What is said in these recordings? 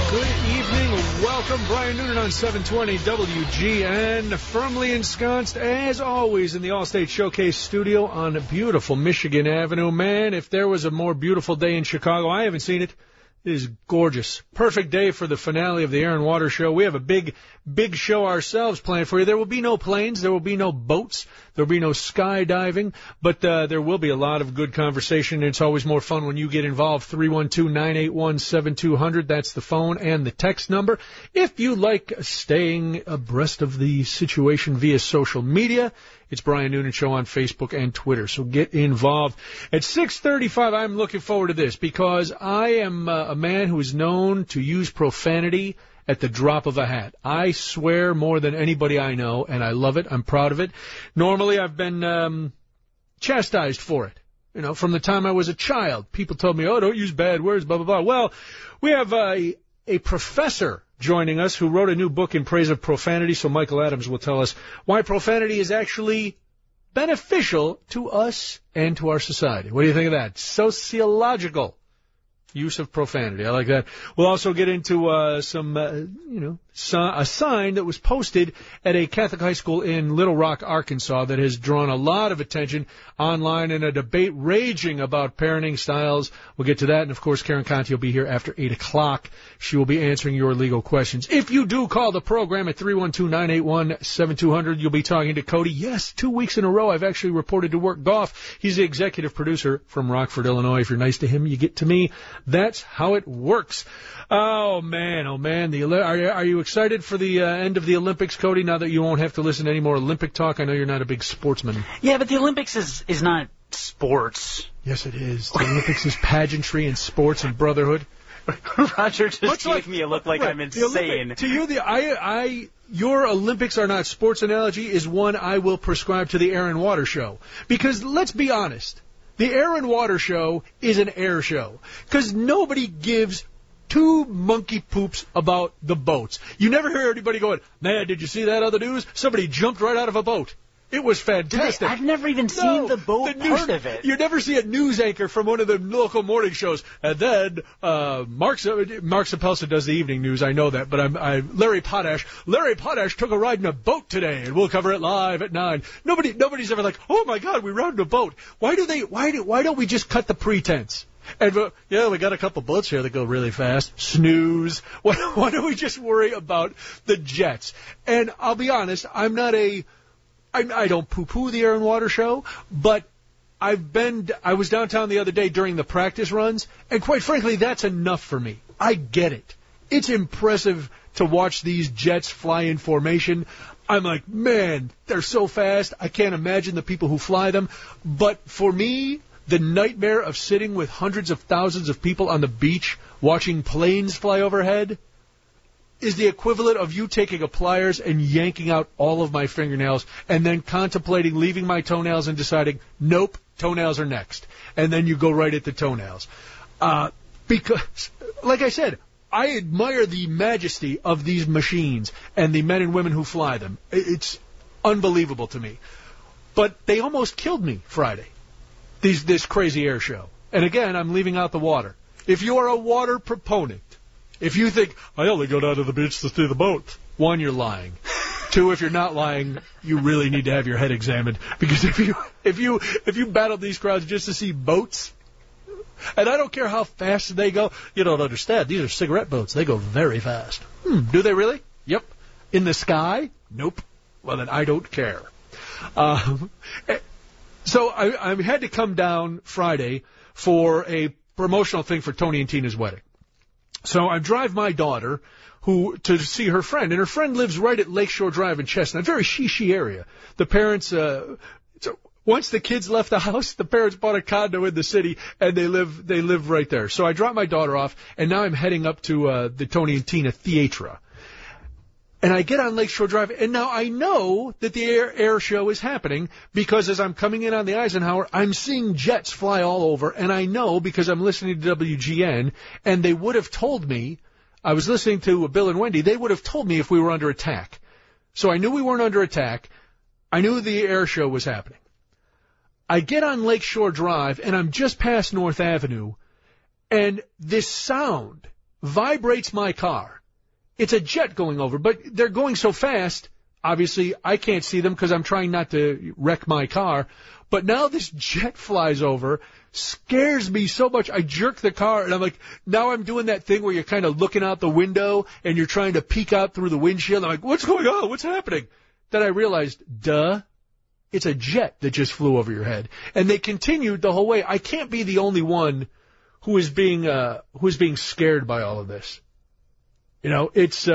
Good evening. Welcome, Brian Noonan on 720 WGN. Firmly ensconced, as always, in the Allstate Showcase studio on beautiful Michigan Avenue. Man, if there was a more beautiful day in Chicago, I haven't seen it. It is gorgeous. Perfect day for the finale of the Air and Water Show. We have a big show ourselves planned for you. There will be no planes. There will be no boats. There will be no skydiving. But there will be a lot of good conversation. It's always more fun when you get involved. 312-981-7200. That's the phone and the text number. If you like staying abreast of the situation via social media, it's Brian Noonan Show on Facebook and Twitter, so get involved. At 6:35, I'm looking forward to this because I am a man who is known to use profanity at the drop of a hat. I swear more than anybody I know, and I love it. I'm proud of it. Normally, I've been chastised for it. You know, from the time I was a child, people told me, oh, don't use bad words, blah, blah, blah. Well, we have a professor joining us who wrote a new book in praise of profanity, so Michael Adams will tell us why profanity is actually beneficial to us and to our society. What do you think of that? Sociological use of profanity. I like that. We'll also get into a sign that was posted at a Catholic high school in Little Rock, Arkansas, that has drawn a lot of attention online and a debate raging about parenting styles. We'll get to that. And, of course, Karen Conti will be here after 8 o'clock. She will be answering your legal questions. If you do call the program at 312-981-7200, you'll be talking to Cody. Yes, 2 weeks in a row I've actually reported to work Goff. He's the executive producer from Rockford, Illinois. If you're nice to him, you get to me. That's how it works. Oh, man. Are you excited for the end of the Olympics, Cody, now that you won't have to listen to any more Olympic talk? I know you're not a big sportsman. Yeah, but the Olympics is not sports. Yes, it is. The Olympics is pageantry and sports and brotherhood. Roger just gave me a look like I'm insane. To you, your Olympics are not sports analogy is one I will prescribe to the Air and Water Show. Because let's be honest, the Air and Water Show is an air show. Because nobody gives two monkey poops about the boats. You never hear anybody going, man, did you see that other news? Somebody jumped right out of a boat. It was fantastic. I've never even seen the boat part of it. You never see a news anchor from one of the local morning shows. And then Mark Sapelsa does the evening news. I know that, but Larry Potash. Larry Potash took a ride in a boat today, and we'll cover it live at 9. Nobody's ever like, oh my God, we rode in a boat. Why don't we just cut the pretense? And we got a couple boats here that go really fast. Snooze. Why don't we just worry about the jets? And I'll be honest, I don't poo-poo the Air and Water Show, but I was downtown the other day during the practice runs, and quite frankly, that's enough for me. I get it. It's impressive to watch these jets fly in formation. I'm like, man, they're so fast. I can't imagine the people who fly them. But for me, the nightmare of sitting with hundreds of thousands of people on the beach watching planes fly overhead is the equivalent of you taking a pliers and yanking out all of my fingernails and then contemplating leaving my toenails and deciding, nope, toenails are next. And then you go right at the toenails. Because, like I said, I admire the majesty of these machines and the men and women who fly them. It's unbelievable to me. But they almost killed me Friday. This crazy air show. And again, I'm leaving out the water. If you are a water proponent, if you think, I only go down to the beach to see the boat, 1, you're lying. 2, if you're not lying, you really need to have your head examined. Because if you battle these crowds just to see boats, and I don't care how fast they go, you don't understand. These are cigarette boats. They go very fast. Do they really? Yep. In the sky? Nope. Well, then I don't care. So I had to come down Friday for a promotional thing for Tony and Tina's wedding. So I drive my daughter to see her friend, and her friend lives right at Lakeshore Drive in Chestnut, a very she area. The parents, once the kids left the house, the parents bought a condo in the city, and they live right there. So I dropped my daughter off, and now I'm heading up to the Tony and Tina Theatre. And I get on Lakeshore Drive, and now I know that the air show is happening because as I'm coming in on the Eisenhower, I'm seeing jets fly all over, and I know because I'm listening to WGN, and they would have told me, I was listening to Bill and Wendy, they would have told me if we were under attack. So I knew we weren't under attack. I knew the air show was happening. I get on Lakeshore Drive, and I'm just past North Avenue, and this sound vibrates my car. It's a jet going over, but they're going so fast, obviously I can't see them because I'm trying not to wreck my car. But now this jet flies over, scares me so much. I jerk the car, and I'm like, now I'm doing that thing where you're kind of looking out the window, and you're trying to peek out through the windshield. I'm like, what's going on? What's happening? Then I realized, it's a jet that just flew over your head. And they continued the whole way. I can't be the only one who is being scared by all of this. You know, it's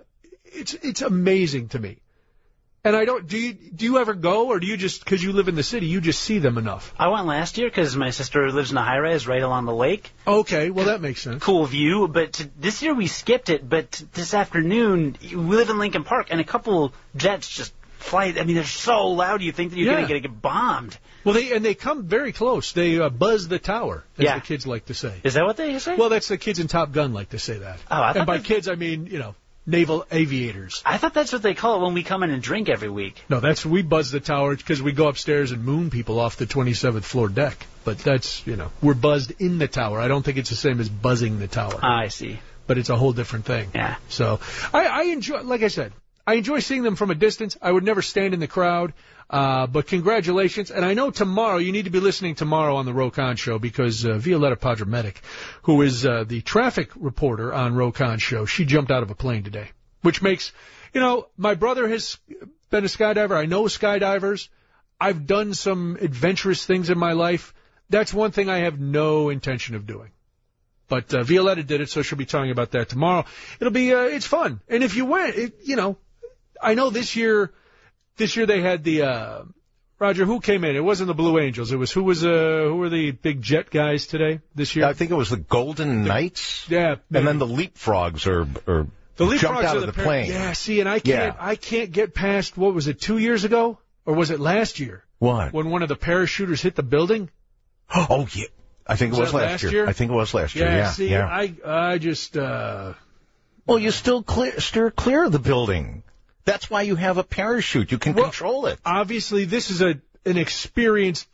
amazing to me. And I don't, do you ever go, or do you just, because you live in the city, you just see them enough? I went last year because my sister lives in a high-rise right along the lake. Okay, well that makes sense. Cool view, but this year we skipped it, but this afternoon, we live in Lincoln Park, and a couple jets just fly. I mean, they're so loud you think that you're going to get bombed. Well, they come very close. They buzz the tower, as the kids like to say. Is that what they say? Well, that's the kids in Top Gun like to say that. Oh, I thought and by kids, I mean, you know, naval aviators. I thought that's what they call it when we come in and drink every week. No, we buzz the tower because we go upstairs and moon people off the 27th floor deck. But that's, you know, we're buzzed in the tower. I don't think it's the same as buzzing the tower. I see. But it's a whole different thing. Yeah. So I enjoy, like I said, I enjoy seeing them from a distance. I would never stand in the crowd. But congratulations. And I know tomorrow, you need to be listening tomorrow on the Ro-Con Show because Violetta Padramedic, who is the traffic reporter on Ro-Con Show, she jumped out of a plane today. Which makes, you know, my brother has been a skydiver. I know skydivers. I've done some adventurous things in my life. That's one thing I have no intention of doing. But Violetta did it, so she'll be talking about that tomorrow. It'll be, it's fun. And if you went, you know, I know this year they had the, Roger, who came in? It wasn't the Blue Angels. It was, who were the big jet guys today, this year? I think it was the Golden Knights. Yeah. Maybe. And then the Leapfrogs are the Leapfrogs jumped out of the plane. Yeah, see, and I can't get past, what was it, 2 years ago? Or was it last year? What? When one of the parachuters hit the building? Oh, yeah. I think it was last year. I think it was last year, yeah. See, yeah. I just, Well, you steer clear of the building. That's why you have a parachute. You can control it. Obviously, this is an experienced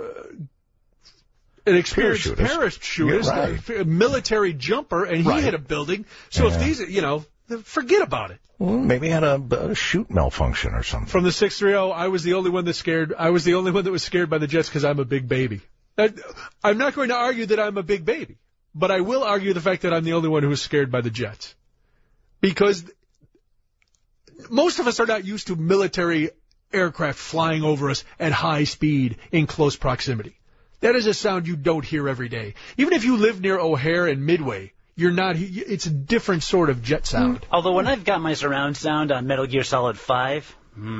parachutist, right. a military jumper, and he hit a building. So if these, you know, forget about it. Well, maybe he had a chute malfunction or something. From the 630, I was the only one that was scared by the jets because I'm a big baby. I'm not going to argue that I'm a big baby, but I will argue the fact that I'm the only one who is scared by the jets. Because most of us are not used to military aircraft flying over us at high speed in close proximity. That is a sound you don't hear every day. Even if you live near O'Hare and Midway, it's a different sort of jet sound. Although when I've got my surround sound on Metal Gear Solid 5,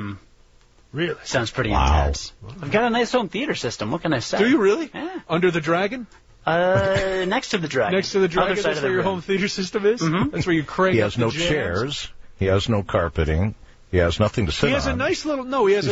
really? Sounds pretty intense. I've got a nice home theater system. What can I say? Do you really? Yeah. Under the Dragon? Next to the Dragon. Next to the Dragon, Other side that's of where the your room. home theater system is? Mm-hmm. That's where you crank He up has the no jams? chairs. He has no carpeting. He has nothing to sit on. He has a nice little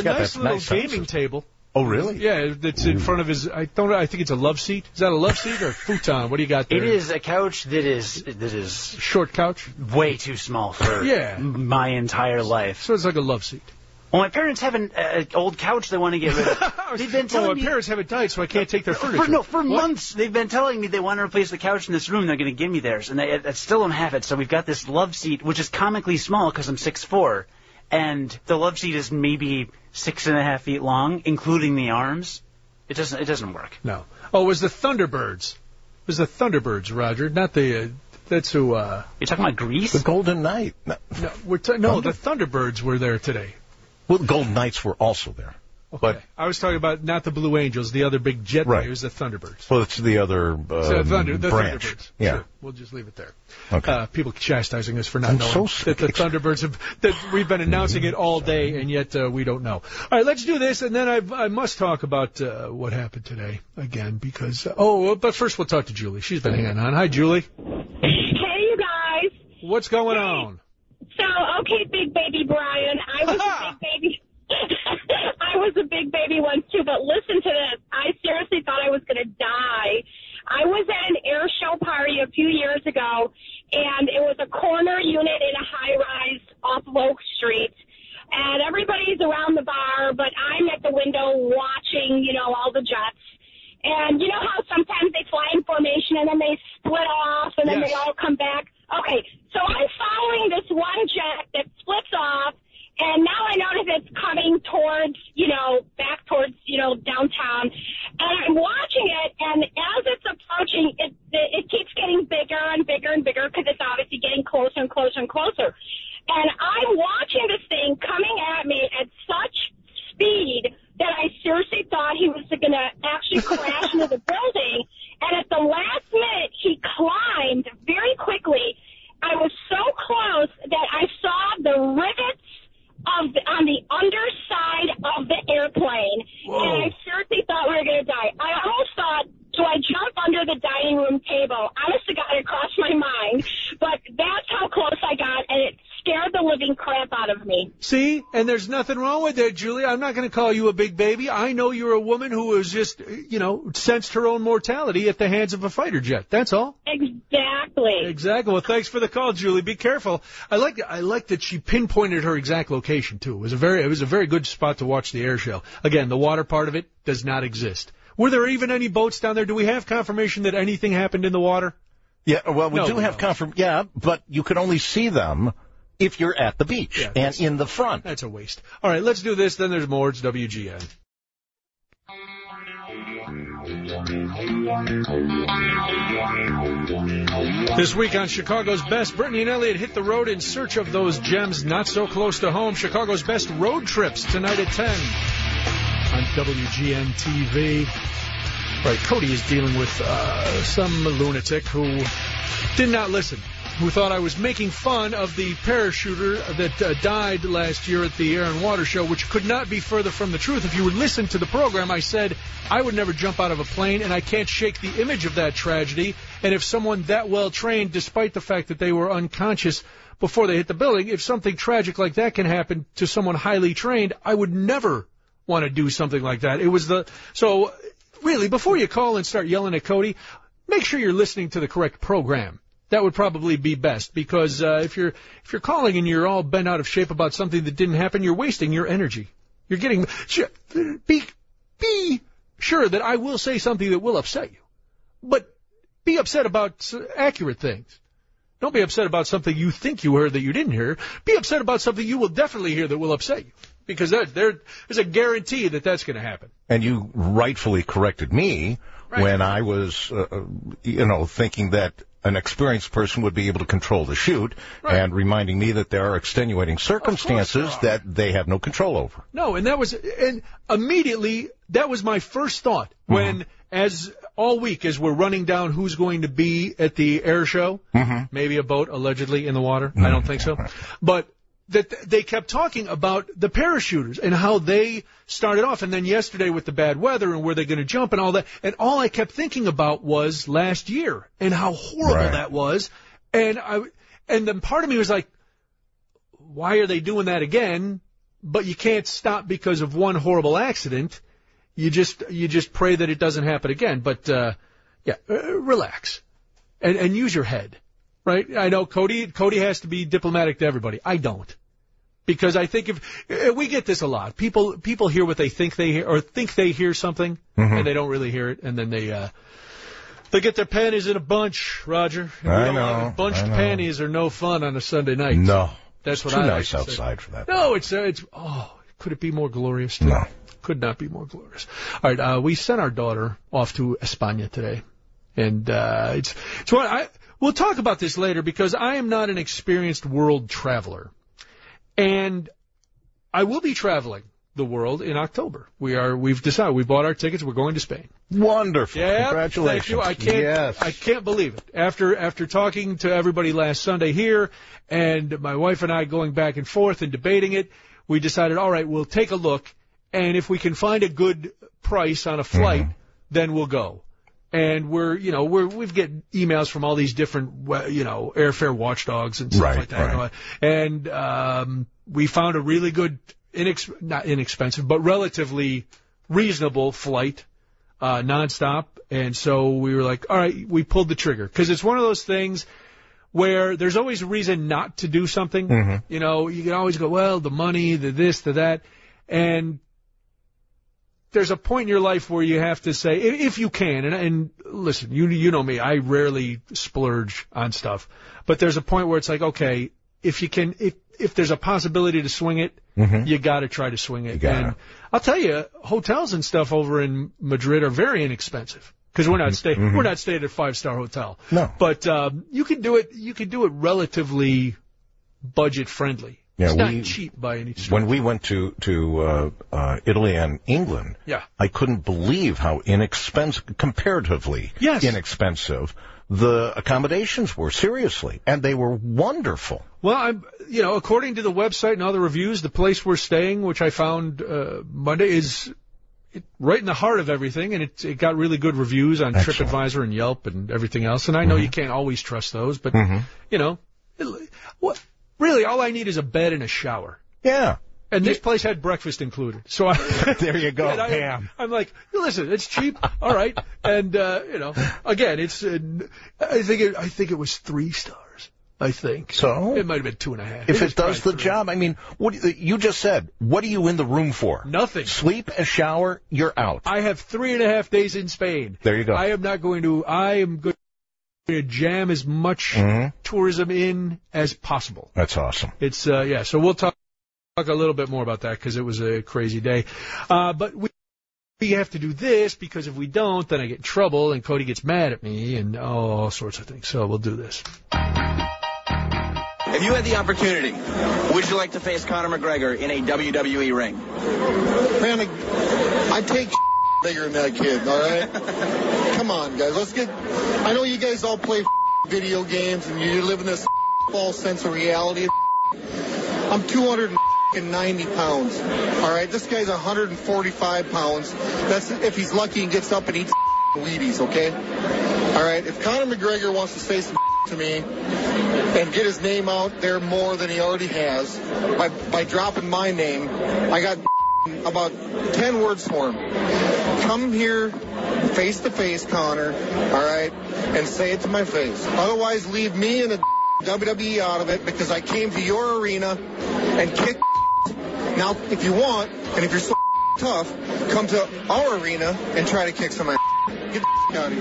gaming table. Oh, really? Yeah, that's in front of his, I think it's a love seat. Is that a love seat or a futon? What do you got there? It is a couch that is short couch? Way too small for my entire life. So it's like a love seat. Well, my parents have an old couch they want to get rid of. They've been telling me... my parents haven't died, so I can't take their furniture. For months, they've been telling me they want to replace the couch in this room. They're going to give me theirs, and I still don't have it. So we've got this love seat, which is comically small because I'm 6'4", and the love seat is maybe 6.5 feet long, including the arms. It doesn't work. No. Oh, it was the Thunderbirds. It was the Thunderbirds, Roger, not the... That's who... You're talking about Grease? The Golden Knight. No, the Thunderbirds were there today. Well, the Golden Knights were also there. Okay. But I was talking about not the Blue Angels, the other big jet players, the Thunderbirds. Well, it's the other the branch. Thunderbirds. Yeah. Sure. We'll just leave it there. Okay. People chastising us for not knowing that the Thunderbirds that we've been announcing it all day, and yet we don't know. All right, let's do this, and then I must talk about what happened today again, because but first we'll talk to Julie. She's been hanging on. Hi, Julie. Hey, you guys. What's going on? So, okay, big baby Brian, I was a big baby. I was a big baby once too, but listen to this. I seriously thought I was going to die. I was at an air show party a few years ago, and it was a corner unit in a high-rise off Oak Street. And everybody's around the bar, but I'm at the window watching, all the jets. And you know how sometimes they fly in formation and then they split off and then Yes. they all come back? Okay, so I'm following this one jet that splits off, and now I notice it's coming towards, back towards, downtown. And I'm watching it, and as it's approaching, it keeps getting bigger and bigger and bigger because it's obviously getting closer and closer and closer. And I'm watching this thing coming at me at such speed that I seriously thought he was going to actually crash into the building. And at the last minute, he climbed very quickly. I was so close that I saw the rivets on the underside of the airplane. Whoa. And I seriously thought we were going to die. I almost thought, do I jump under the dining room table? Honest to God, it crossed my mind. But that's how close I got, and it scared the living crap out of me. See, and there's nothing wrong with that, Julia. I'm not going to call you a big baby. I know you're a woman who has just, sensed her own mortality at the hands of a fighter jet. That's all. Exactly. Exactly. Well, thanks for the call, Julie. Be careful. I like that she pinpointed her exact location too. It was a very good spot to watch the air show. Again, the water part of it does not exist. Were there even any boats down there? Do we have confirmation that anything happened in the water? Yeah, well, we No, do we have don't. confirmation. Yeah, but you can only see them if you're at the beach Yeah, and in the front. That's a waste. All right, let's do this. Then there's more. It's WGN. This week on Chicago's Best, Brittany and Elliot hit the road in search of those gems not so close to home. Chicago's Best road trips tonight at 10 on WGN TV. Right, Cody is dealing with some lunatic who did not listen, who thought I was making fun of the parachuter that died last year at the Air and Water Show, which could not be further from the truth. If you would listen to the program, I said I would never jump out of a plane, and I can't shake the image of that tragedy. And if someone that well trained, despite the fact that they were unconscious before they hit the building, if something tragic like that can happen to someone highly trained, I would never want to do something like that. So really, before you call and start yelling at Cody, make sure you're listening to the correct program. That would probably be best, because if you're calling and you're all bent out of shape about something that didn't happen, you're wasting your energy. You're getting be sure that I will say something that will upset you, but be upset about accurate things. Don't be upset about something you think you heard that you didn't hear. Be upset about something you will definitely hear that will upset you, because there's a guarantee that that's going to happen. And you rightfully corrected me when I was, thinking that an experienced person would be able to control the chute, and reminding me that there are extenuating circumstances that they have no control over. No, and immediately that was my first thought when, as all week, as we're running down who's going to be at the air show, maybe a boat allegedly in the water. I don't think so, but that they kept talking about the parachuters and how they started off, and then yesterday with the bad weather and were they going to jump and all that, and all I kept thinking about was last year and how horrible that was, and then part of me was like, why are they doing that again? But you can't stop because of one horrible accident. You just pray that it doesn't happen again. But relax and use your head. Right? I know Cody has to be diplomatic to everybody. I don't. Because I think if we get this a lot, people hear what they think they hear, or think they hear something, and they don't really hear it, and then they get their panties in a bunch, Roger. I know. Bunched panties are no fun on a Sunday night. No. That's what Too I nice like to outside say. for that. No, could it be more glorious too? No. Could not be more glorious. All right, we sent our daughter off to España today, and it's what we'll talk about this later, because I am not an experienced world traveler. And I will be traveling the world in October. We've decided. We bought our tickets. We're going to Spain. Wonderful. Yeah, Congratulations. thank you. I can't believe it. After talking to everybody last Sunday here, and my wife and I going back and forth and debating it, we decided, all right, we'll take a look, and if we can find a good price on a flight, then we'll go. And we've get emails from all these different, airfare watchdogs and stuff like that. Right. And we found a really good, not inexpensive, but relatively reasonable flight, nonstop. And so we were like, all right, we pulled the trigger, because it's one of those things where there's always a reason not to do something. You can always go, well, the money, the this, the that, and there's a point in your life where you have to say, if you can, and listen, you know me, I rarely splurge on stuff, but there's a point where it's like, okay, if you can, if there's a possibility to swing it, you got to try to swing it. And I'll tell you, hotels and stuff over in Madrid are very inexpensive because we're not staying at a 5-star hotel. No, but you can do it. You can do it relatively budget friendly. Yeah, it's not cheap by any stretch. When we went to Italy and England, I couldn't believe how comparatively inexpensive the accommodations were. Seriously, and they were wonderful. Well, according to the website and all the reviews, the place we're staying, which I found Monday, is right in the heart of everything, and it got really good reviews on TripAdvisor and Yelp and everything else. And I know you can't always trust those, but really, all I need is a bed and a shower. Yeah. And this place had breakfast included. So there you go. Bam. I'm like, listen, it's cheap. All right. And, again, it's, I think it was 3 stars. I think. So? It might have been 2.5. If it does the job, I mean, what you just said, what are you in the room for? Nothing. Sleep, a shower, you're out. I have 3.5 days in Spain. There you go. I am going to jam as much tourism in as possible. That's awesome. It's so we'll talk a little bit more about that because it was a crazy day. But we have to do this because if we don't, then I get in trouble and Cody gets mad at me and all sorts of things. So we'll do this. If you had the opportunity, would you like to face Conor McGregor in a WWE ring? Man, I take bigger than that kid, all right? Come on, guys. I know you guys all play video games and you live in this false sense of reality. I'm 290 pounds, all right? This guy's 145 pounds. That's if he's lucky and gets up and eats Wheaties, okay? All right? If Conor McGregor wants to say some to me and get his name out there more than he already has by dropping my name, I got about 10 words for him. Come here face to face, Conor, all right, and say it to my face. Otherwise, leave me and the WWE out of it because I came to your arena and kicked. Now, if you want, and if you're so tough, come to our arena and try to kick some ass. Get the out of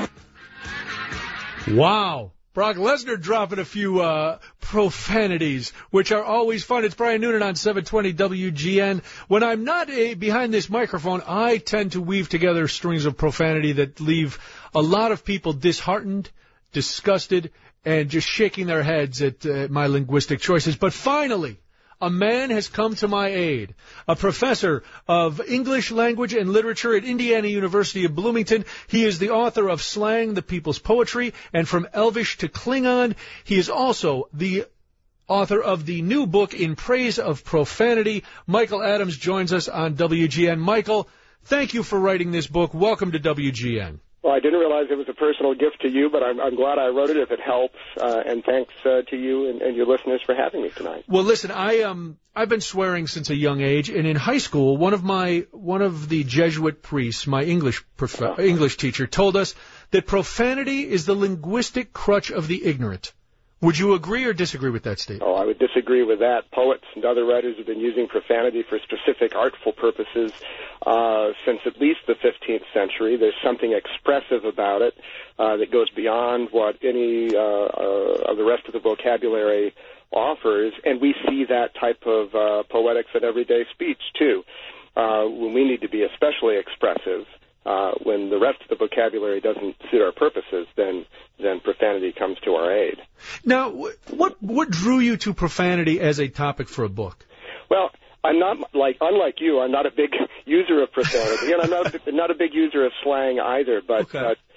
here. Wow. Brock Lesnar dropping a few profanities, which are always fun. It's Brian Noonan on 720 WGN. When I'm not behind this microphone, I tend to weave together strings of profanity that leave a lot of people disheartened, disgusted, and just shaking their heads at my linguistic choices. But finally, a man has come to my aid, a professor of English language and literature at Indiana University of Bloomington. He is the author of Slang, the People's Poetry, and From Elvish to Klingon. He is also the author of the new book In Praise of Profanity. Michael Adams joins us on WGN. Michael, thank you for writing this book. Welcome to WGN. Well, I didn't realize it was a personal gift to you, but I'm glad I wrote it if it helps. And thanks to you and your listeners for having me tonight. Well, listen, I've been swearing since a young age, and in high school, one of the Jesuit priests, my English teacher, told us that profanity is the linguistic crutch of the ignorant. Would you agree or disagree with that statement? Oh, I would disagree with that. Poets and other writers have been using profanity for specific artful purposes since at least the 15th century. There's something expressive about it that goes beyond what any of the rest of the vocabulary offers, and we see that type of poetics in everyday speech, too. When we need to be especially expressive, when the rest of the vocabulary doesn't suit our purposes, then profanity comes to our aid. Now, what drew you to profanity as a topic for a book? Well, I'm not unlike you. I'm not a big user of profanity, and I'm not a big user of slang either. But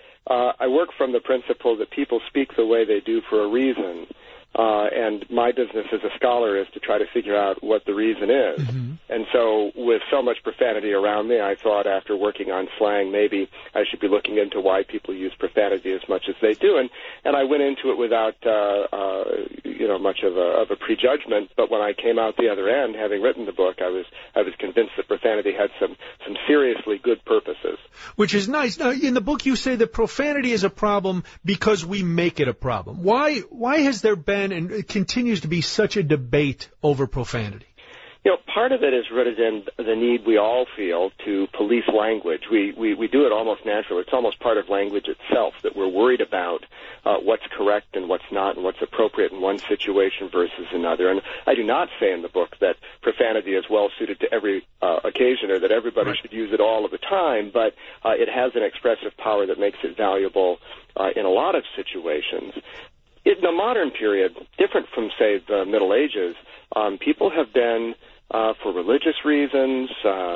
I work from the principle that people speak the way they do for a reason. And my business as a scholar is to try to figure out what the reason is. Mm-hmm. And so with so much profanity around me, I thought after working on slang, maybe I should be looking into why people use profanity as much as they do. And I went into it without, much of a prejudgment. But when I came out the other end, having written the book, I was convinced that profanity had some seriously good purposes. Which is nice. Now, in the book, you say that profanity is a problem because we make it a problem. Why has there been and it continues to be such a debate over profanity? Part of it is rooted in the need we all feel to police language. We do it almost naturally. It's almost part of language itself that we're worried about what's correct and what's not and what's appropriate in one situation versus another. And I do not say in the book that profanity is well suited to every occasion or that everybody should use it all of the time, but it has an expressive power that makes it valuable in a lot of situations. In the modern period, different from, say, the Middle Ages, people have been, for religious reasons,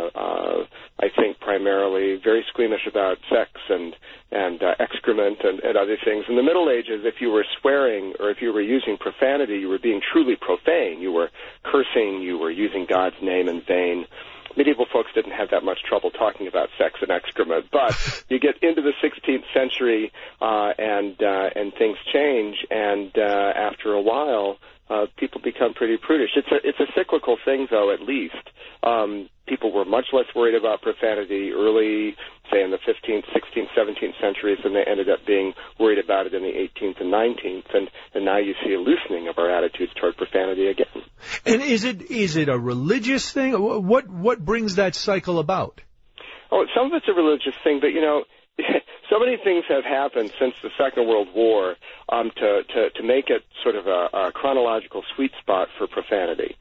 I think primarily very squeamish about sex and excrement and other things. In the Middle Ages, if you were swearing or if you were using profanity, you were being truly profane. You were cursing, you were using God's name in vain. Medieval folks didn't have that much trouble talking about sex and excrement, but you get into the 16th century and things change, and after a while, people become pretty prudish. It's a cyclical thing, though, at least. People were much less worried about profanity early, say, in the 15th, 16th, 17th centuries, and they ended up being worried about it in the 18th and 19th, and now you see a loosening of our attitudes toward profanity again. And is it a religious thing? What brings that cycle about? Oh, some of it's a religious thing, but, so many things have happened since the Second World War to make it sort of a chronological sweet spot for profanity.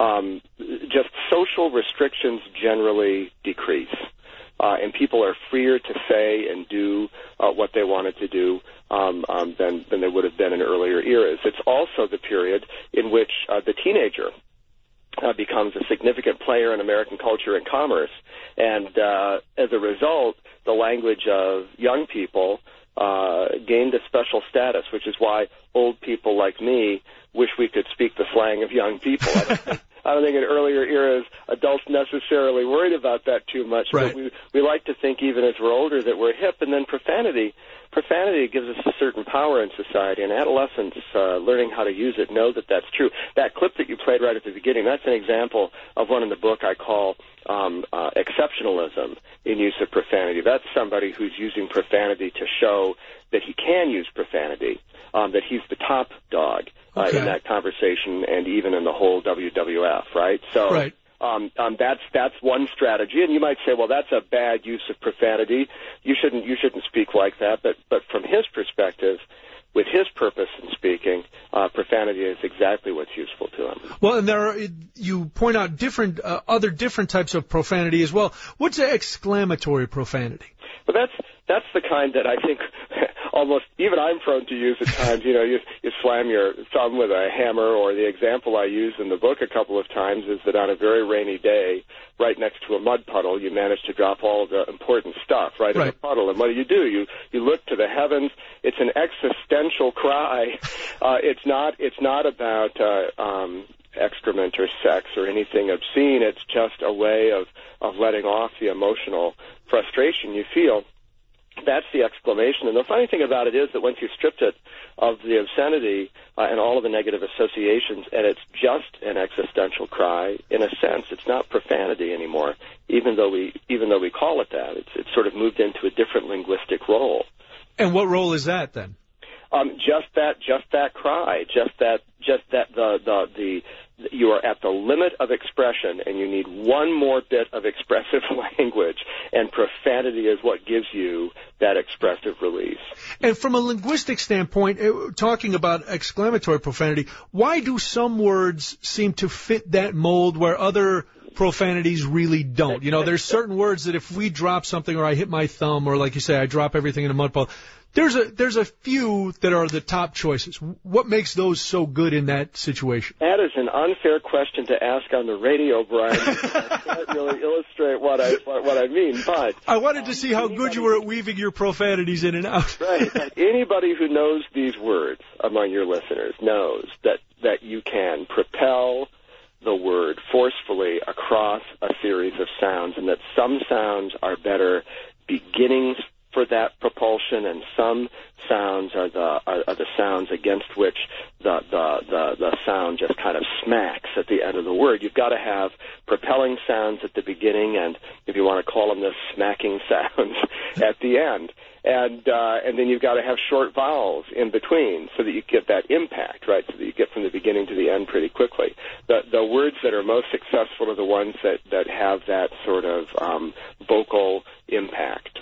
Just social restrictions generally decrease, and people are freer to say and do what they wanted to do than they would have been in earlier eras. It's also the period in which the teenager becomes a significant player in American culture and commerce, and as a result, the language of young people gained a special status, which is why old people like me wish we could speak the slang of young people. I don't think in earlier eras adults necessarily worried about that too much, right. But we like to think even as we're older that we're hip, and then profanity gives us a certain power in society, and adolescents learning how to use it know that that's true. That clip that you played right at the beginning, that's an example of one in the book I call exceptionalism in use of profanity. That's somebody who's using profanity to show that he can use profanity, that he's the top dog in that conversation and even in the whole WWF, right? So right. That's one strategy, and you might say, well, that's a bad use of profanity. You shouldn't speak like that. But from his perspective, with his purpose in speaking, profanity is exactly what's useful to him. Well, and you point out other different types of profanity as well. What's exclamatory profanity? Well, that's the kind that I think almost even I'm prone to use at times. You slam your thumb with a hammer, or the example I use in the book a couple of times is that on a very rainy day, right next to a mud puddle, you manage to drop all of the important stuff right in the puddle. And what do? You look to the heavens. It's an existential cry. It's not about excrement or sex or anything obscene. It's just a way of letting off the emotional frustration you feel. That's the exclamation. And the funny thing about it is that once you've stripped it of the obscenity and all of the negative associations, and it's just an existential cry, in a sense, it's not profanity anymore, even though we call it that. It's sort of moved into a different linguistic role. And what role is that then? Just that cry, you are at the limit of expression, and you need one more bit of expressive language, and profanity is what gives you that expressive release. And from a linguistic standpoint, talking about exclamatory profanity, why do some words seem to fit that mold where other profanities really don't? There's certain words that if we drop something, or I hit my thumb, or like you say, I drop everything in a mud puddle, there's a few that are the top choices. What makes those so good in that situation? That is an unfair question to ask on the radio, Brian. I can't really illustrate what I mean, but I wanted to see how good you were at weaving your profanities in and out. Right. Anybody who knows these words among your listeners knows that you can propel the word forcefully across a series of sounds, and that some sounds are better beginnings for that propulsion, and some sounds are the sounds against which the sound just kind of smacks at the end of the word. You've got to have propelling sounds at the beginning, and if you want to call them the smacking sounds at the end. And then you've got to have short vowels in between so that you get that impact, right? So that you get from the beginning to the end pretty quickly. The words that are most successful are the ones that have that sort of vocal impact,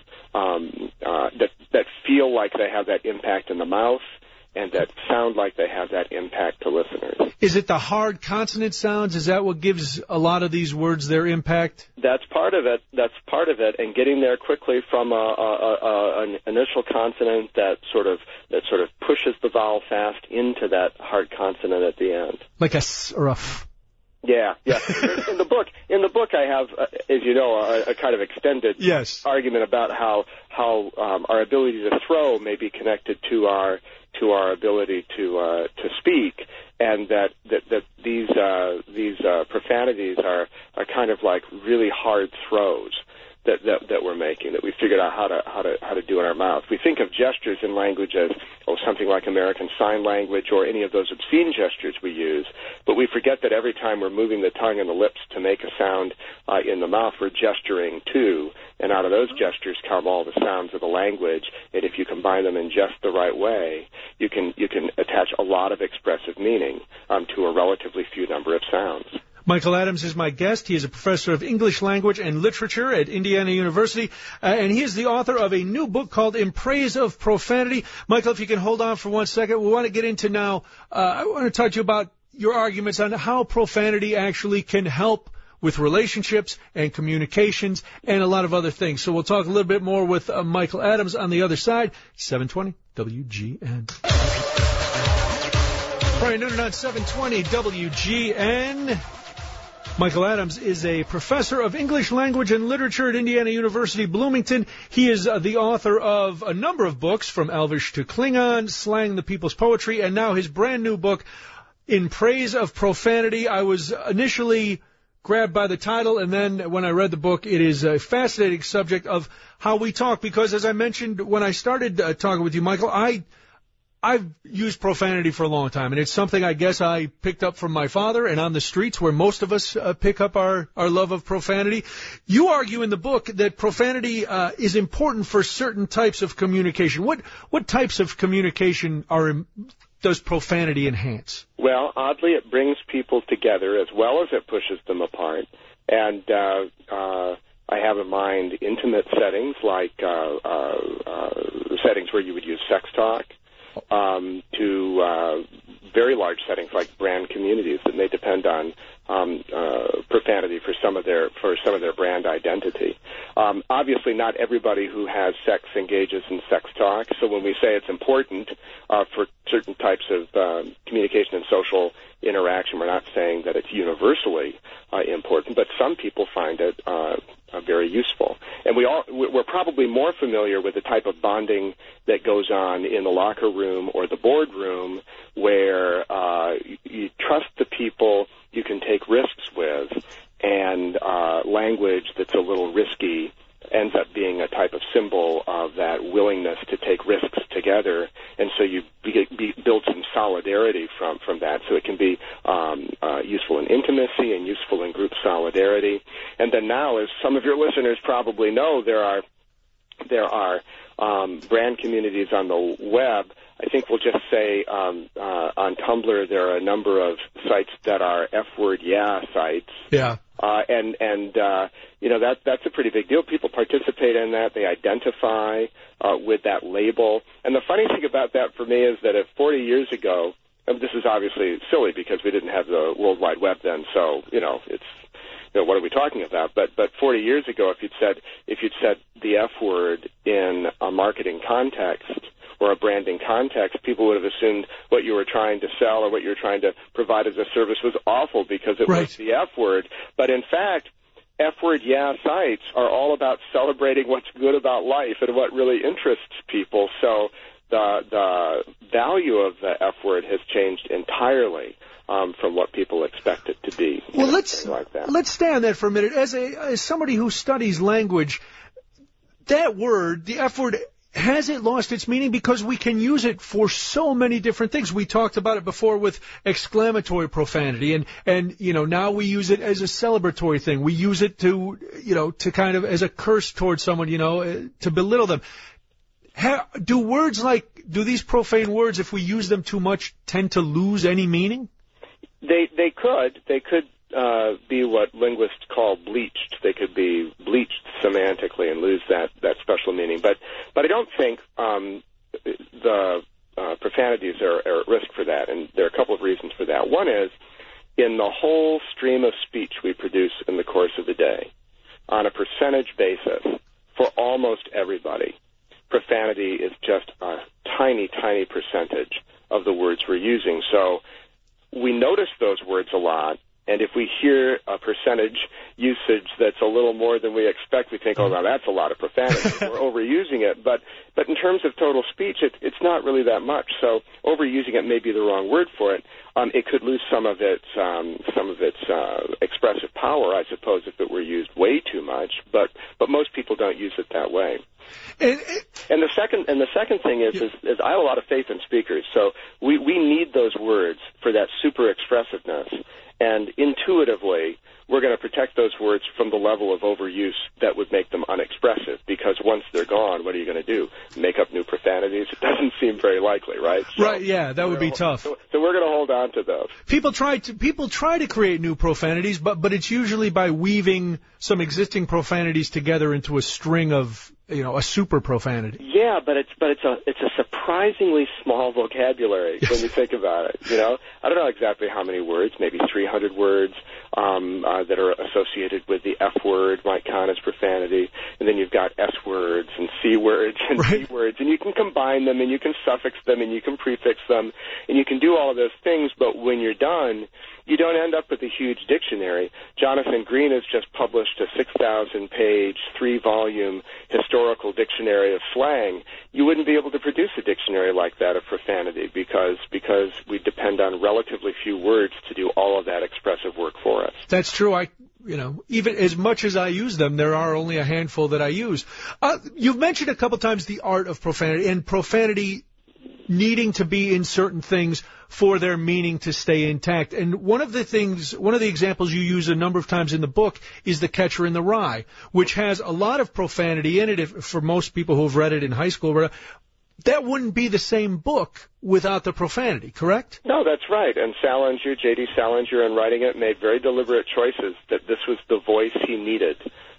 that feel like they have that impact in the mouth, and that sound like they have that impact to listeners. Is it the hard consonant sounds? Is that what gives a lot of these words their impact? That's part of it. And getting there quickly from an initial consonant that sort of pushes the vowel fast into that hard consonant at the end. Like a s or a f. Yeah. In the book, I have, as you know, a kind of extended argument about how our ability to throw may be connected to our ability to speak, and that these profanities are kind of like really hard throws that we're making, that we figured out how to do in our mouth. We think of gestures in language as something like American Sign Language or any of those obscene gestures we use, but we forget that every time we're moving the tongue and the lips to make a sound in the mouth, we're gesturing too, and out of those gestures come all the sounds of the language, and if you combine them in just the right way, you can attach a lot of expressive meaning to a relatively few number of sounds. Michael Adams is my guest. He is a professor of English language and literature at Indiana University, and he is the author of a new book called In Praise of Profanity. Michael, if you can hold on for 1 second, we want to get into now, I want to talk to you about your arguments on how profanity actually can help with relationships and communications and a lot of other things. So we'll talk a little bit more with Michael Adams on the other side. 720 WGN. Brian Noonan on 720 WGN. Michael Adams is a professor of English language and literature at Indiana University, Bloomington. He is the author of a number of books, from Elvish to Klingon, Slang the People's Poetry, and now his brand new book, In Praise of Profanity. I was initially grabbed by the title, and then when I read the book, it is a fascinating subject of how we talk, because as I mentioned when I started talking with you, Michael, I've used profanity for a long time, and it's something I guess I picked up from my father and on the streets where most of us pick up our love of profanity. You argue in the book that profanity is important for certain types of communication. What types of communication does profanity enhance? Well, oddly, it brings people together as well as it pushes them apart. And I have in mind intimate settings like settings where you would use sex talk, to very large settings like brand communities that may depend on profanity for some of their brand identity. Obviously, not everybody who has sex engages in sex talk. So when we say it's important for certain types of communication and social interaction, we're not saying that it's universally important, but some people find it very useful. And we're probably more familiar with the type of bonding that goes on in the locker room or the boardroom, where you trust the people you can take risks with, and language that's a little risky ends up being a type of symbol of that willingness to take risks together, and so you build some solidarity from that. So it can be useful in intimacy and useful in group solidarity. And then now, as some of your listeners probably know, there are brand communities on the web. I think we'll just say on Tumblr there are a number of sites that are F-word yeah sites. Yeah. That's a pretty big deal. People participate in that. They identify with that label. And the funny thing about that for me is that if 40 years ago, and this is obviously silly because we didn't have the World Wide Web then, so, it's, what are we talking about? But 40 years ago, if you'd said the F word in a marketing context or a branding context, people would have assumed what you were trying to sell or what you were trying to provide as a service was awful because it was the F word. But in fact, F-word yeah sites are all about celebrating what's good about life and what really interests people. So the value of the F-word has changed entirely from what people expect it to be. Well, let's stay on that for a minute. As somebody who studies language, that word, the F word, has it lost its meaning? Because we can use it for so many different things. We talked about it before with exclamatory profanity, and now we use it as a celebratory thing. We use it to kind of as a curse towards someone, to belittle them. Do these profane words, if we use them too much, tend to lose any meaning? They could be what linguists call bleached. They could be bleached semantically and lose that special meaning. But I don't think the profanities are at risk for that, and there are a couple of reasons for that. One is, in the whole stream of speech we produce in the course of the day, on a percentage basis, for almost everybody, profanity is just a tiny, tiny percentage of the words we're using. So we notice those words a lot, and if we hear a percentage usage that's a little more than we expect, we think, oh, now that's a lot of profanity. We're overusing it. But in terms of total speech, it's not really that much. So overusing it may be the wrong word for it. It could lose some of its expressive power, I suppose, if it were used way too much. But most people don't use it that way. And the second thing is I have a lot of faith in speakers. So we need those words for that super expressiveness. And intuitively, we're going to protect those words from the level of overuse that would make them unexpressive, because once they're gone, what are you going to do? Make up new profanities? It doesn't seem very likely, right? So right, yeah, that would be tough. So we're going to hold on to those. People try to create new profanities, but it's usually by weaving some existing profanities together into a string of, a super profanity. Yeah, but it's a surprisingly small vocabulary when you think about it. I don't know exactly how many words, maybe 300 words that are associated with the F word might count as profanity, and then you've got S words and C words and right. T words, and you can combine them, and you can suffix them, and you can prefix them, and you can do all of those things, but when you're done, you don't end up with a huge dictionary. Jonathan Green has just published a 6,000-page, 3-volume historical dictionary of slang. You wouldn't be able to produce a dictionary like that of profanity because we depend on relatively few words to do all of that expressive work for us. That's true. Even as much as I use them, there are only a handful that I use. You've mentioned a couple times the art of profanity, and profanity needing to be in certain things for their meaning to stay intact. And one of the examples you use a number of times in the book is The Catcher in the Rye, which has a lot of profanity in it. For most people who have read it in high school, that wouldn't be the same book without the profanity, correct? No, that's right. And Salinger, J.D. Salinger, in writing it, made very deliberate choices that this was the voice he needed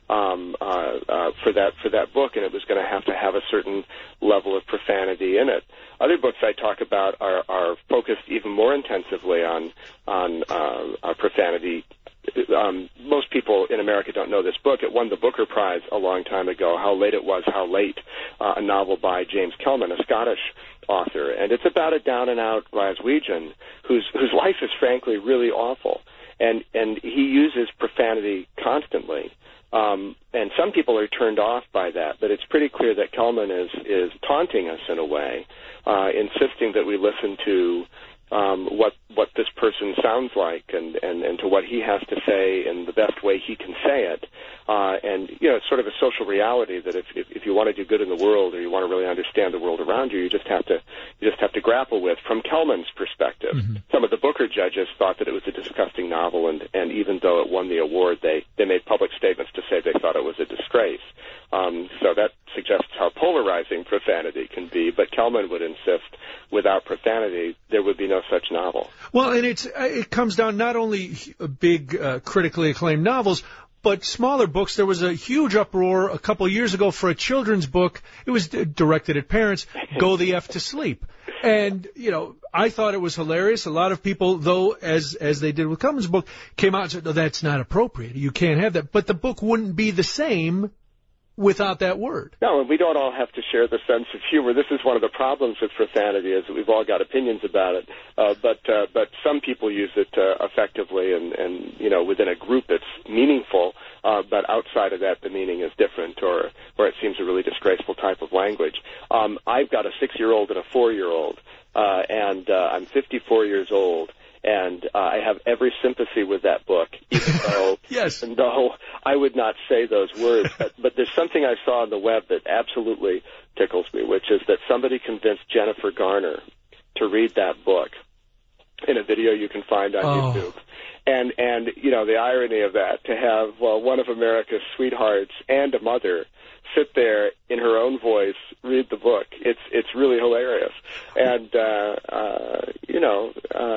for that book, and it was going to have a certain level of profanity in it. Other books I talk about are focused even more intensively on profanity. Most people in America don't know this book. It won the Booker Prize a long time ago, How Late It Was, How Late, a novel by James Kelman, a Scottish author. And it's about a down-and-out Glaswegian whose life is frankly really awful. And he uses profanity constantly. And some people are turned off by that, but it's pretty clear that Kelman is taunting us in a way, insisting that we listen to what this person sounds like and to what he has to say in the best way he can say it. And it's sort of a social reality that if you want to do good in the world or you want to really understand the world around you, you just have to grapple with from Kelman's perspective. Mm-hmm. Some of the Booker judges thought that it was a disgusting novel, and even though it won the award, they made public statements to say they thought it was a disgrace. So that suggests how polarizing profanity can be, but Kelman would insist without profanity there would be no such novel. Well, and it comes down not only big critically acclaimed novels, but smaller books. There was a huge uproar a couple of years ago for a children's book. It was directed at parents, Go the F to Sleep. And, I thought it was hilarious. A lot of people, though, as they did with Kelman's book, came out and said, no, that's not appropriate. You can't have that. But the book wouldn't be the same without that word. No, and we don't all have to share the sense of humor. This is one of the problems with profanity, is that we've all got opinions about it. But some people use it effectively, and within a group it's meaningful. But outside of that, the meaning is different, or it seems a really disgraceful type of language. I've got a 6-year-old and a 4-year-old, and I'm 54 years old. And I have every sympathy with that book, even though, yes. though I would not say those words. But there's something I saw on the web that absolutely tickles me, which is that somebody convinced Jennifer Garner to read that book in a video you can find on YouTube. And you know, the irony of that, to have one of America's sweethearts and a mother sit there in her own voice, read the book. It's really hilarious. And, you know,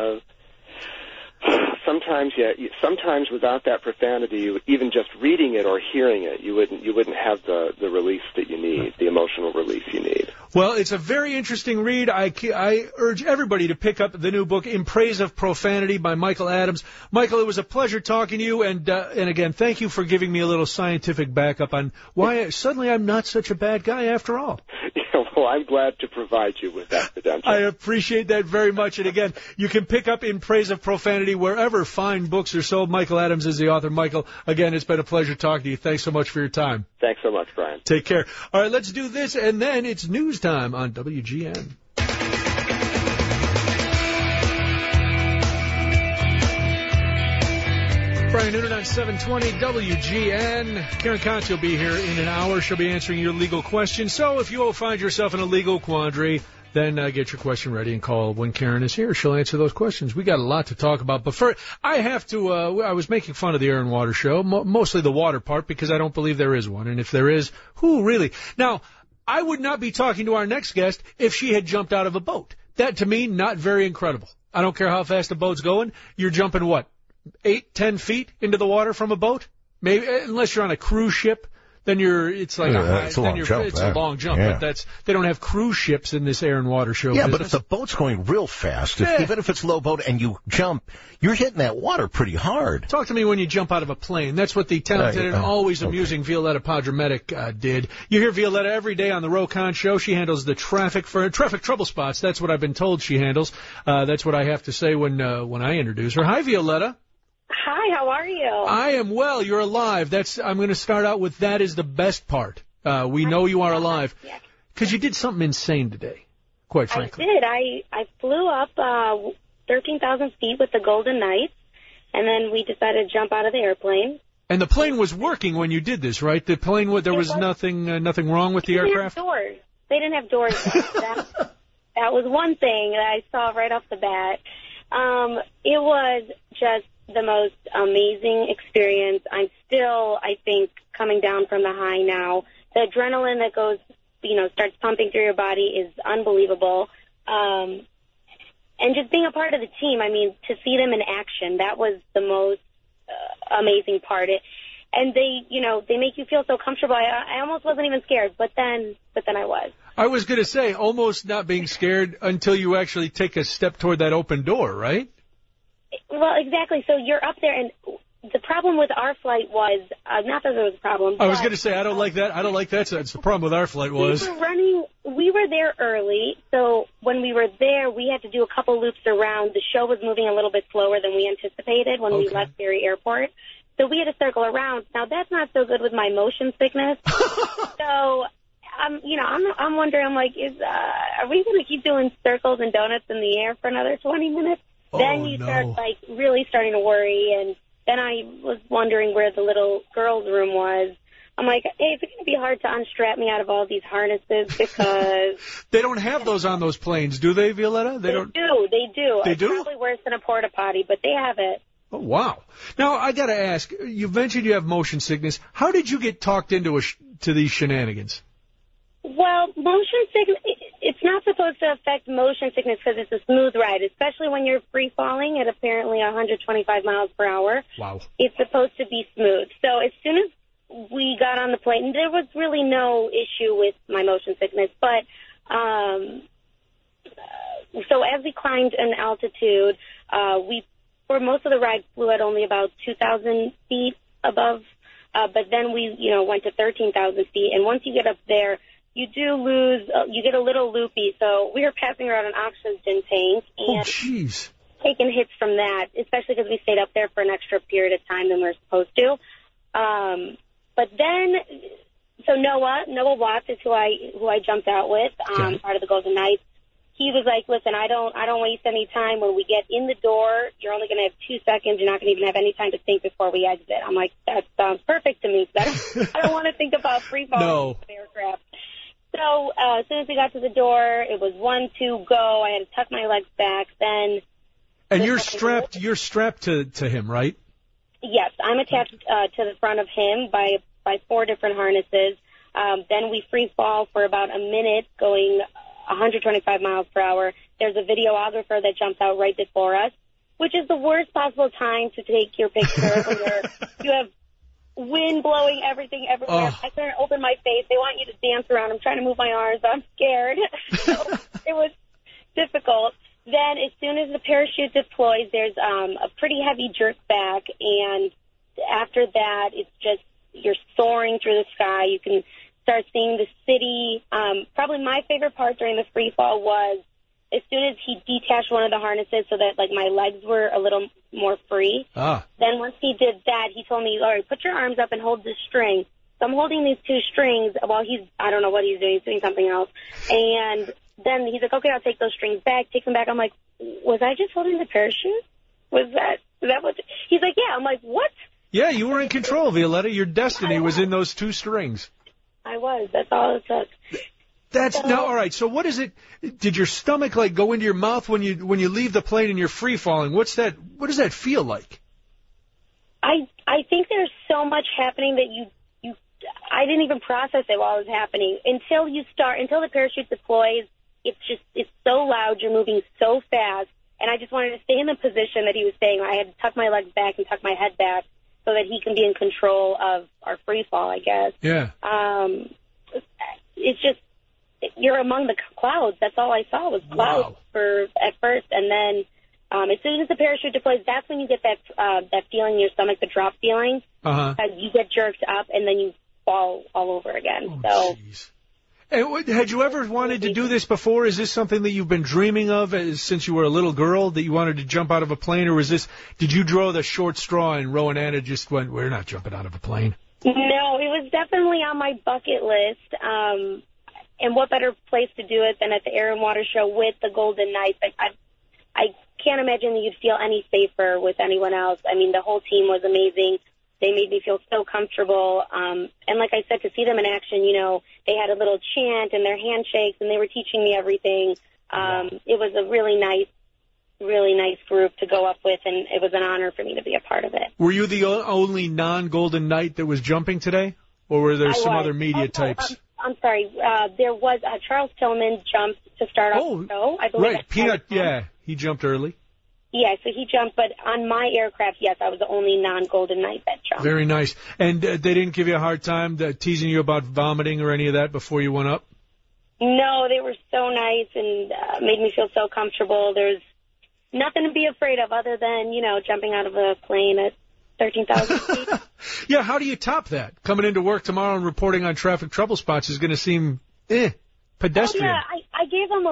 sometimes without that profanity, even just reading it or hearing it, you wouldn't have the release that you need, the emotional release you need. Well, it's a very interesting read. I urge everybody to pick up the new book, In Praise of Profanity by Michael Adams. Michael, it was a pleasure talking to you, and again, thank you for giving me a little scientific backup on why suddenly I'm not such a bad guy after all. Yeah, well, I'm glad to provide you with that credential. I appreciate that very much, and again, you can pick up In Praise of Profanity wherever fine books are sold. Michael Adams is the author. Michael, again, it's been a pleasure talking to you. Thanks so much for your time. Thanks so much, Brian. Take care. All right, let's do this, and then it's news time on WGN. Brian Noonan on 720 WGN. Karen Conti will be here in an hour. She'll be answering your legal questions. So if you find yourself in a legal quandary, then get your question ready and call when Karen is here. She'll answer those questions. We got a lot to talk about. But first, I have to, I was making fun of the Air and Water show, mostly the water part, because I don't believe there is one. And if there is, who really? Now, I would not be talking to our next guest if she had jumped out of a boat. That, to me, not very incredible. I don't care how fast the boat's going. You're jumping, what, 8-10 feet into the water from a boat? Maybe, unless you're on a cruise ship. Then it's like it's a long jump. It's a long jump, yeah. But they don't have cruise ships in this Air and Water show. Yeah, business. but if the boat's going real fast, even if it's low boat and you jump, you're hitting that water pretty hard. Talk to me when you jump out of a plane. That's what the talented and always amusing Violetta Podrometic did. You hear Violetta every day on the Rokon show. She handles the traffic trouble spots. That's what I've been told she handles. That's what I have to say when I introduce her. Hi, Violetta. Hi, how are you? I am well. You're alive. I'm going to start out with that is the best part. We know you are alive. Because you did something insane today, quite frankly. I did. I flew up 13,000 feet with the Golden Knights, and then we decided to jump out of the airplane. And the plane was working when you did this, right? The plane, there was nothing wrong with the aircraft? They didn't have doors. That was one thing that I saw right off the bat. It was just the most amazing experience. I'm still, I think, coming down from the high now. The adrenaline that goes, starts pumping through your body is unbelievable. And just being a part of the team, I mean, to see them in action, that was the most amazing part. And they make you feel so comfortable. I almost wasn't even scared, but then I was. I was going to say, almost not being scared until you actually take a step toward that open door, right? Well, exactly. So you're up there, and the problem with our flight was, not that there was a problem. I was going to say, I don't like that. That's the problem with our flight was. We were there early, so when we were there, we had to do a couple loops around. The show was moving a little bit slower than we anticipated when we left Berry Airport. So we had to circle around. Now, that's not so good with my motion sickness. So, I'm wondering, I'm like, are we going to keep doing circles and donuts in the air for another 20 minutes? Then you start, really starting to worry, and then I was wondering where the little girl's room was. I'm like, hey, is it going to be hard to unstrap me out of all these harnesses because... They don't have those on those planes, do they, Violetta? They do. They do? Probably worse than a porta potty, but they have it. Oh, wow. Now, I got to ask, you mentioned you have motion sickness. How did you get talked into to these shenanigans? Well, motion sickness, it's not supposed to affect motion sickness because it's a smooth ride, especially when you're free-falling at apparently 125 miles per hour. Wow. It's supposed to be smooth. So as soon as we got on the plane, there was really no issue with my motion sickness. But so as we climbed an altitude, we, for most of the ride, flew at only about 2,000 feet above. But then we, went to 13,000 feet. And once you get up there, you do lose, you get a little loopy. So we were passing around an oxygen tank and taking hits from that, especially because we stayed up there for an extra period of time than we were supposed to. But then, so Noah Watts is who I jumped out with, part of the Golden Knights. he was like, listen, I don't waste any time. When we get in the door, you're only going to have 2 seconds. You're not going to even have any time to think before we exit. I'm like, that sounds perfect to me. I don't want to think about free falling from the aircraft. So as soon as we got to the door, it was 1, 2, go. I had to tuck my legs back. Then. And you're strapped to him, right? Yes, I'm attached to the front of him by 4 different harnesses. Then we free fall for about a minute, going 125 miles per hour. There's a videographer that jumps out right before us, which is the worst possible time to take your picture when you have wind blowing everything everywhere. I couldn't open my face. They want you to dance around. I'm trying to move my arms. I'm scared. So it was difficult. Then as soon as the parachute deploys, there's a pretty heavy jerk back, and after that, it's just you're soaring through the sky. You can start seeing the city. Probably my favorite part during the free fall was as soon as he detached one of the harnesses so that, like, my legs were a little more free. Then once he did that, he told me, all right, put your arms up and hold this string. So I'm holding these 2 strings while I don't know what he's doing. He's doing something else. And then he's like, okay, I'll take those strings back, take them back. I'm like, was I just holding the parachute? Was that what? He's like, yeah. I'm like, what? Yeah, you were in control, Violetta. Your destiny was in those 2 strings. I was. That's all it took. Now, all right. So what is it? Did your stomach like go into your mouth when you leave the plane and you're free falling? What does that feel like? I think there's so much happening that I didn't even process it while it was happening until the parachute deploys. It's so loud. You're moving so fast, and I just wanted to stay in the position that he was saying. I had to tuck my legs back and tuck my head back so that he can be in control of our free fall, I guess. Yeah. It's just you're among the clouds. That's all I saw was clouds at first, and then as soon as the parachute deploys, that's when you get that feeling in your stomach, the drop feeling. You get jerked up, and then you fall all over again. Geez. And had you ever wanted to do this before? Is this something that you've been dreaming of since you were a little girl, that you wanted to jump out of a plane? Or did you draw the short straw and Ro and Anna just went, we're not jumping out of a plane? No, it was definitely on my bucket list. And what better place to do it than at the Air and Water Show with the Golden Knights? I can't imagine that you'd feel any safer with anyone else. I mean, the whole team was amazing. They made me feel so comfortable. And like I said, to see them in action, they had a little chant and their handshakes, and they were teaching me everything. It was a really nice group to go up with, and it was an honor for me to be a part of it. Were you the only non-Golden Knight that was jumping today? Or were there some other media types? I'm sorry. There was Charles Tillman jumped to start off the show. I believe right. Peanut, he jumped early. Yeah, so he jumped, but on my aircraft, yes, I was the only non-Golden Knight that jumped. Very nice. And they didn't give you a hard time teasing you about vomiting or any of that before you went up? No, they were so nice and made me feel so comfortable. There's nothing to be afraid of other than, jumping out of a plane at 13,000 feet. Yeah, how do you top that? Coming into work tomorrow and reporting on traffic trouble spots is going to seem pedestrian. Oh, yeah, I gave him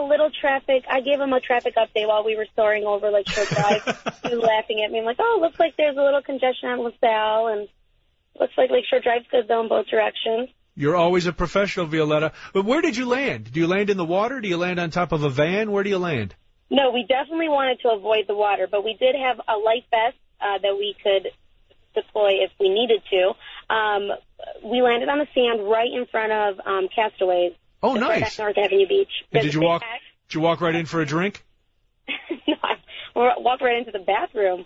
a traffic update while we were soaring over Lakeshore Drive. He was laughing at me. I'm like, looks like there's a little congestion on LaSalle, and looks like Lakeshore Drive's good though in both directions. You're always a professional, Violetta. But where did you land? Do you land in the water? Do you land on top of a van? Where do you land? No, we definitely wanted to avoid the water, but we did have a life vest that we could deploy if we needed to. We landed on the sand right in front of Castaways. Oh, nice. Right at North Avenue Beach. And did you walk right in for a drink? No, I walked right into the bathroom.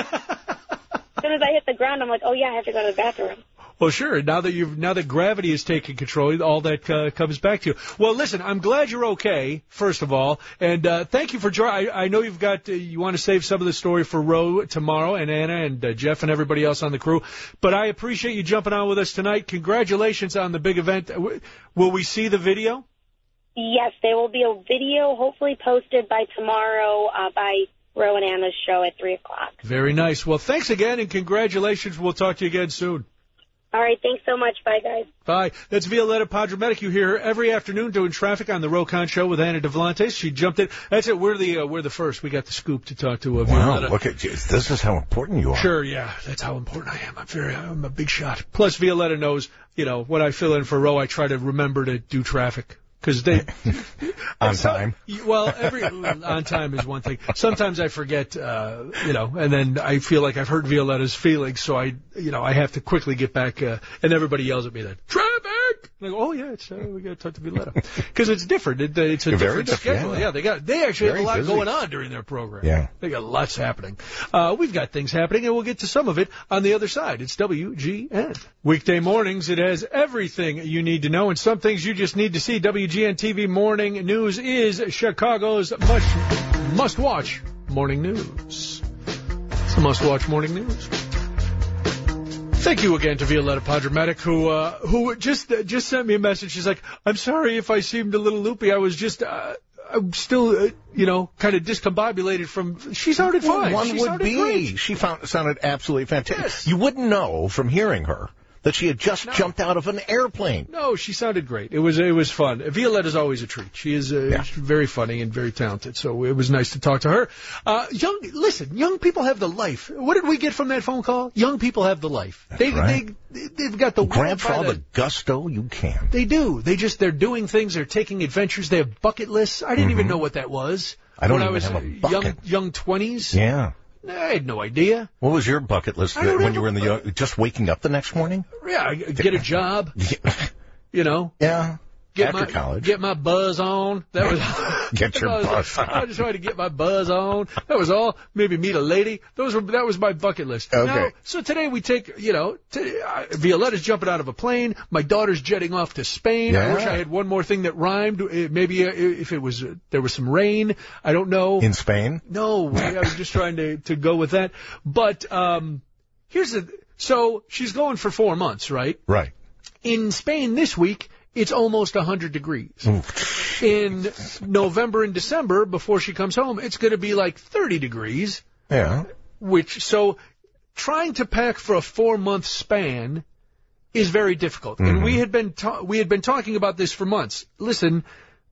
As soon as I hit the ground, I'm like, oh, yeah, I have to go to the bathroom. Well, sure. Now that gravity has taken control, all that comes back to you. Well, listen, I'm glad you're okay, first of all, and thank you for joining. I know you want to save some of the story for Ro tomorrow, and Anna and Jeff and everybody else on the crew, but I appreciate you jumping on with us tonight. Congratulations on the big event. Will we see the video? Yes, there will be a video hopefully posted by tomorrow by Ro and Anna's show at 3 o'clock. Very nice. Well, thanks again, and congratulations. We'll talk to you again soon. All right, thanks so much. Bye, guys. Bye. That's Violetta Padramedic. You hear her every afternoon doing traffic on the Ro-Con Show with Anna Devlantes. She jumped in. That's it. We're the first. We got the scoop to talk to Violetta. Wow, look at you. This is how important you are. Sure, yeah. That's how important I am. I'm a big shot. Plus, Violetta knows, when I fill in for Ro, I try to remember to do traffic. because they on time. Well, on time is one thing. Sometimes I forget, and then I feel like I've hurt Violetta's feelings, so I have to quickly get back, and everybody yells at me then, traffic! And I go, oh yeah, we got to talk to Violetta because it's different. It's a different schedule. Yeah, they actually have a lot going on during their program. Yeah, they got lots happening. We've got things happening, and we'll get to some of it on the other side. It's WGN. Weekday mornings, it has everything you need to know, and some things you just need to see. WGN TV Morning News is Chicago's must-watch morning news. It's the must-watch morning news. Thank you again to Violetta Podramatic, who just sent me a message. She's like, I'm sorry if I seemed a little loopy. I was just, I'm still, kind of discombobulated from. She sounded fine. One she would sounded be. Great. She sounded absolutely fantastic. Yes. You wouldn't know from hearing her that she had just jumped out of an airplane. No, she sounded great. It was fun. Violetta's always a treat. She is very funny and very talented, so it was nice to talk to her. Young people have the life. What did we get from that phone call? Young people have the life. They've got the grandfather gusto you can. They do. They're doing things. They're taking adventures. They have bucket lists. I didn't even know what that was. I don't when even have a bucket. Young 20s. Yeah. I had no idea. What was your bucket list when you were just waking up the next morning? Yeah, get a job. Yeah. After college. Get my buzz on. That was get your buzz on. I just wanted to get my buzz on. That was all. Maybe meet a lady. That was my bucket list. Okay. Now, so today we take, Violetta's jumping out of a plane. My daughter's jetting off to Spain. Yeah. I wish I had one more thing that rhymed. Maybe if it was there was some rain. I don't know. In Spain? No, I was just trying to go with that. But so she's going for 4 months, right? Right. In Spain this week, it's almost 100 degrees. Oof. In November and December, before she comes home, it's going to be like 30 degrees. Yeah. So trying to pack for a 4-month span is very difficult. Mm-hmm. And we had been talking about this for months. Listen,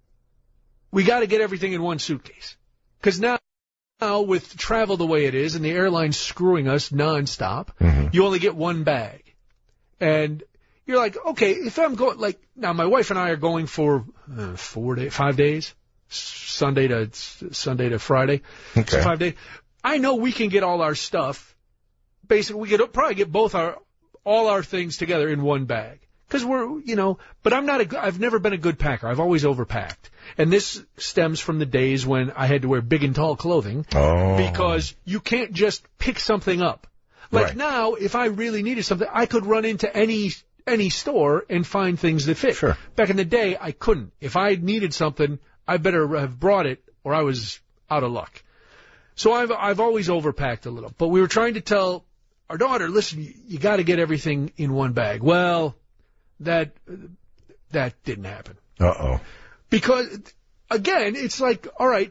we got to get everything in one suitcase. Because now with travel the way it is and the airline's screwing us nonstop, you only get one bag. And you're like, okay, if I'm going, now my wife and I are going for 5 days, Sunday to Friday, okay. So 5 days. I know we can get all our stuff. Basically, we could probably get all our things together in one bag. Because but I've never been a good packer. I've always overpacked. And this stems from the days when I had to wear big and tall clothing. Oh. Because you can't just pick something up. Like now, if I really needed something, I could run into any store and find things that fit. Sure. Back in the day, I couldn't. If I needed something, I better have brought it or I was out of luck. So I've always overpacked a little. But we were trying to tell our daughter, listen, you got to get everything in one bag. Well, that didn't happen. Uh-oh. Because, again, it's like, all right,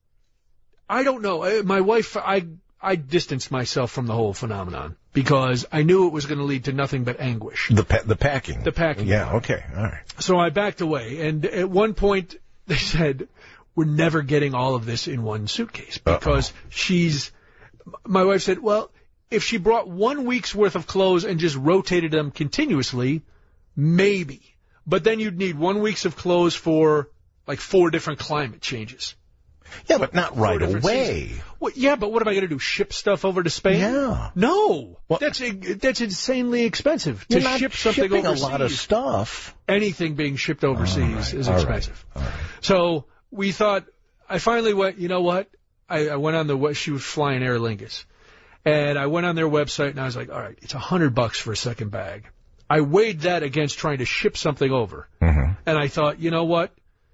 I don't know. My wife, I distanced myself from the whole phenomenon because I knew it was going to lead to nothing but anguish. The packing. The packing. Yeah, okay, all right. So I backed away, and at one point they said, we're never getting all of this in one suitcase because my wife said, well, if she brought 1 week's worth of clothes and just rotated them continuously, maybe. But then you'd need 1 week's of clothes for like 4 different climate changes. Yeah, but not right away. Well, yeah, but what am I going to do? Ship stuff over to Spain? Yeah. No. Well, that's insanely expensive to ship something overseas. A lot of stuff. Anything being shipped overseas is expensive. All right. So we thought, I finally went, you know what? I went on she was flying Aer Lingus. And I went on their website and I was like, all right, it's $100 for a second bag. I weighed that against trying to ship something over. Mm-hmm. And I thought, you know what?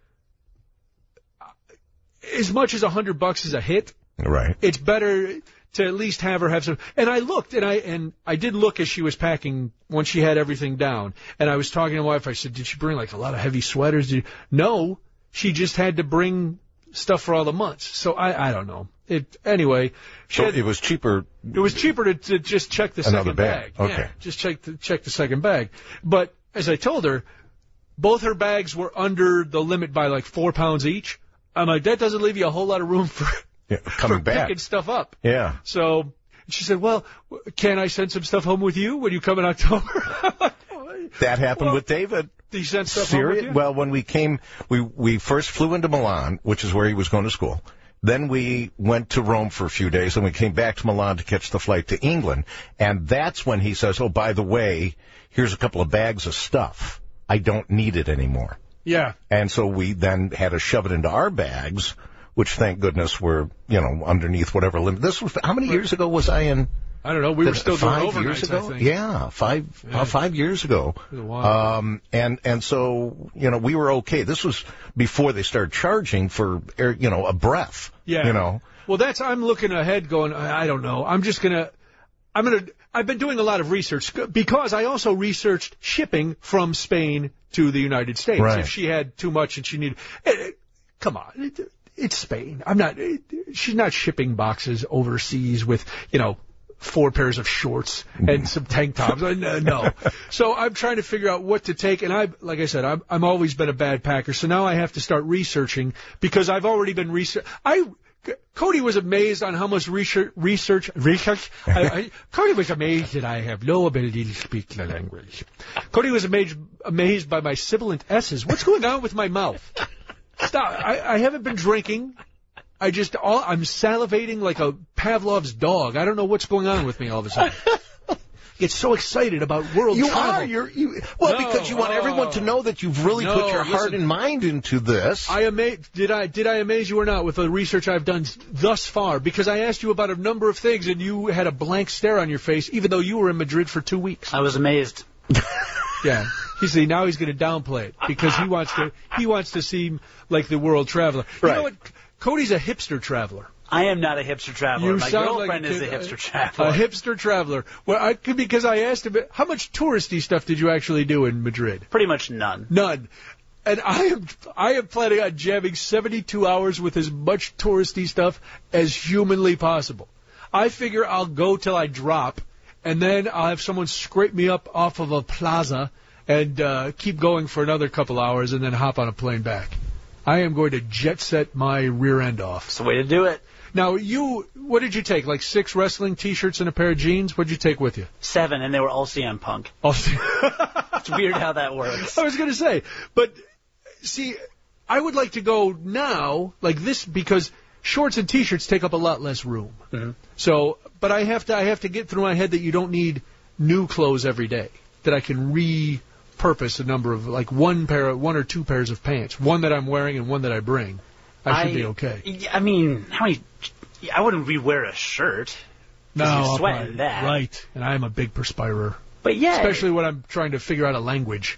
As much as $100 is a hit, right? It's better to at least have her have some. And I looked, and I did look as she was packing once she had everything down. And I was talking to my wife. I said, "Did she bring like a lot of heavy sweaters?" No, she just had to bring stuff for all the months. So I don't know. Anyway. It was cheaper. It was cheaper to just check the second bag. Okay. Yeah, just check the second bag. But as I told her, both her bags were under the limit by like 4 pounds each. I'm like, that doesn't leave you a whole lot of room for picking stuff up. Yeah. So she said, well, can I send some stuff home with you when you come in October? That happened with David. He sent stuff home with you? Well, when we came, we first flew into Milan, which is where he was going to school. Then we went to Rome for a few days, and we came back to Milan to catch the flight to England. And that's when he says, oh, by the way, here's a couple of bags of stuff. I don't need it anymore. Yeah. And so we then had to shove it into our bags, which, thank goodness, were, underneath whatever limit. This was, how many years ago was I in? I don't know. We were still doing overnights, 5 years ago? I think. Yeah, 5 years ago. It was a while. And so, we were okay. This was before they started charging for, a breath. Yeah. Well, I'm looking ahead going, I don't know. I've been doing a lot of research because I also researched shipping from Spain to the United States. Right. If she had too much and she needed, come on, it's Spain. She's not shipping boxes overseas with, 4 pairs of shorts and some tank tops. No. So I'm trying to figure out what to take. And like I said, I'm always been a bad packer. So now I have to start researching because I've already been Cody was amazed on how much research. Cody was amazed that I have no ability to speak the language. Cody was amazed by my sibilant S's. What's going on with my mouth? Stop. I haven't been drinking. I'm salivating like a Pavlov's dog. I don't know what's going on with me all of a sudden. Get so excited about world travel. Because you want everyone to know that you've really put your heart and mind into this. Did I amaze you or not with the research I've done thus far? Because I asked you about a number of things and you had a blank stare on your face, even though you were in Madrid for 2 weeks. I was amazed. Yeah. Now he's going to downplay it because he wants to seem like the world traveler. Right. You know what? Cody's a hipster traveler. I am not a hipster traveler. My girlfriend is a hipster traveler. A hipster traveler. Well, because I asked him, how much touristy stuff did you actually do in Madrid? Pretty much none. None. And I am planning on jamming 72 hours with as much touristy stuff as humanly possible. I figure I'll go till I drop, and then I'll have someone scrape me up off of a plaza and keep going for another couple hours and then hop on a plane back. I am going to jet set my rear end off. It's the way to do it. Now, what did you take? Like 6 wrestling T-shirts and a pair of jeans? What did you take with you? 7, and they were all CM Punk. It's weird how that works. I was going to say, but see, I would like to go now like this because shorts and T-shirts take up a lot less room. Mm-hmm. So, but I have to get through my head that you don't need new clothes every day. That I can repurpose a number of like one or 2 pairs of pants, one that I'm wearing and one that I bring. I should be okay. I mean, I wouldn't rewear a shirt. No, you're sweating that. Right, and I am a big perspirer. But yeah, especially when I'm trying to figure out a language.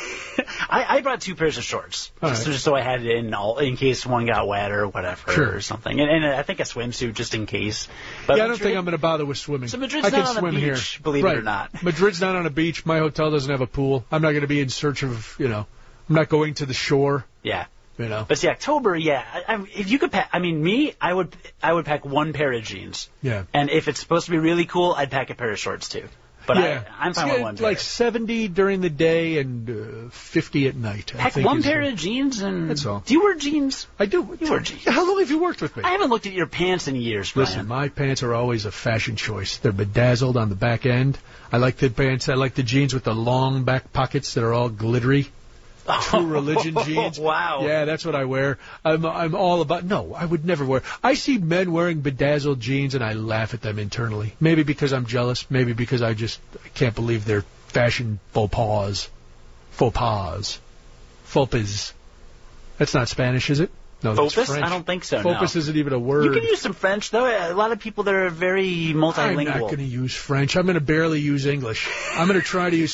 I brought 2 pairs of shorts just so I had it in case one got wet or whatever or something, and I think a swimsuit just in case. But I don't think I'm going to bother with swimming. So Madrid's not on a beach, believe it or not. Madrid's not on a beach. My hotel doesn't have a pool. I'm not going to be in search of I'm not going to the shore. Yeah. But see, October, if you could pack, I would pack 1 pair of jeans. Yeah. And if it's supposed to be really cool, I'd pack a pair of shorts too. But I'm fine with 1 pair. Like 70 during the day and 50 at night. Pack 1 pair of jeans and... That's all. Do you wear jeans? I do. You wear jeans. How long have you worked with me? I haven't looked at your pants in years, Brian. Listen, my pants are always a fashion choice. They're bedazzled on the back end. I like the pants. I like the jeans with the long back pockets that are all glittery. True religion jeans. Wow. Yeah, that's what I wear. I'm all about... No, I would never wear... I see men wearing bedazzled jeans and I laugh at them internally. Maybe because I'm jealous. Maybe because I can't believe their fashion faux pas. Faux pas. Faux pas. That's not Spanish, is it? No, that's Focus? French. I don't think so, Focus isn't even a word. You can use some French, though. A lot of people that are very multilingual. I'm not going to use French. I'm going to barely use English. I'm going to try to use...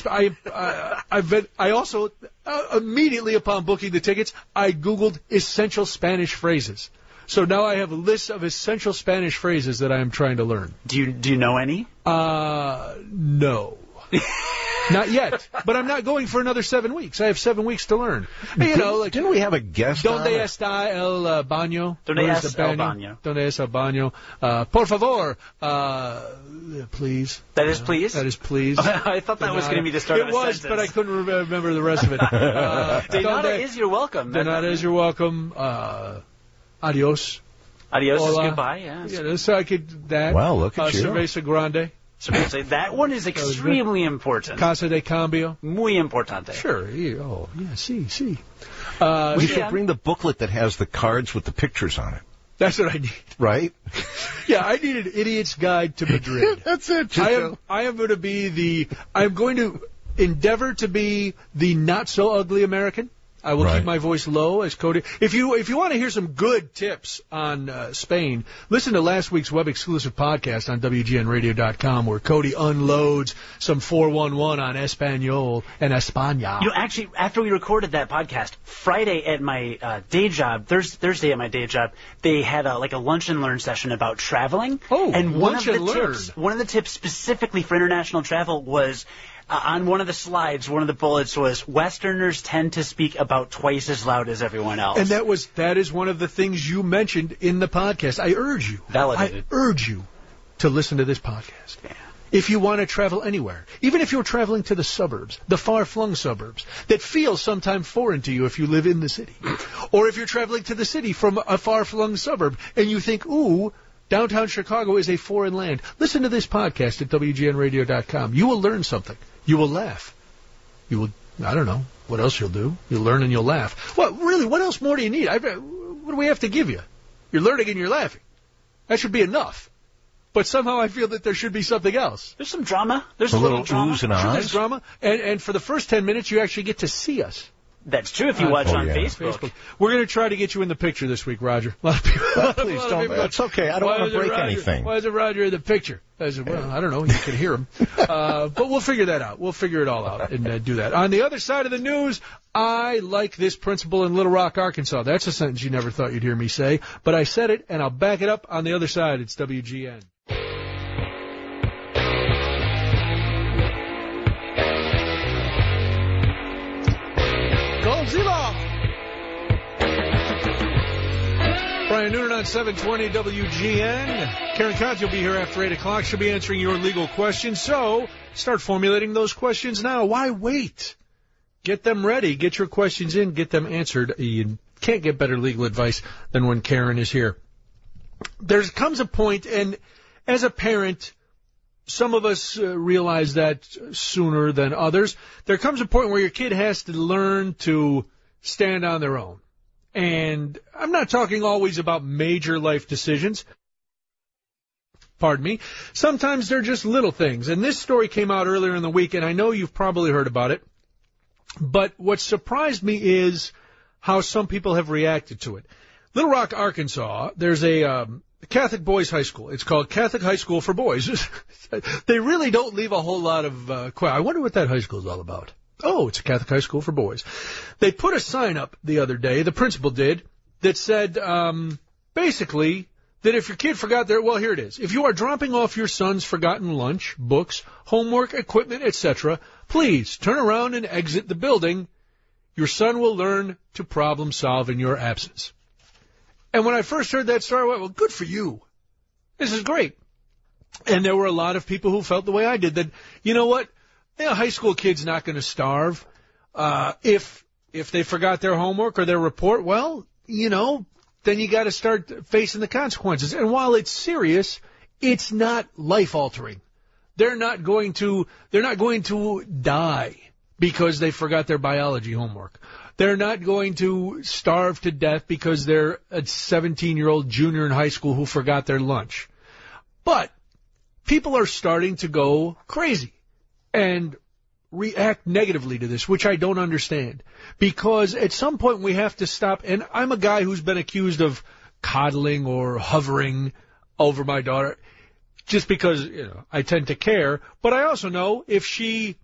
I also, immediately upon booking the tickets, I Googled essential Spanish phrases. So now I have a list of essential Spanish phrases that I am trying to learn. Do you know any? No. Not yet, but I'm not going for another 7 weeks. I have 7 weeks to learn. Didn't we have a guest Donde está el baño? Donde es el baño? Donde es el baño? Por favor, please. That is please? That is please. I thought that was going to be the start of a sentence. It was, but I couldn't remember the rest of it. De nada is your welcome. De nada is your welcome. Adios. Adios Hola. is goodbye, yeah. Yeah, so I could that. Wow, look at you. Cerveza grande. Seriously, that one is extremely important. Casa de Cambio. Muy importante. Sure. See. We should bring the booklet that has the cards with the pictures on it. That's what I need. Right? Yeah, I need an idiot's guide to Madrid. That's it. I'm going to endeavor to be the not so ugly American. I will keep my voice low as Cody. If you want to hear some good tips on Spain, listen to last week's web-exclusive podcast on WGNradio.com where Cody unloads some 411 on Espanol and España. You know, actually, after we recorded that podcast, Friday at my day job, Thursday at my day job, they had a lunch and learn session about traveling. Oh, and one of the tips specifically for international travel was... on one of the slides, one of the bullets was, Westerners tend to speak about twice as loud as everyone else. And that is one of the things you mentioned in the podcast. I urge you to listen to this podcast. Yeah. If you want to travel anywhere, even if you're traveling to the suburbs, the far-flung suburbs, that feel sometimes foreign to you if you live in the city. Or if you're traveling to the city from a far-flung suburb and you think, ooh, downtown Chicago is a foreign land. Listen to this podcast at WGNradio.com. You will learn something. You will laugh. You will, I don't know what else you'll do. You'll learn and you'll laugh. Well, really, what else more do you need? What do we have to give you? You're learning and you're laughing. That should be enough. But somehow I feel that there should be something else. There's some drama. There's a little drama. Oohs and ahs. Sure, there's drama. And for the first 10 minutes, you actually get to see us. That's true if you watch on Facebook. We're going to try to get you in the picture this week, Roger. A lot of people. Please don't. That's okay. I don't want to break anything. Why is it Roger in the picture? I said, well, I don't know. You can hear him. But we'll figure that out. We'll figure it all out and do that. On the other side of the news, I like this principal in Little Rock, Arkansas. That's a sentence you never thought you'd hear me say. But I said it, and I'll back it up on the other side. It's WGN. Godzilla! Brian Noonan on 720 WGN. Karen Conti will be here after 8 o'clock. She'll be answering your legal questions. So start formulating those questions now. Why wait? Get them ready. Get your questions in. Get them answered. You can't get better legal advice than when Karen is here. There comes a point, and as a parent, some of us realize that sooner than others. There comes a point where your kid has to learn to stand on their own. And I'm not talking always about major life decisions. Pardon me. Sometimes they're just little things. And this story came out earlier in the week, and I know you've probably heard about it. But what surprised me is how some people have reacted to it. Little Rock, Arkansas, there's a Catholic boys' high school. It's called Catholic High School for Boys. They really don't leave a whole lot of I wonder what that high school is all about. Oh, it's a Catholic high school for boys. They put a sign up the other day, the principal did, that said basically that if your kid forgot well, here it is. If you are dropping off your son's forgotten lunch, books, homework, equipment, etc., please turn around and exit the building. Your son will learn to problem solve in your absence. And when I first heard that story, I went, well, good for you. This is great. And there were a lot of people who felt the way I did, that, you know what, a high school kid's not going to starve. If they forgot their homework or their report, well, you know, then you got to start facing the consequences. And while it's serious, it's not life-altering. They're not going to die because they forgot their biology homework. They're not going to starve to death because they're a 17-year-old junior in high school who forgot their lunch. But people are starting to go crazy and react negatively to this, which I don't understand. Because at some point we have to stop, and I'm a guy who's been accused of coddling or hovering over my daughter just because, you know, I tend to care. But I also know if she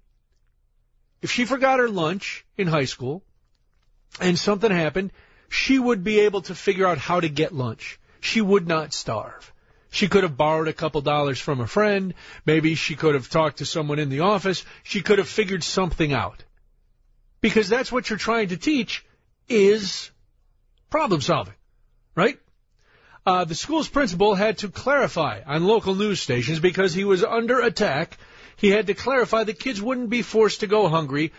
forgot her lunch in high school and something happened, she would be able to figure out how to get lunch. She would not starve. She could have borrowed a couple dollars from a friend. Maybe she could have talked to someone in the office. She could have figured something out. Because that's what you're trying to teach is problem solving, right? The school's principal had to clarify on local news stations because he was under attack. He had to clarify that kids wouldn't be forced to go hungry,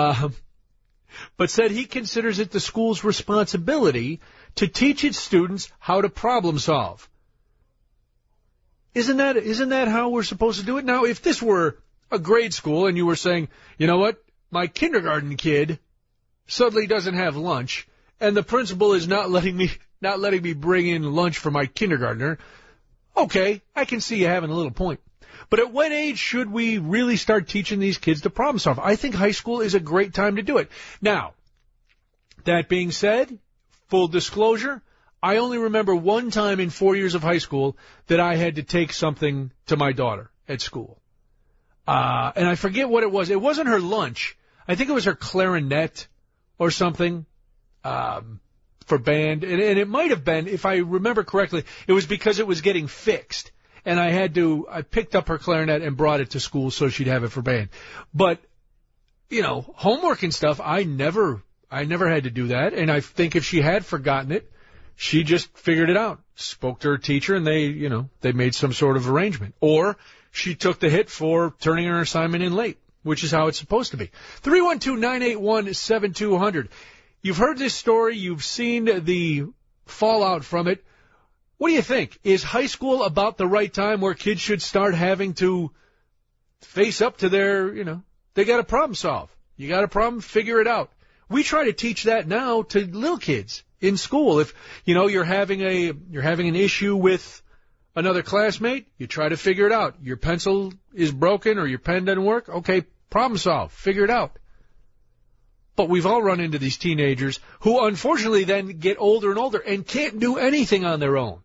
but said he considers it the school's responsibility to teach its students how to problem solve. Isn't that how we're supposed to do it? Now, if this were a grade school and you were saying, you know what, my kindergarten kid suddenly doesn't have lunch, and the principal is not letting me bring in lunch for my kindergartner, okay, I can see you having a little point. But at what age should we really start teaching these kids to problem solve? I think high school is a great time to do it. Now, that being said, full disclosure, I only remember one time in 4 years of high school that I had to take something to my daughter at school. And I forget what it was. It wasn't her lunch. I think it was her clarinet or something for band. And it might have been, if I remember correctly, it was because it was getting fixed. And I picked up her clarinet and brought it to school so she'd have it for band. But, homework and stuff, I never had to do that. And I think if she had forgotten it, she just figured it out, spoke to her teacher, and they made some sort of arrangement. Or she took the hit for turning her assignment in late, which is how it's supposed to be. 312-981-7200. You've heard this story. You've seen the fallout from it. What do you think? Is high school about the right time where kids should start having to face up to their, they got a problem solve. You got a problem, figure it out. We try to teach that now to little kids in school. If, you're having an issue with another classmate, you try to figure it out. Your pencil is broken or your pen doesn't work. Okay, problem solve. Figure it out. But we've all run into these teenagers who unfortunately then get older and older and can't do anything on their own.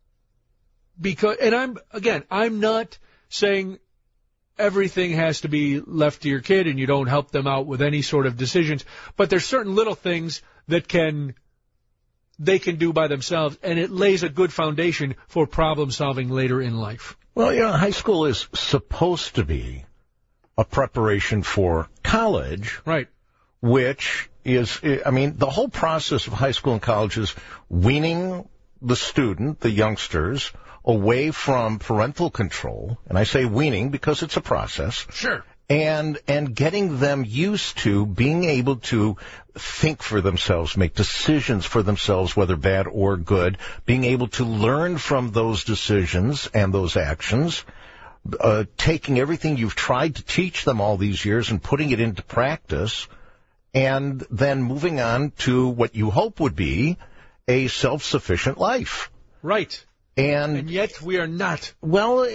I'm not saying everything has to be left to your kid and you don't help them out with any sort of decisions, but there's certain little things that they can do by themselves, and it lays a good foundation for problem solving later in life. Well, high school is supposed to be a preparation for college. Right. Which is, the whole process of high school and college is weaning the student, the youngsters, away from parental control. And I say weaning because it's a process. Sure. And getting them used to being able to think for themselves, make decisions for themselves, whether bad or good, being able to learn from those decisions and those actions, taking everything you've tried to teach them all these years and putting it into practice, and then moving on to what you hope would be a self-sufficient life. Right. And yet we are not. Well,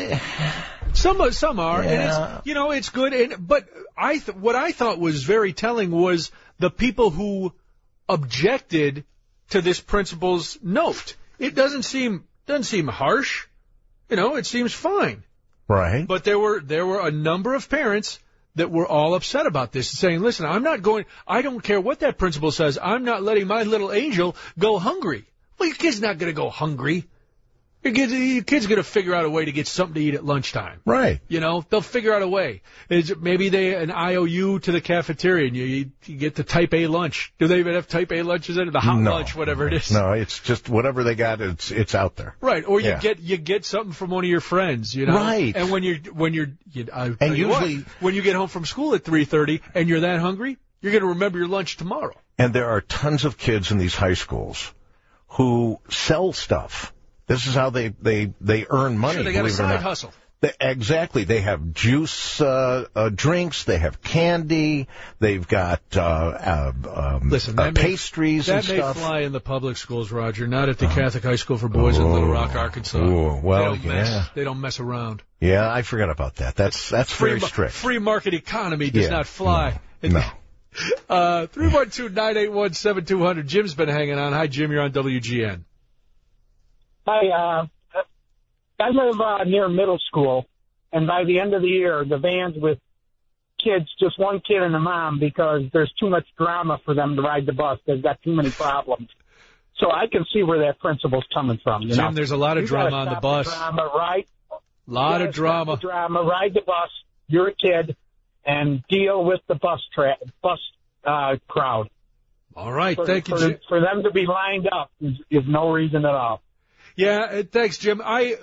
some are, yeah. And it's good. But what I thought was very telling was the people who objected to this principal's note. It doesn't seem harsh. It seems fine. Right. But there were a number of parents that were all upset about this, saying, listen, I don't care what that principal says, I'm not letting my little angel go hungry. Well, your kid's not going to go hungry. Your kid's going to figure out a way to get something to eat at lunchtime. Right. They'll figure out a way. Maybe an IOU to the cafeteria and you get the type A lunch. Do they even have type A lunches in it? The hot lunch, whatever it is. No, it's just whatever they got, it's out there. Right. Or you get something from one of your friends, Right. And when you get home from school at 3:30 and you're that hungry, you're going to remember your lunch tomorrow. And there are tons of kids in these high schools who sell stuff. This is how they earn money. Sure, they got a side hustle. Exactly. They have juice drinks. They have candy. They've got pastries and stuff. That may fly in the public schools, Roger, not at the Catholic High School for Boys in Little Rock, Arkansas. Well, they don't mess around. Yeah, I forgot about that. That's very strict. Free market economy does not fly. No. 312-981-7200. Jim's been hanging on. Hi, Jim. You're on WGN. Hi, I live near middle school, and by the end of the year, the vans with kids, just one kid and a mom, because there's too much drama for them to ride the bus. They've got too many problems. So I can see where that principal's coming from. Jim, there's a lot of drama on the bus. Lot of drama. Ride the bus. You're a kid, and deal with the bus crowd. All right, thank you, Jim. For them to be lined up is no reason at all. Yeah, thanks, Jim.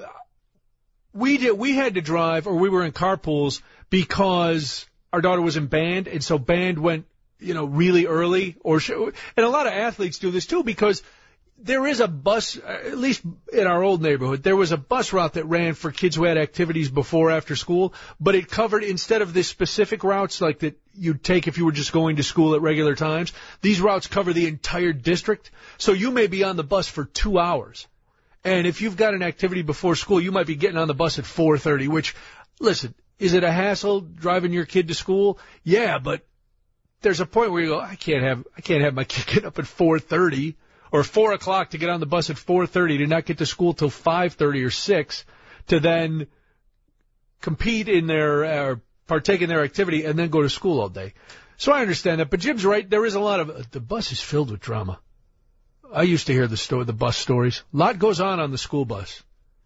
We had to drive, or we were in carpools because our daughter was in band, and so band went, really early. And a lot of athletes do this too because there is a bus, at least in our old neighborhood, there was a bus route that ran for kids who had activities before or after school, but it covered, instead of the specific routes like that you'd take if you were just going to school at regular times, these routes cover the entire district. So you may be on the bus for 2 hours. And if you've got an activity before school, you might be getting on the bus at 4:30, which, listen, is it a hassle driving your kid to school? Yeah, but there's a point where you go, I can't have my kid get up at 4:30 or 4 o'clock to get on the bus at 4:30 to not get to school till 5:30 or 6 to then compete in their partake in their activity and then go to school all day. So I understand that, but Jim's right. There is a lot of the bus is filled with drama. I used to hear the bus stories. A lot goes on the school bus.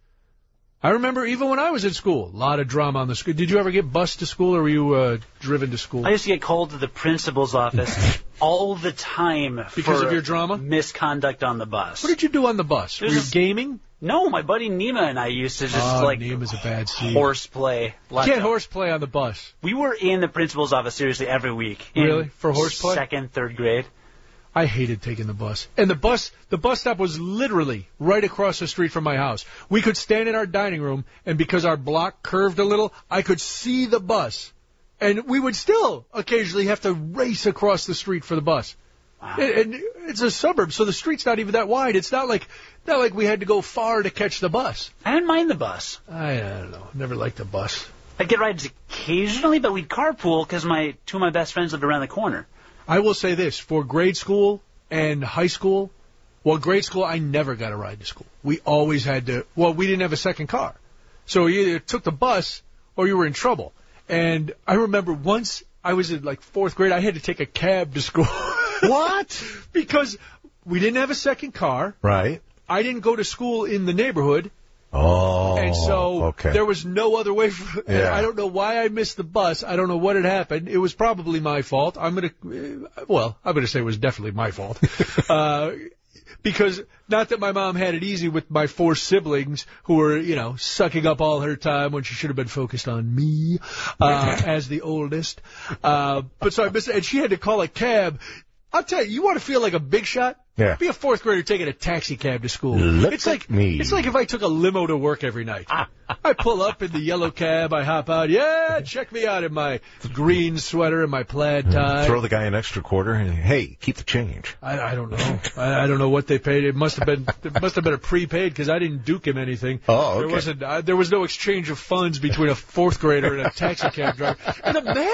I remember even when I was in school, a lot of drama on the school. Did you ever get bused to school, or were you driven to school? I used to get called to the principal's office all the time because of your drama? Misconduct on the bus. What did you do on the bus? Were you gaming? No, my buddy Nima and I used to just Nima's a bad seed. Horseplay. You can't horseplay on the bus. We were in the principal's office seriously every week. Really? For horseplay? 2nd, 3rd grade. I hated taking the bus. And the bus stop was literally right across the street from my house. We could stand in our dining room, and because our block curved a little, I could see the bus. And we would still occasionally have to race across the street for the bus. Wow. And it's a suburb, so the street's not even that wide. It's not like we had to go far to catch the bus. I didn't mind the bus. I don't know. Never liked the bus. I'd get rides occasionally, but we'd carpool because two of my best friends lived around the corner. I will say this, for grade school and high school, grade school, I never got a ride to school. We always had to, we didn't have a second car. So you either took the bus or you were in trouble. And I remember once I was in 4th grade, I had to take a cab to school. What? Because we didn't have a second car. Right. I didn't go to school in the neighborhood. Oh, and so there was no other way. I don't know why I missed the bus. I don't know what had happened. It was probably my fault. I'm going to say it was definitely my fault. Because not that my mom had it easy with my 4 siblings who were, sucking up all her time when she should have been focused on me, as the oldest. But so I missed it, and she had to call a cab. I'll tell you want to feel like a big shot? Yeah. Be a 4th grader taking a taxi cab to school. It's like if I took a limo to work every night. I pull up in the yellow cab, I hop out. Yeah, check me out in my green sweater and my plaid tie. Throw the guy an extra quarter and hey, keep the change. I don't know. I don't know what they paid. It must have been a prepaid because I didn't duke him anything. Oh, okay. There was no exchange of funds between a 4th grader and a taxi cab driver. And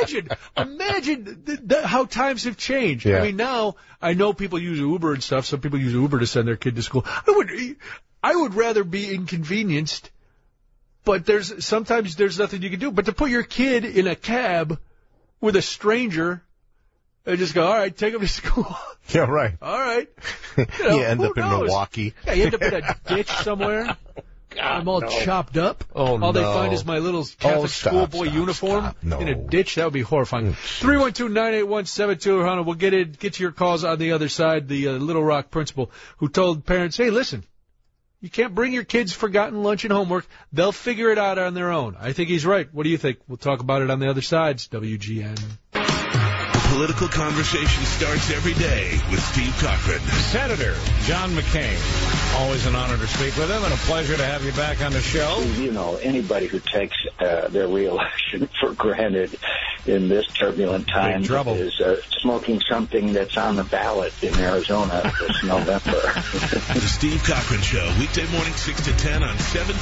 imagine how times have changed. Yeah. I mean, now I know people use Uber and stuff. Some people use Uber to send their kid to school. I would rather be inconvenienced, but sometimes there's nothing you can do. But to put your kid in a cab with a stranger and just go, all right, take him to school. Yeah, right. All right. You end up in Milwaukee. Yeah, you end up in a ditch somewhere. I'm all chopped up. Oh, all they find is my little Catholic schoolboy uniform in a ditch. That would be horrifying. 312-981-7200. We'll get to your calls on the other side. The Little Rock principal who told parents, hey, listen, you can't bring your kids forgotten lunch and homework. They'll figure it out on their own. I think he's right. What do you think? We'll talk about it on the other side. It's WGN. Political conversation starts every day with Steve Cochran. Senator John McCain. Always an honor to speak with him and a pleasure to have you back on the show. Anybody who takes their reelection for granted in this turbulent time is smoking something that's on the ballot in Arizona this November. The Steve Cochran Show, weekday morning 6 to 10 on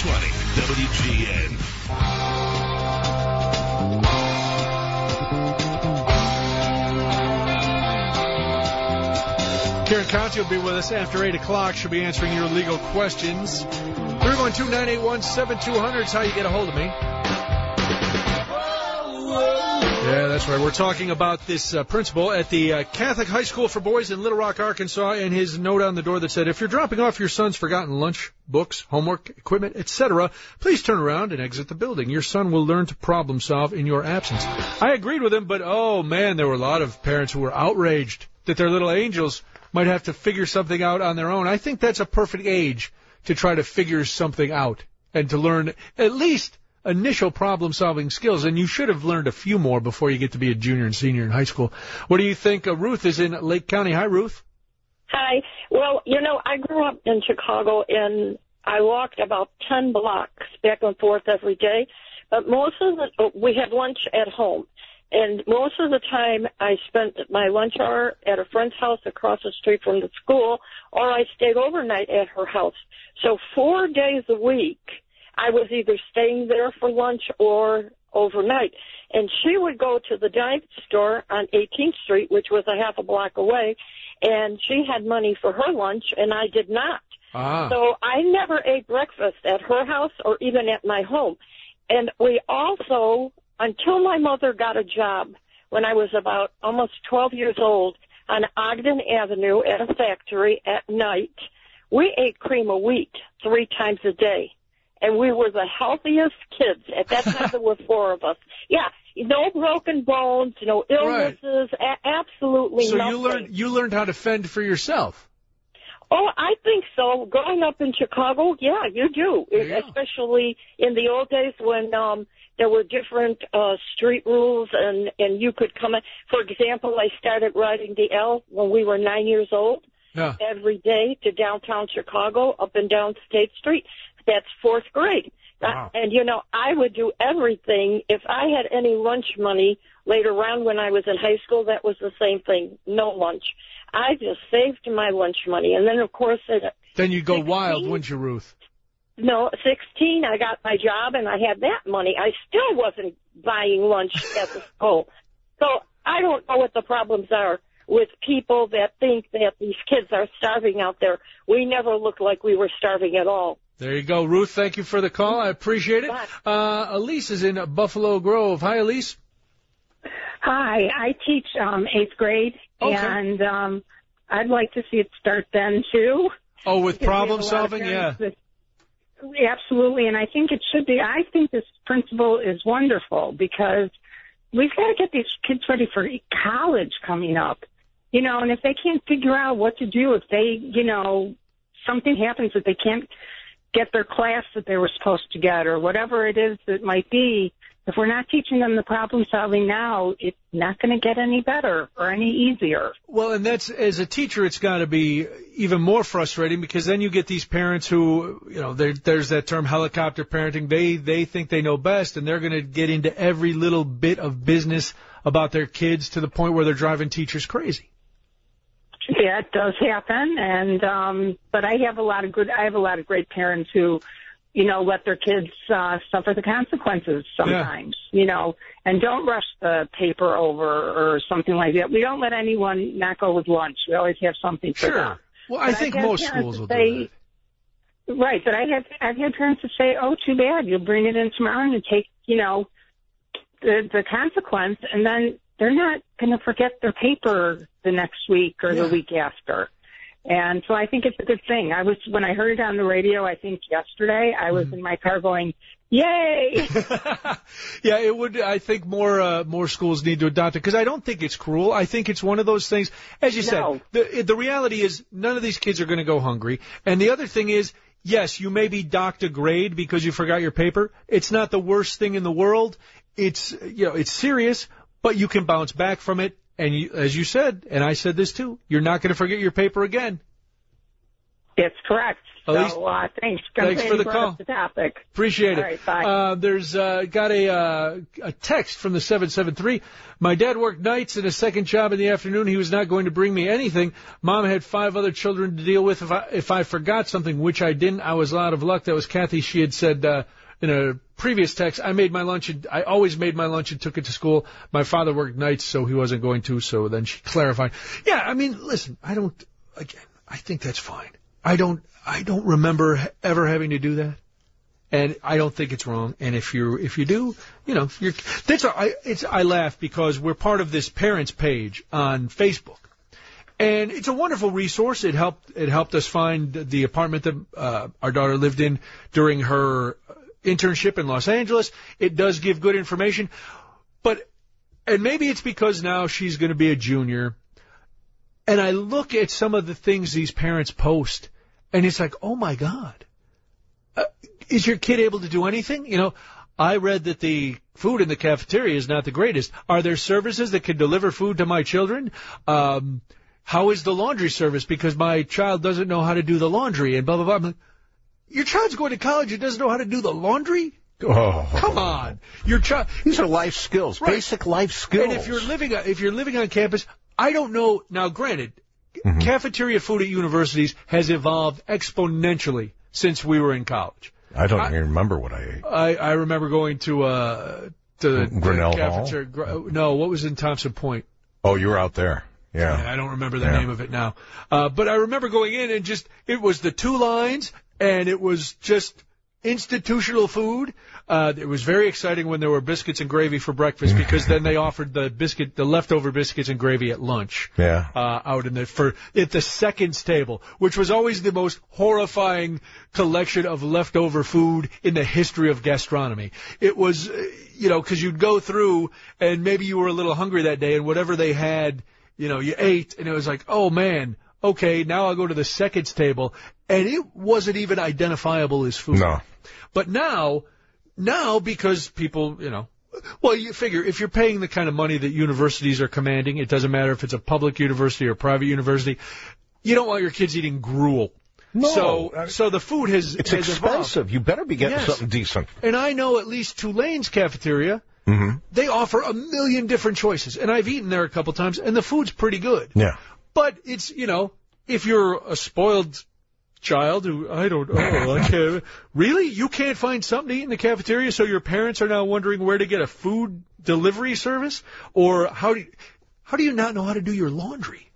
720 WGN. Karen Conti will be with us after 8 o'clock. She'll be answering your legal questions. 312-981-7200 is how you get a hold of me. Yeah, that's right. We're talking about this principal at the Catholic High School for Boys in Little Rock, Arkansas, and his note on the door that said, if you're dropping off your son's forgotten lunch, books, homework, equipment, etc., please turn around and exit the building. Your son will learn to problem solve in your absence. I agreed with him, but, oh, man, there were a lot of parents who were outraged that their little angels might have to figure something out on their own. I think that's a perfect age to try to figure something out and to learn at least initial problem-solving skills. And you should have learned a few more before you get to be a junior and senior in high school. What do you think? Ruth is in Lake County. Hi, Ruth. Hi. Well, I grew up in Chicago, and I walked about 10 blocks back and forth every day. But we had lunch at home. And most of the time, I spent my lunch hour at a friend's house across the street from the school, or I stayed overnight at her house. So 4 days a week, I was either staying there for lunch or overnight. And she would go to the dive store on 18th Street, which was a half a block away, and she had money for her lunch, and I did not. So I never ate breakfast at her house or even at my home. And we also, until my mother got a job when I was about almost 12 years old on Ogden Avenue at a factory at night, we ate cream of wheat 3 times a day. And we were the healthiest kids. At that time, there were 4 of us. Yeah, no broken bones, no illnesses, absolutely nothing. So you learned how to fend for yourself. Oh, I think so. Growing up in Chicago, yeah, you do. Especially in the old days when there were different street rules and you could come in. For example, I started riding the L when we were 9 years old. Yeah. Every day to downtown Chicago, up and down State Street. That's 4th grade. Wow. And, I would do everything. If I had any lunch money later on when I was in high school, that was the same thing. No lunch. I just saved my lunch money. And then, of course... Then you go 16, wild, wouldn't you, Ruth? No, 16, I got my job, and I had that money. I still wasn't buying lunch at the school. So I don't know what the problems are with people that think that these kids are starving out there. We never looked like we were starving at all. There you go, Ruth. Thank you for the call. I appreciate it. Elise is in Buffalo Grove. Hi, Elise. Hi. I teach 8th grade, and I'd like to see it start then, too. Oh, with problem solving? Yeah. Absolutely, and I think it should be. I think this principle is wonderful because we've got to get these kids ready for college coming up. And if they can't figure out what to do, if they, something happens that they can't get their class that they were supposed to get or whatever it is that might be, if we're not teaching them the problem solving now, it's not going to get any better or any easier. Well, and that's, as a teacher, it's got to be even more frustrating because then you get these parents who, there's that term helicopter parenting. They think they know best, and they're going to get into every little bit of business about their kids to the point where they're driving teachers crazy. Yeah, it does happen, and but I have a lot of great parents who, let their kids suffer the consequences sometimes, and don't rush the paper over or something like that. We don't let anyone not go with lunch. We always have something for them. Well, I think most schools will do that. Right, but I've had parents that say, "Oh, too bad, you'll bring it in tomorrow and take, the consequence," and then they're not going to forget their paper the next week or the week after. And so I think it's a good thing. When I heard it on the radio, I think yesterday, I was in my car going, yay! Yeah, it would. I think more schools need to adopt it because I don't think it's cruel. I think it's one of those things, as you said, the reality is none of these kids are going to go hungry. And the other thing is, yes, you may be docked a grade because you forgot your paper. It's not the worst thing in the world. It's, it's serious, but you can bounce back from it. And as you said, and I said this too, you're not going to forget your paper again. It's correct. Elise, so, thanks. Thanks for the call. The topic. Appreciate it. All right, bye. There's got a text from the 773. My dad worked nights and a second job in the afternoon. He was not going to bring me anything. Mom had 5 other children to deal with. If I forgot something, which I didn't, I was out of luck. That was Kathy. She had said in a previous text, I always made my lunch and took it to school. My father worked nights, so he wasn't going to. So then she clarified. Yeah, I mean, listen, I think that's fine. I don't remember ever having to do that, and I don't think it's wrong. And if you do, I laugh because we're part of this parents page on Facebook, and it's a wonderful resource. It helped us find the apartment that our daughter lived in during her internship in Los Angeles. It does give good information, and maybe it's because now she's going to be a junior, and I look at some of the things these parents post. And it's like, oh, my God, is your kid able to do anything? I read that the food in the cafeteria is not the greatest. Are there services that can deliver food to my children? how is the laundry service? Because my child doesn't know how to do the laundry and blah, blah, blah. I'm like, your child's going to college and doesn't know how to do the laundry? Oh, come on! Your child. These are life skills, right. Basic life skills. And if you're living on campus, I don't know. Now, granted, cafeteria food at universities has evolved exponentially since we were in college. I don't even remember what I ate. I remember going to Grinnell Hall. No, what was in Thompson Point? Oh, you were out there. Yeah. I don't remember the name of it now. But I remember going in and it was the 2 lines, and it was just institutional food. It was very exciting when there were biscuits and gravy for breakfast, because then they offered the leftover biscuits and gravy at lunch. Yeah. Out at the seconds table, which was always the most horrifying collection of leftover food in the history of gastronomy. It was, because you'd go through and maybe you were a little hungry that day, and whatever they had, you ate, and it was like, oh man, okay, now I'll go to the seconds table, and it wasn't even identifiable as food. No. But now because people, well, you figure if you're paying the kind of money that universities are commanding, it doesn't matter if it's a public university or a private university, you don't want your kids eating gruel. No. So the food has expensive. Evolved. You better be getting something decent. And I know at least Tulane's cafeteria, they offer a million different choices. And I've eaten there a couple times, and the food's pretty good. Yeah. But it's, if you're a spoiled child who, I can't, really? You can't find something to eat in the cafeteria, so your parents are now wondering where to get a food delivery service? Or how do you not know how to do your laundry?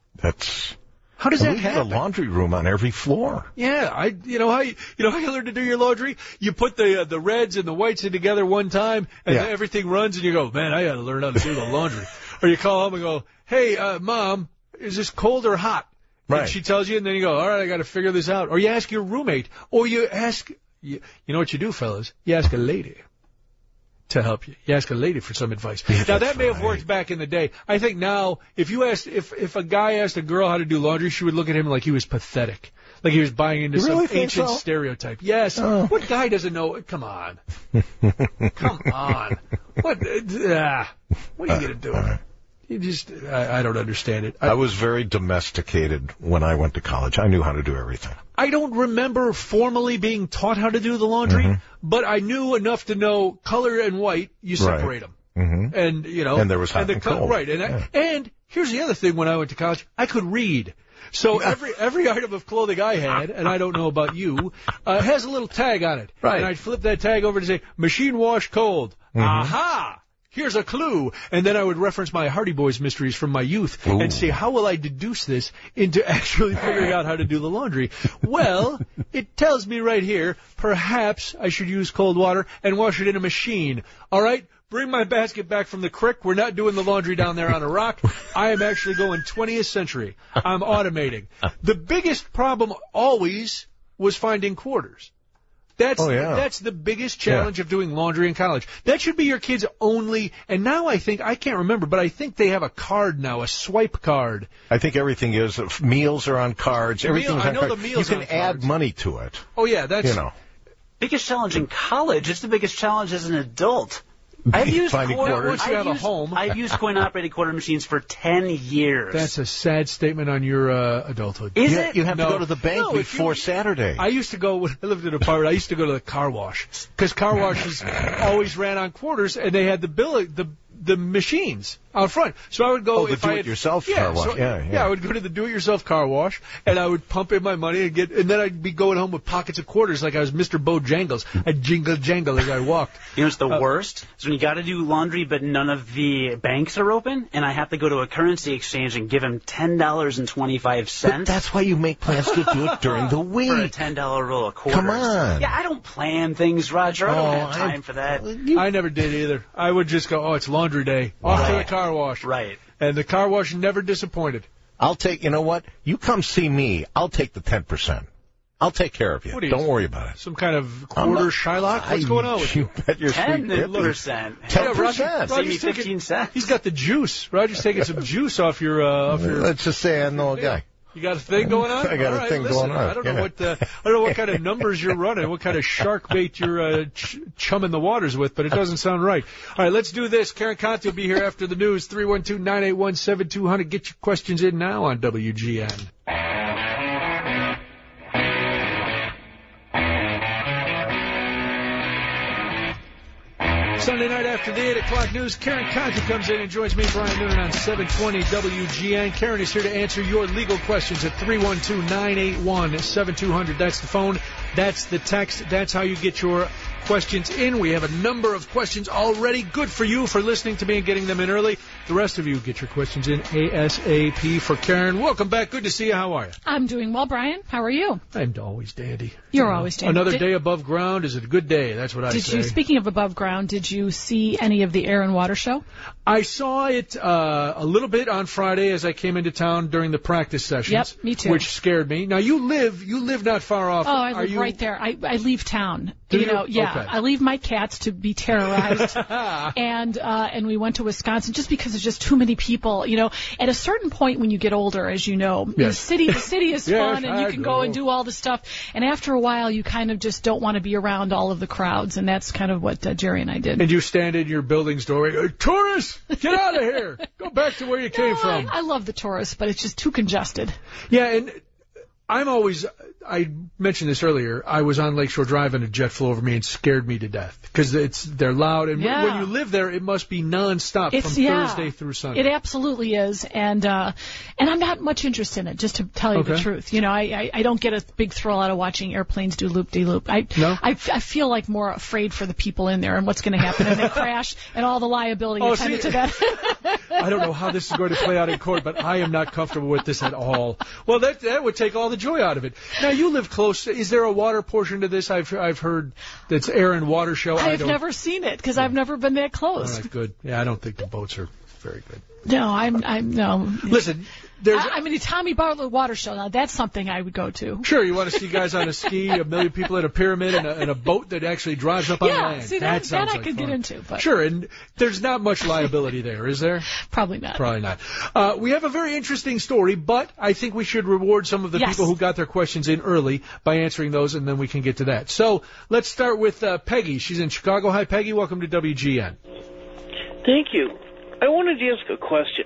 How does that happen? We had a laundry room on every floor. Yeah, you know how you learn to do your laundry? You put the reds and the whites in together one time, and then everything runs, and you go, man, I got to learn how to do the laundry. Or you call home and go, hey, Mom, is this cold or hot? Right. And she tells you, and then you go, all right, I got to figure this out. Or you ask your roommate, or you ask, you know what you do, fellas? You ask a lady to help you. You ask a lady for some advice. Yeah, now, that may have worked back in the day. I think now, if a guy asked a girl how to do laundry, she would look at him like he was pathetic. Like he was buying into some ancient stereotype. Yes. Oh. What guy doesn't know? Come on. Come on. What are you going to do? I don't understand it. I was very domesticated when I went to college. I knew how to do everything. I don't remember formally being taught how to do the laundry, but I knew enough to know color and white, you separate them. And, and there was hot and cold. Right. And here's the other thing when I went to college, I could read. So every item of clothing I had, and I don't know about you, has a little tag on it. Right. And I'd flip that tag over to say, machine wash cold. Aha! Here's a clue. And then I would reference my Hardy Boys mysteries from my youth and say, how will I deduce this into actually figuring out how to do the laundry? Well, it tells me right here, perhaps I should use cold water and wash it in a machine. All right? Bring my basket back from the creek. We're not doing the laundry down there on a rock. I am actually going 20th century. I'm automating. The biggest problem always was finding quarters. That's the biggest challenge of doing laundry in college. That should be your kids' only, and now I can't remember, but I think they have a card now, a swipe card. I think everything is. Meals are on cards. Everything's on cards. The meals you can add money to it. Oh, yeah, that's... Biggest challenge in college. It's the biggest challenge as an adult. I've used coin-operated quarter machines for 10 years. That's a sad statement on your adulthood. Is it? You have to go to the bank before Saturday. I used to go, when I lived in an apartment, I used to go to the car wash. Because car washes always ran on quarters, and they had the machines out front. So I would go... the do-it-yourself car wash. Yeah, I would go to the do-it-yourself car wash, and I would pump in my money and then I'd be going home with pockets of quarters like I was Mr. Bojangles. I'd jingle as I walked. You know what's the worst? Is when you got to do laundry, but none of the banks are open, and I have to go to a currency exchange and give them $10.25. But that's why you make plans to do it during the week. For a $10 roll of quarters. Come on. Yeah, I don't plan things, Roger. I don't have time for that. I never did either. I would just go, it's laundry day. Off to the car wash. Right. And the car wash never disappointed. I'll take, you know what? You come see me. I'll take the 10%. I'll take care of you. Don't worry about it. Some kind of quarter Shylock? What's going on with you? 10%. 10%. Save me 15 cents. He's got the juice. Roger's taking some juice off your... Let's just say I know a guy. You got a thing going on? I got a thing going on. I don't know what kind of numbers you're running, what kind of shark bait you're chumming the waters with, but it doesn't sound right. All right, let's do this. Karen Conti will be here after the news. 312-981-7200. Get your questions in now on WGN. Sunday night after the 8 o'clock news, Karen Conti comes in and joins me, Brian Noonan, on 720 WGN. Karen is here to answer your legal questions at 312-981-7200. That's the phone. That's the text. That's how you get your questions in. We have a number of questions already. Good for you for listening to me and getting them in early. The rest of you get your questions in ASAP for Karen. Welcome back. Good to see you. How are you? I'm doing well, Brian. How are you? I'm always dandy. You're always dandy. Another day above ground is a good day. That's what I say. Speaking of above ground, did you see any of the Air and Water show? I saw it a little bit on Friday as I came into town during the practice sessions. Yep, me too. Which scared me. Now you live not far off. Oh, I live right there. I leave town. Do you? Yeah. Okay. I leave my cats to be terrorized, and we went to Wisconsin just because there's just too many people. At a certain point when you get older, as you know, yes. the city is fun, and you can go and do do all the stuff. And after a while, you kind of just don't want to be around all of the crowds, and that's kind of what Jerry and I did. And you stand in your building's doorway, tourists, get out of here, go back to where you came from. I love the tourists, but it's just too congested. Yeah, and I mentioned this earlier. I was on Lakeshore Drive and a jet flew over me and scared me to death because they're loud. And when you live there, it must be nonstop from Thursday through Sunday. It absolutely is. And I'm not much interested in it, just to tell you the truth. I don't get a big thrill out of watching airplanes do loop-de-loop. I feel like more afraid for the people in there and what's going to happen if they crash and all the liability attended to that. I don't know how this is going to play out in court, but I am not comfortable with this at all. Well, that would take all the joy out of it. Now, you live close. Is there a water portion to this? I've heard that's Air and Water show. I've never seen it because I've never been that close. All right, good. Yeah, I don't think the boats are very good. No, I'm no. Listen, a Tommy Bartlett water show. Now that's something I would go to. Sure, you want to see guys on a ski, a million people at a pyramid, and a boat that actually drives up on land. See, that I could get into. But. Sure, and there's not much liability there, is there? Probably not. Probably not. We have a very interesting story, but I think we should reward some of the people who got their questions in early by answering those, and then we can get to that. So let's start with Peggy. She's in Chicago. Hi, Peggy. Welcome to WGN. Thank you. I wanted to ask a question.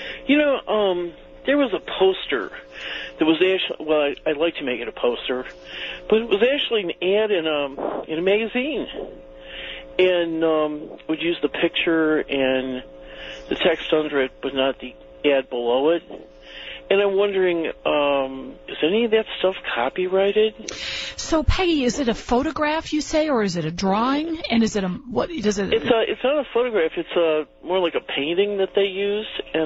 There was a poster that was actually, well, I'd like to make it a poster, but it was actually an ad in a magazine. And would use the picture and the text under it, but not the ad below it. And I'm wondering, is any of that stuff copyrighted? So, Peggy, is it a photograph, you say, or is it a drawing? And is it what does it? It's not a photograph. It's more like a painting that they used,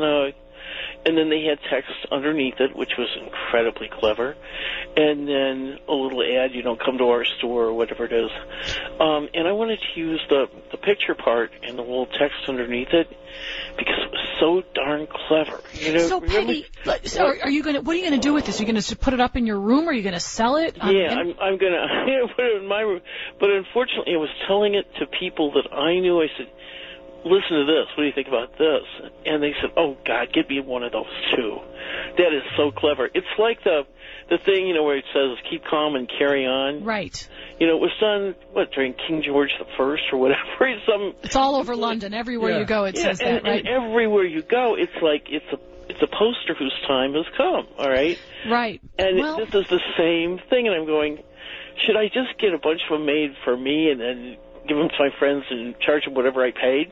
and then they had text underneath it, which was incredibly clever. And then a little ad, come to our store or whatever it is. And I wanted to use the picture part and the little text underneath it because it was so darn clever. So, Peggy, what are you going to do with this? Are you going to put it up in your room, or are you going to sell it? I'm going to put it in my room. But unfortunately, I was telling it to people that I knew. I said, listen to this. What do you think about this? And they said, oh, God, give me one of those, too. That is so clever. It's like the thing, where it says keep calm and carry on. Right. It was done, during King George I or whatever. It's all over London. Everywhere you go, it says that, right? And everywhere you go, it's like it's a poster whose time has come, all right? Right. And this is the same thing, and I'm going, should I just get a bunch of them made for me and then give them to my friends and charge them whatever I paid?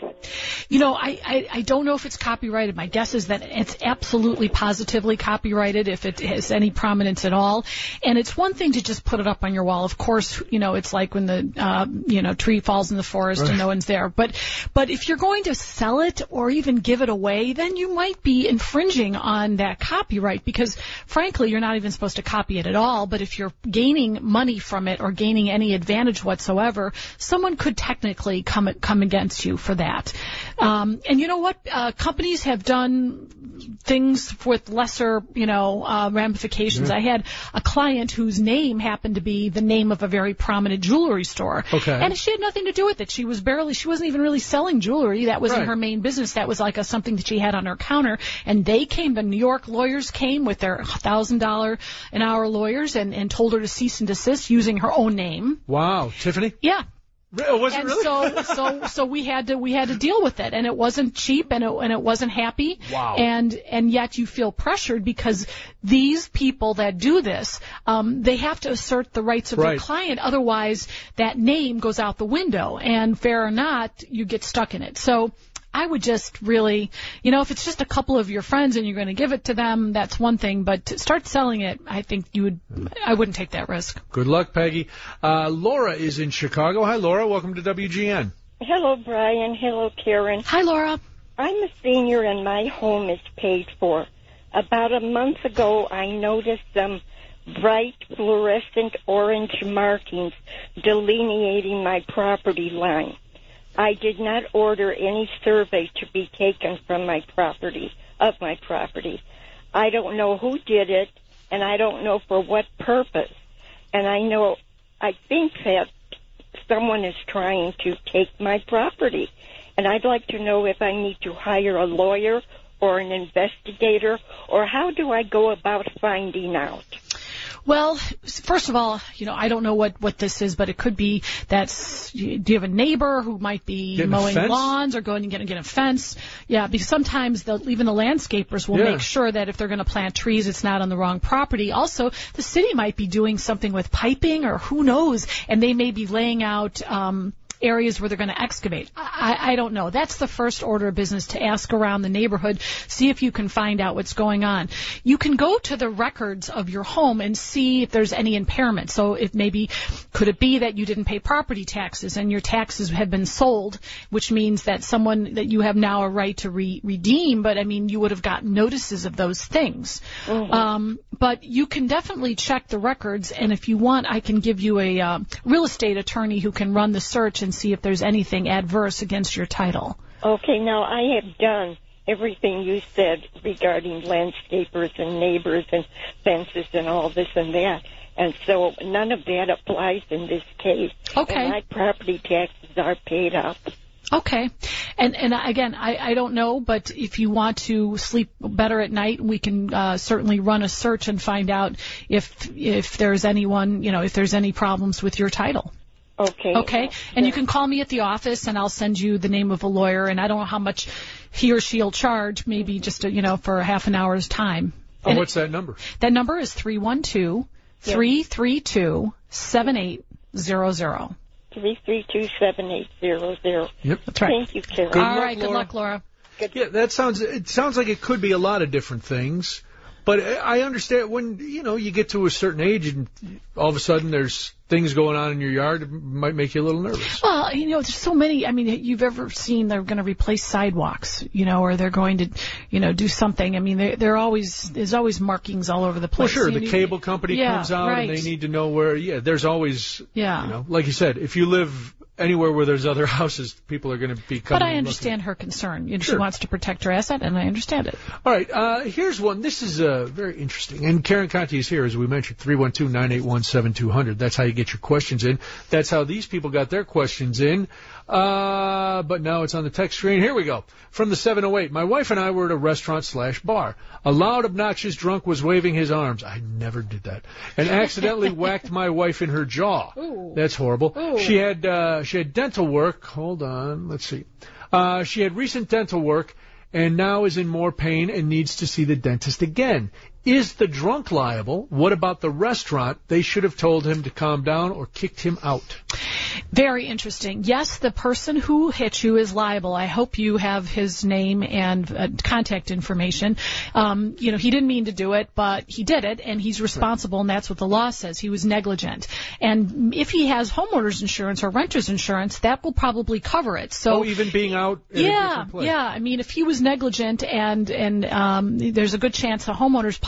I don't know if it's copyrighted. My guess is that it's absolutely positively copyrighted if it has any prominence at all. And it's one thing to just put it up on your wall. Of course, it's like when the tree falls in the forest and no one's there. But if you're going to sell it or even give it away, then you might be infringing on that copyright because, frankly, you're not even supposed to copy it at all. But if you're gaining money from it or gaining any advantage whatsoever, someone could technically come against you for that. And you know what? Companies have done things with lesser, ramifications. I had a client whose name happened to be the name of a very prominent jewelry store. Okay. And she had nothing to do with it. She wasn't even really selling jewelry. That wasn't her main business. That was like something that she had on her counter. And the New York lawyers came with their $1,000 an hour lawyers and told her to cease and desist using her own name. Wow. Tiffany? Yeah. Was it really? So we had to deal with it, and it wasn't cheap, and it wasn't happy. Wow. And yet you feel pressured because these people that do this, they have to assert the rights of their client, otherwise that name goes out the window, and fair or not, you get stuck in it. So I would just really, if it's just a couple of your friends and you're going to give it to them, that's one thing. But to start selling it, I think I wouldn't take that risk. Good luck, Peggy. Laura is in Chicago. Hi, Laura. Welcome to WGN. Hello, Brian. Hello, Karen. Hi, Laura. I'm a senior and my home is paid for. About a month ago, I noticed some bright fluorescent orange markings delineating my property line. I did not order any survey to be taken from my property. I don't know who did it, and I don't know for what purpose. And I think that someone is trying to take my property. And I'd like to know if I need to hire a lawyer or an investigator, or how do I go about finding out? Well, first of all, I don't know what this is, but it could be do you have a neighbor who might be mowing lawns or going and get a fence? Yeah, because sometimes even the landscapers will make sure that if they're going to plant trees, it's not on the wrong property. Also, the city might be doing something with piping or who knows, and they may be laying out areas where they're going to excavate. I don't know. That's the first order of business, to ask around the neighborhood, see if you can find out what's going on. You can go to the records of your home and see if there's any impairment. So could it be that you didn't pay property taxes and your taxes have been sold, which means that someone that you have now a right to redeem, but you would have gotten notices of those things. Mm-hmm. But you can definitely check the records, and if you want, I can give you a real estate attorney who can run the search and see if there's anything adverse against your title. Okay, now I have done everything you said regarding landscapers and neighbors and fences and all this and that, and so none of that applies in this case. Okay. And my property taxes are paid up. Okay. And again, I don't know, but if you want to sleep better at night, we can certainly run a search and find out if there's anyone, if there's any problems with your title. Okay. Okay. And you can call me at the office, and I'll send you the name of a lawyer, and I don't know how much he or she'll charge, maybe just for a half an hour's time. Oh, what's that number? That number is 312-332-7800. 332-7800. Yep, that's right. Thank you, Karen. Good luck, Laura. Yeah, it sounds like it could be a lot of different things. But I understand when, you get to a certain age and all of a sudden there's things going on in your yard, it might make you a little nervous. Well, there's so many. You've ever seen they're going to replace sidewalks, or they're going to, do something. There's always markings all over the place. Well, sure, the cable company comes out and they need to know where, there's always, like you said, if you live anywhere where there's other houses, people are going to be coming. But I understand her concern. Sure. She wants to protect her asset, and I understand it. All right, here's one. This is very interesting. And Karen Conti is here, as we mentioned, 312-981-7200. That's how you get your questions in. That's how these people got their questions in. But now it's on the text screen. Here we go. From the 708. My wife and I were at a restaurant/bar. A loud, obnoxious drunk was waving his arms. I never did that. And accidentally whacked my wife in her jaw. Ooh. That's horrible. Ooh. She had dental work. Hold on. Let's see. She had recent dental work and now is in more pain and needs to see the dentist again. Is the drunk liable? What about the restaurant? They should have told him to calm down or kicked him out. Very interesting. Yes, the person who hit you is liable. I hope you have his name and contact information. He didn't mean to do it, but he did it, and he's responsible, and that's what the law says. He was negligent. And if he has homeowner's insurance or renter's insurance, that will probably cover it. So even being out in a different place. Yeah. If he was negligent and there's a good chance a homeowner's policy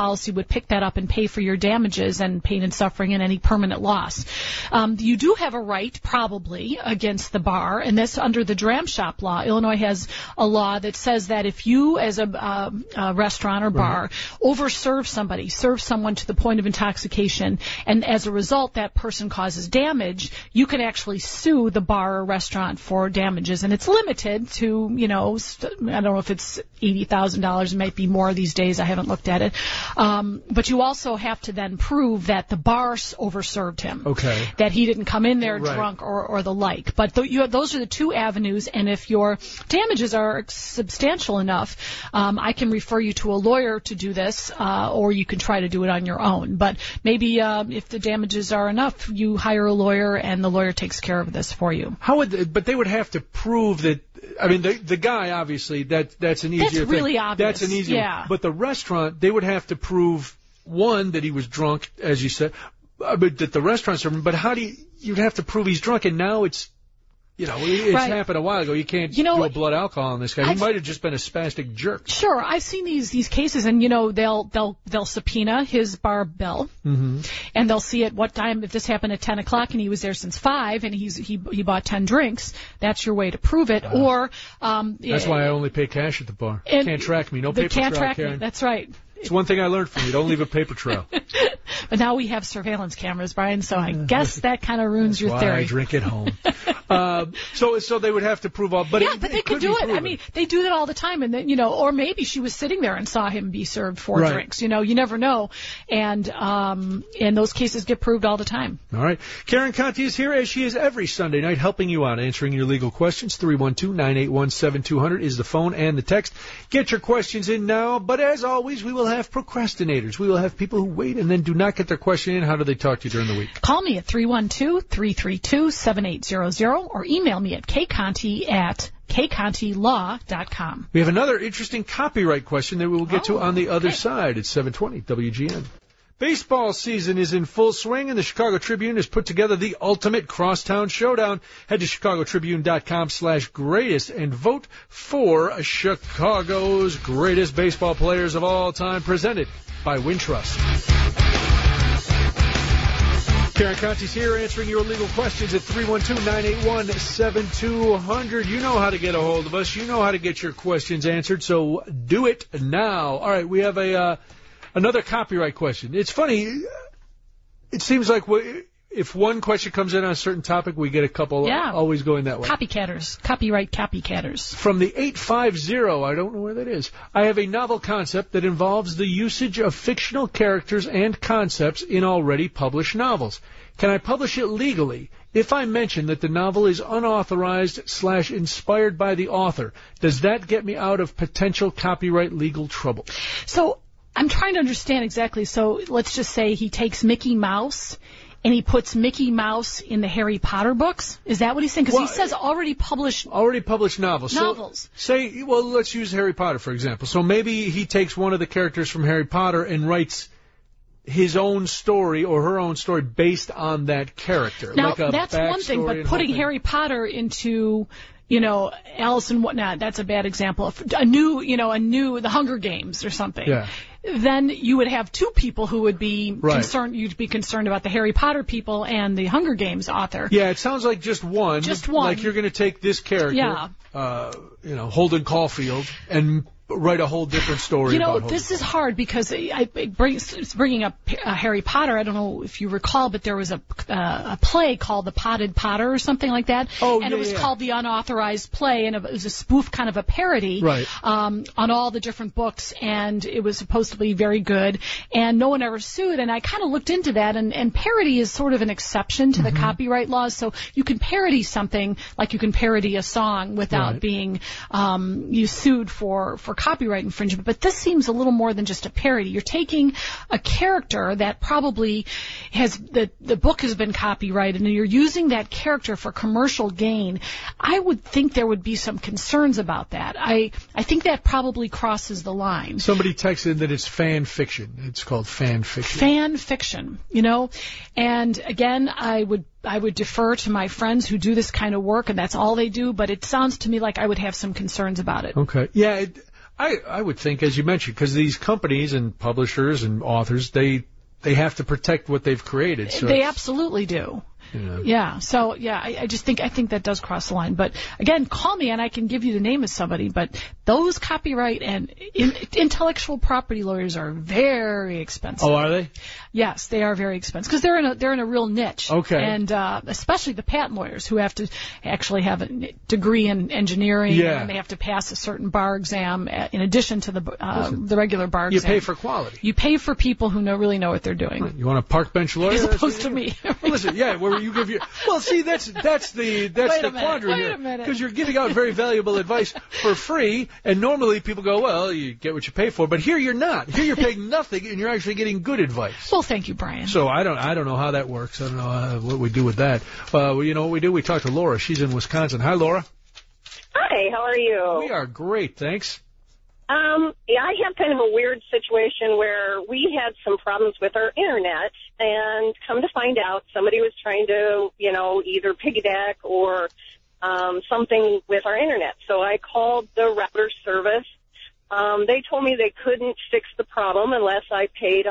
policy would pick that up and pay for your damages and pain and suffering and any permanent loss. You do have a right, probably, against the bar, and that's under the dram shop law. Illinois has a law that says that if you, as a restaurant or bar, overserve somebody, serve someone to the point of intoxication, and as a result that person causes damage, you can actually sue the bar or restaurant for damages, and it's limited to, I don't know if it's $80,000, it might be more these days, I haven't looked at it, but you also have to then prove that the bar overserved him, that he didn't come in there drunk or the like, but those are the two avenues, and if your damages are substantial enough, I can refer you to a lawyer to do this, or you can try to do it on your own, but maybe if the damages are enough, you hire a lawyer and the lawyer takes care of this for you. But they would have to prove that. I mean, the guy, obviously, that's an easier thing. That's really obvious. That's an easier one. But the restaurant, they would have to prove, one, that he was drunk, as you said, but that the restaurant served him. But you'd have to prove he's drunk, and now it's happened a while ago. You can't do a blood alcohol on this guy. He might have just been a spastic jerk. Sure, I've seen these cases, and they'll subpoena his bar bill, and they'll see at what time. If this happened at 10 o'clock and he was there since 5, and he bought 10 drinks, that's your way to prove it. Or that's why I only pay cash at the bar. Can't track me. No paper trail. They can't track Karen. me. That's right. It's one thing I learned from you. Don't leave a paper trail. But now we have surveillance cameras, Brian, so I guess that kind of ruins your theory. I drink at home. So they would have to prove all. But but they could do it. I mean, they do that all the time, and then, or maybe she was sitting there and saw him be served 4 drinks. You never know, and those cases get proved all the time. All right, Karen Conti is here as she is every Sunday night, helping you out, answering your legal questions. 312-981-7200 is the phone and the text. Get your questions in now. But as always, we will have procrastinators. We will have people who wait and then do not get their question in. How do they talk to you during the week? Call me at 312-332-7800 or email me at kconti@kcontilaw.com. We have another interesting copyright question that we will get to on the other side. It's 720 WGN. Baseball season is in full swing, and the Chicago Tribune has put together the ultimate crosstown showdown. Head to chicagotribune.com/greatest and vote for Chicago's greatest baseball players of all time, presented by Wintrust. Karen Conti's here answering your legal questions at 312-981-7200. You know how to get a hold of us. You know how to get your questions answered, so do it now. All right, we have another copyright question. It's funny. It seems like if one question comes in on a certain topic, we get a couple always going that way. Copycatters. Copyright copycatters. From the 850, I don't know where that is. I have a novel concept that involves the usage of fictional characters and concepts in already published novels. Can I publish it legally if I mention that the novel is unauthorized/inspired by the author? Does that get me out of potential copyright legal trouble? So I'm trying to understand exactly. So let's just say he takes Mickey Mouse and he puts Mickey Mouse in the Harry Potter books. Is that what he's saying? Because he says already published novels. Novels. So let's use Harry Potter, for example. So maybe he takes one of the characters from Harry Potter and writes his own story or her own story based on that character. Now, like that's one thing, but putting Harry Potter into, Alice and whatnot, that's a bad example. A new, the Hunger Games or something. Yeah. Then you would have two people who would be concerned. You'd be concerned about the Harry Potter people and the Hunger Games author. Yeah, it sounds like just one. Just one. Like you're going to take this character, Holden Caulfield, and write a whole different story. This is hard because it's bringing up Harry Potter. I don't know if you recall, but there was a play called The Potted Potter or something like that. It was called The Unauthorized Play, and it was a spoof, kind of a parody on all the different books, and it was supposed to be very good, and no one ever sued, and I kind of looked into that, and parody is sort of an exception to the copyright laws, so you can parody something like you can parody a song without being you sued for copyright infringement, but this seems a little more than just a parody. You're taking a character that probably has, the book has been copyrighted, and you're using that character for commercial gain. I would think there would be some concerns about that. I think that probably crosses the line. Somebody texted that it's fan fiction. It's called fan fiction. Fan fiction, and again, I would defer to my friends who do this kind of work, and that's all they do, but it sounds to me like I would have some concerns about it. Okay. Yeah, I would think, as you mentioned, because these companies and publishers and authors, they have to protect what they've created. So they absolutely do. Yeah. So, yeah, I think that does cross the line. But, again, call me and I can give you the name of somebody. But those copyright and intellectual property lawyers are very expensive. Oh, are they? Yes, they are very expensive because they're in a real niche. Okay. And especially the patent lawyers who have to actually have a degree in engineering. Yeah. And they have to pass a certain bar exam in addition to the regular bar exam. You pay for quality. You pay for people who really know what they're doing. You want a park bench lawyer? As opposed to me. Well, listen, yeah, where you give you. Well, see, that's the quandary here, because you're giving out very valuable advice for free, and normally people go, well, you get what you pay for, but here you're not. Here you're paying nothing, and you're actually getting good advice. Well, thank you, Brian. So I don't know how that works. I don't know what we do with that. Well, you know what we do? We talk to Laura. She's in Wisconsin. Hi, Laura. Hi, how are you? We are great, thanks. Yeah, I have kind of a weird situation where we had some problems with our internet, and come to find out, somebody was trying to, either piggyback or something with our internet. So I called the router service. They told me they couldn't fix the problem unless I paid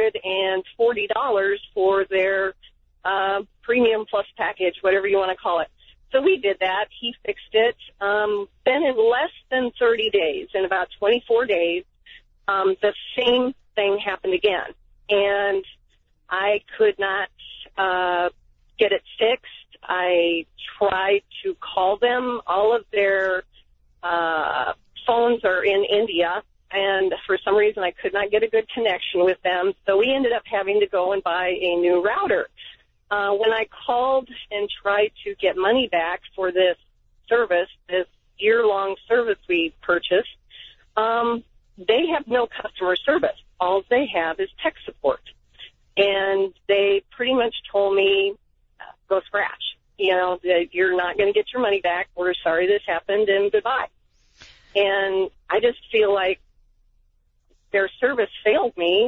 $140 for their premium plus package, whatever you want to call it. So we did that. He fixed it. Then in less than 30 days, in about 24 days, the same thing happened again. And I could not get it fixed. I tried to call them. All of their phones are in India, and for some reason I could not get a good connection with them. So we ended up having to go and buy a new router. When I called and tried to get money back for this service, this year-long service we purchased, they have no customer service. All they have is tech support. And they pretty much told me, go scratch. That you're not going to get your money back. We're sorry this happened, and goodbye. And I just feel like their service failed me.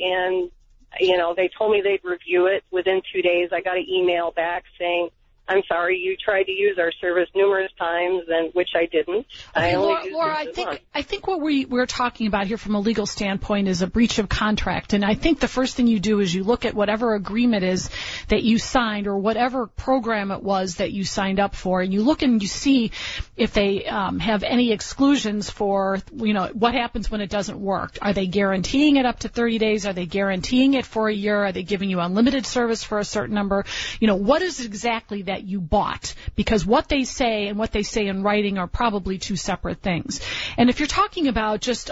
They told me they'd review it. Within 2 days, I got an email back saying, I'm sorry, you tried to use our service numerous times, and which I didn't. Okay, Laura, I think what we're talking about here from a legal standpoint is a breach of contract. And I think the first thing you do is you look at whatever agreement is that you signed or whatever program it was that you signed up for, and you look and you see if they have any exclusions for, what happens when it doesn't work. Are they guaranteeing it up to 30 days? Are they guaranteeing it for a year? Are they giving you unlimited service for a certain number? What is it exactly that you bought? Because what they say and what they say in writing are probably two separate things. And if you're talking about just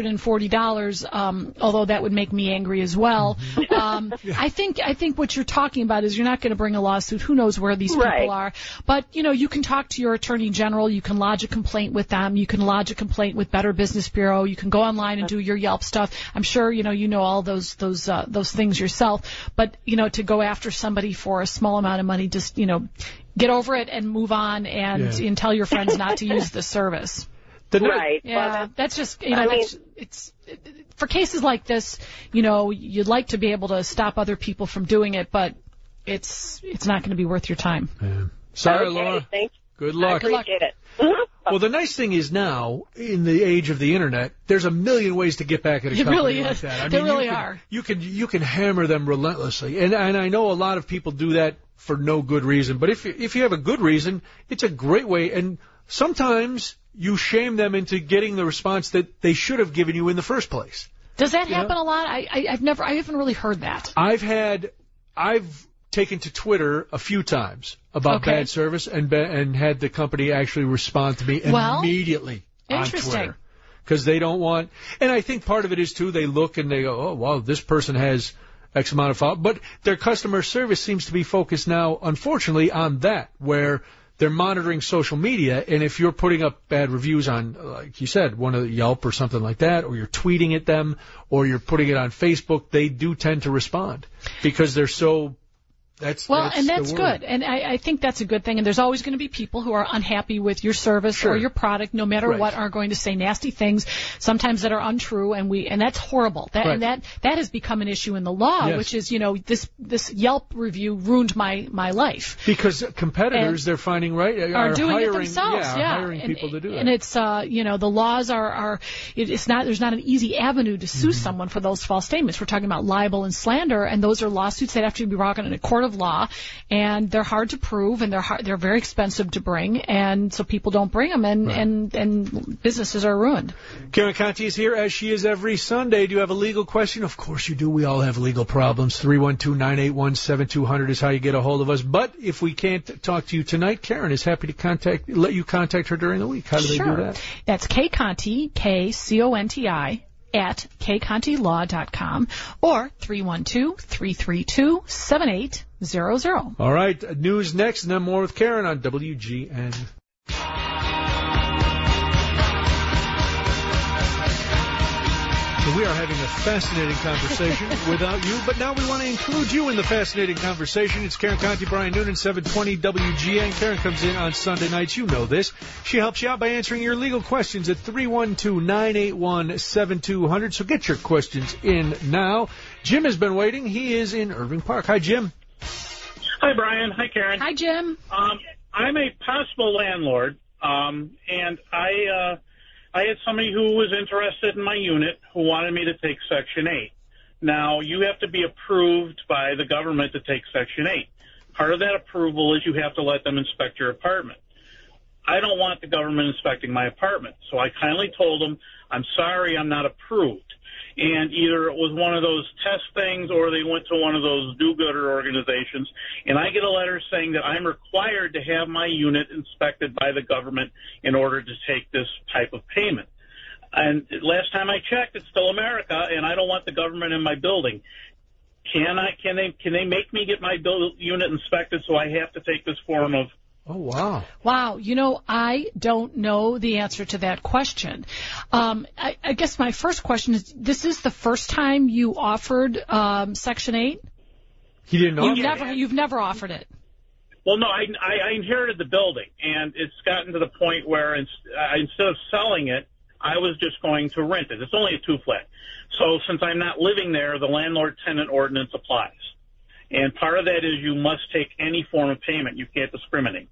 $140, although that would make me angry as well, I think what you're talking about is you're not going to bring a lawsuit. Who knows where these people are? But, you can talk to your attorney general. You can lodge a complaint with them. You can lodge a complaint with Better Business Bureau. You can go online and do your Yelp stuff. I'm sure, you know all those things yourself. But, to go after somebody for a small amount of money, just, get over it and move on and tell your friends not to use the service. Right. Yeah, that's just, it's for cases like this, you'd like to be able to stop other people from doing it, but it's not going to be worth your time. Yeah. Sorry, okay, Laura. Thanks. Good luck. I appreciate it. Well, the nice thing is now, in the age of the internet, there's a million ways to get back at a company really like is. that. There really are. You can hammer them relentlessly, and I know a lot of people do that for no good reason. But if you have a good reason, it's a great way. And sometimes you shame them into getting the response that they should have given you in the first place. Does that happen a lot? I haven't really heard that. I've taken to Twitter a few times about bad service and had the company actually respond to me immediately on Twitter. Because they don't want, and I think part of it is too, they look and they go, oh, wow, this person has X amount of followers. But their customer service seems to be focused now, unfortunately, on that, where they're monitoring social media, and if you're putting up bad reviews on, like you said, one of the Yelp or something like that, or you're tweeting at them, or you're putting it on Facebook, they do tend to respond because they're so That's good. And I think that's a good thing. And there's always going to be people who are unhappy with your service or your product, no matter what, are going to say nasty things, sometimes that are untrue, and that's horrible. That has become an issue in the law, which is, this Yelp review ruined my life. Because competitors, they're finding are doing hiring, it themselves. Hiring people to do it. And it's the laws there's not an easy avenue to sue someone for those false statements. We're talking about libel and slander, and those are lawsuits that have to be brought in a court of law, and they're hard to prove, and they're very expensive to bring, and so people don't bring them, and businesses are ruined. Karen Conti is here, as she is every Sunday. Do you have a legal question? Of course you do. We all have legal problems. 312-981-7200 is how you get a hold of us. But if we can't talk to you tonight, Karen is happy to let you contact her during the week. How do they do that? That's Conti, KCONTI, at kcontilaw.com or 312-332-7800. All right, news next, and then more with Karen on WGN. So we are having a fascinating conversation without you, but now we want to include you in the fascinating conversation. It's Karen Conti, Brian Noonan, 720 WGN. Karen comes in on Sunday nights. You know this. She helps you out by answering your legal questions at 312-981-7200. So get your questions in now. Jim has been waiting. He is in Irving Park. Hi, Jim. Hi, Brian. Hi, Karen. Hi, Jim. I'm a possible landlord, and I had somebody who was interested in my unit who wanted me to take Section 8. Now, you have to be approved by the government to take Section 8. Part of that approval is you have to let them inspect your apartment. I don't want the government inspecting my apartment, so I kindly told them, I'm sorry, I'm not approved. And either it was one of those test things or they went to one of those do-gooder organizations, and I get a letter saying that I'm required to have my unit inspected by the government in order to take this type of payment. And last time I checked, it's still America, and I don't want the government in my building. Can they make me get my unit inspected so I have to take this form of... Oh, wow. Wow. I don't know the answer to that question. I guess my first question is, this is the first time you offered Section 8? He didn't know. You've never offered it. Well, no, I inherited the building, and it's gotten to the point where instead of selling it, I was just going to rent it. It's only a 2-flat. So since I'm not living there, the landlord-tenant ordinance applies. And part of that is you must take any form of payment. You can't discriminate.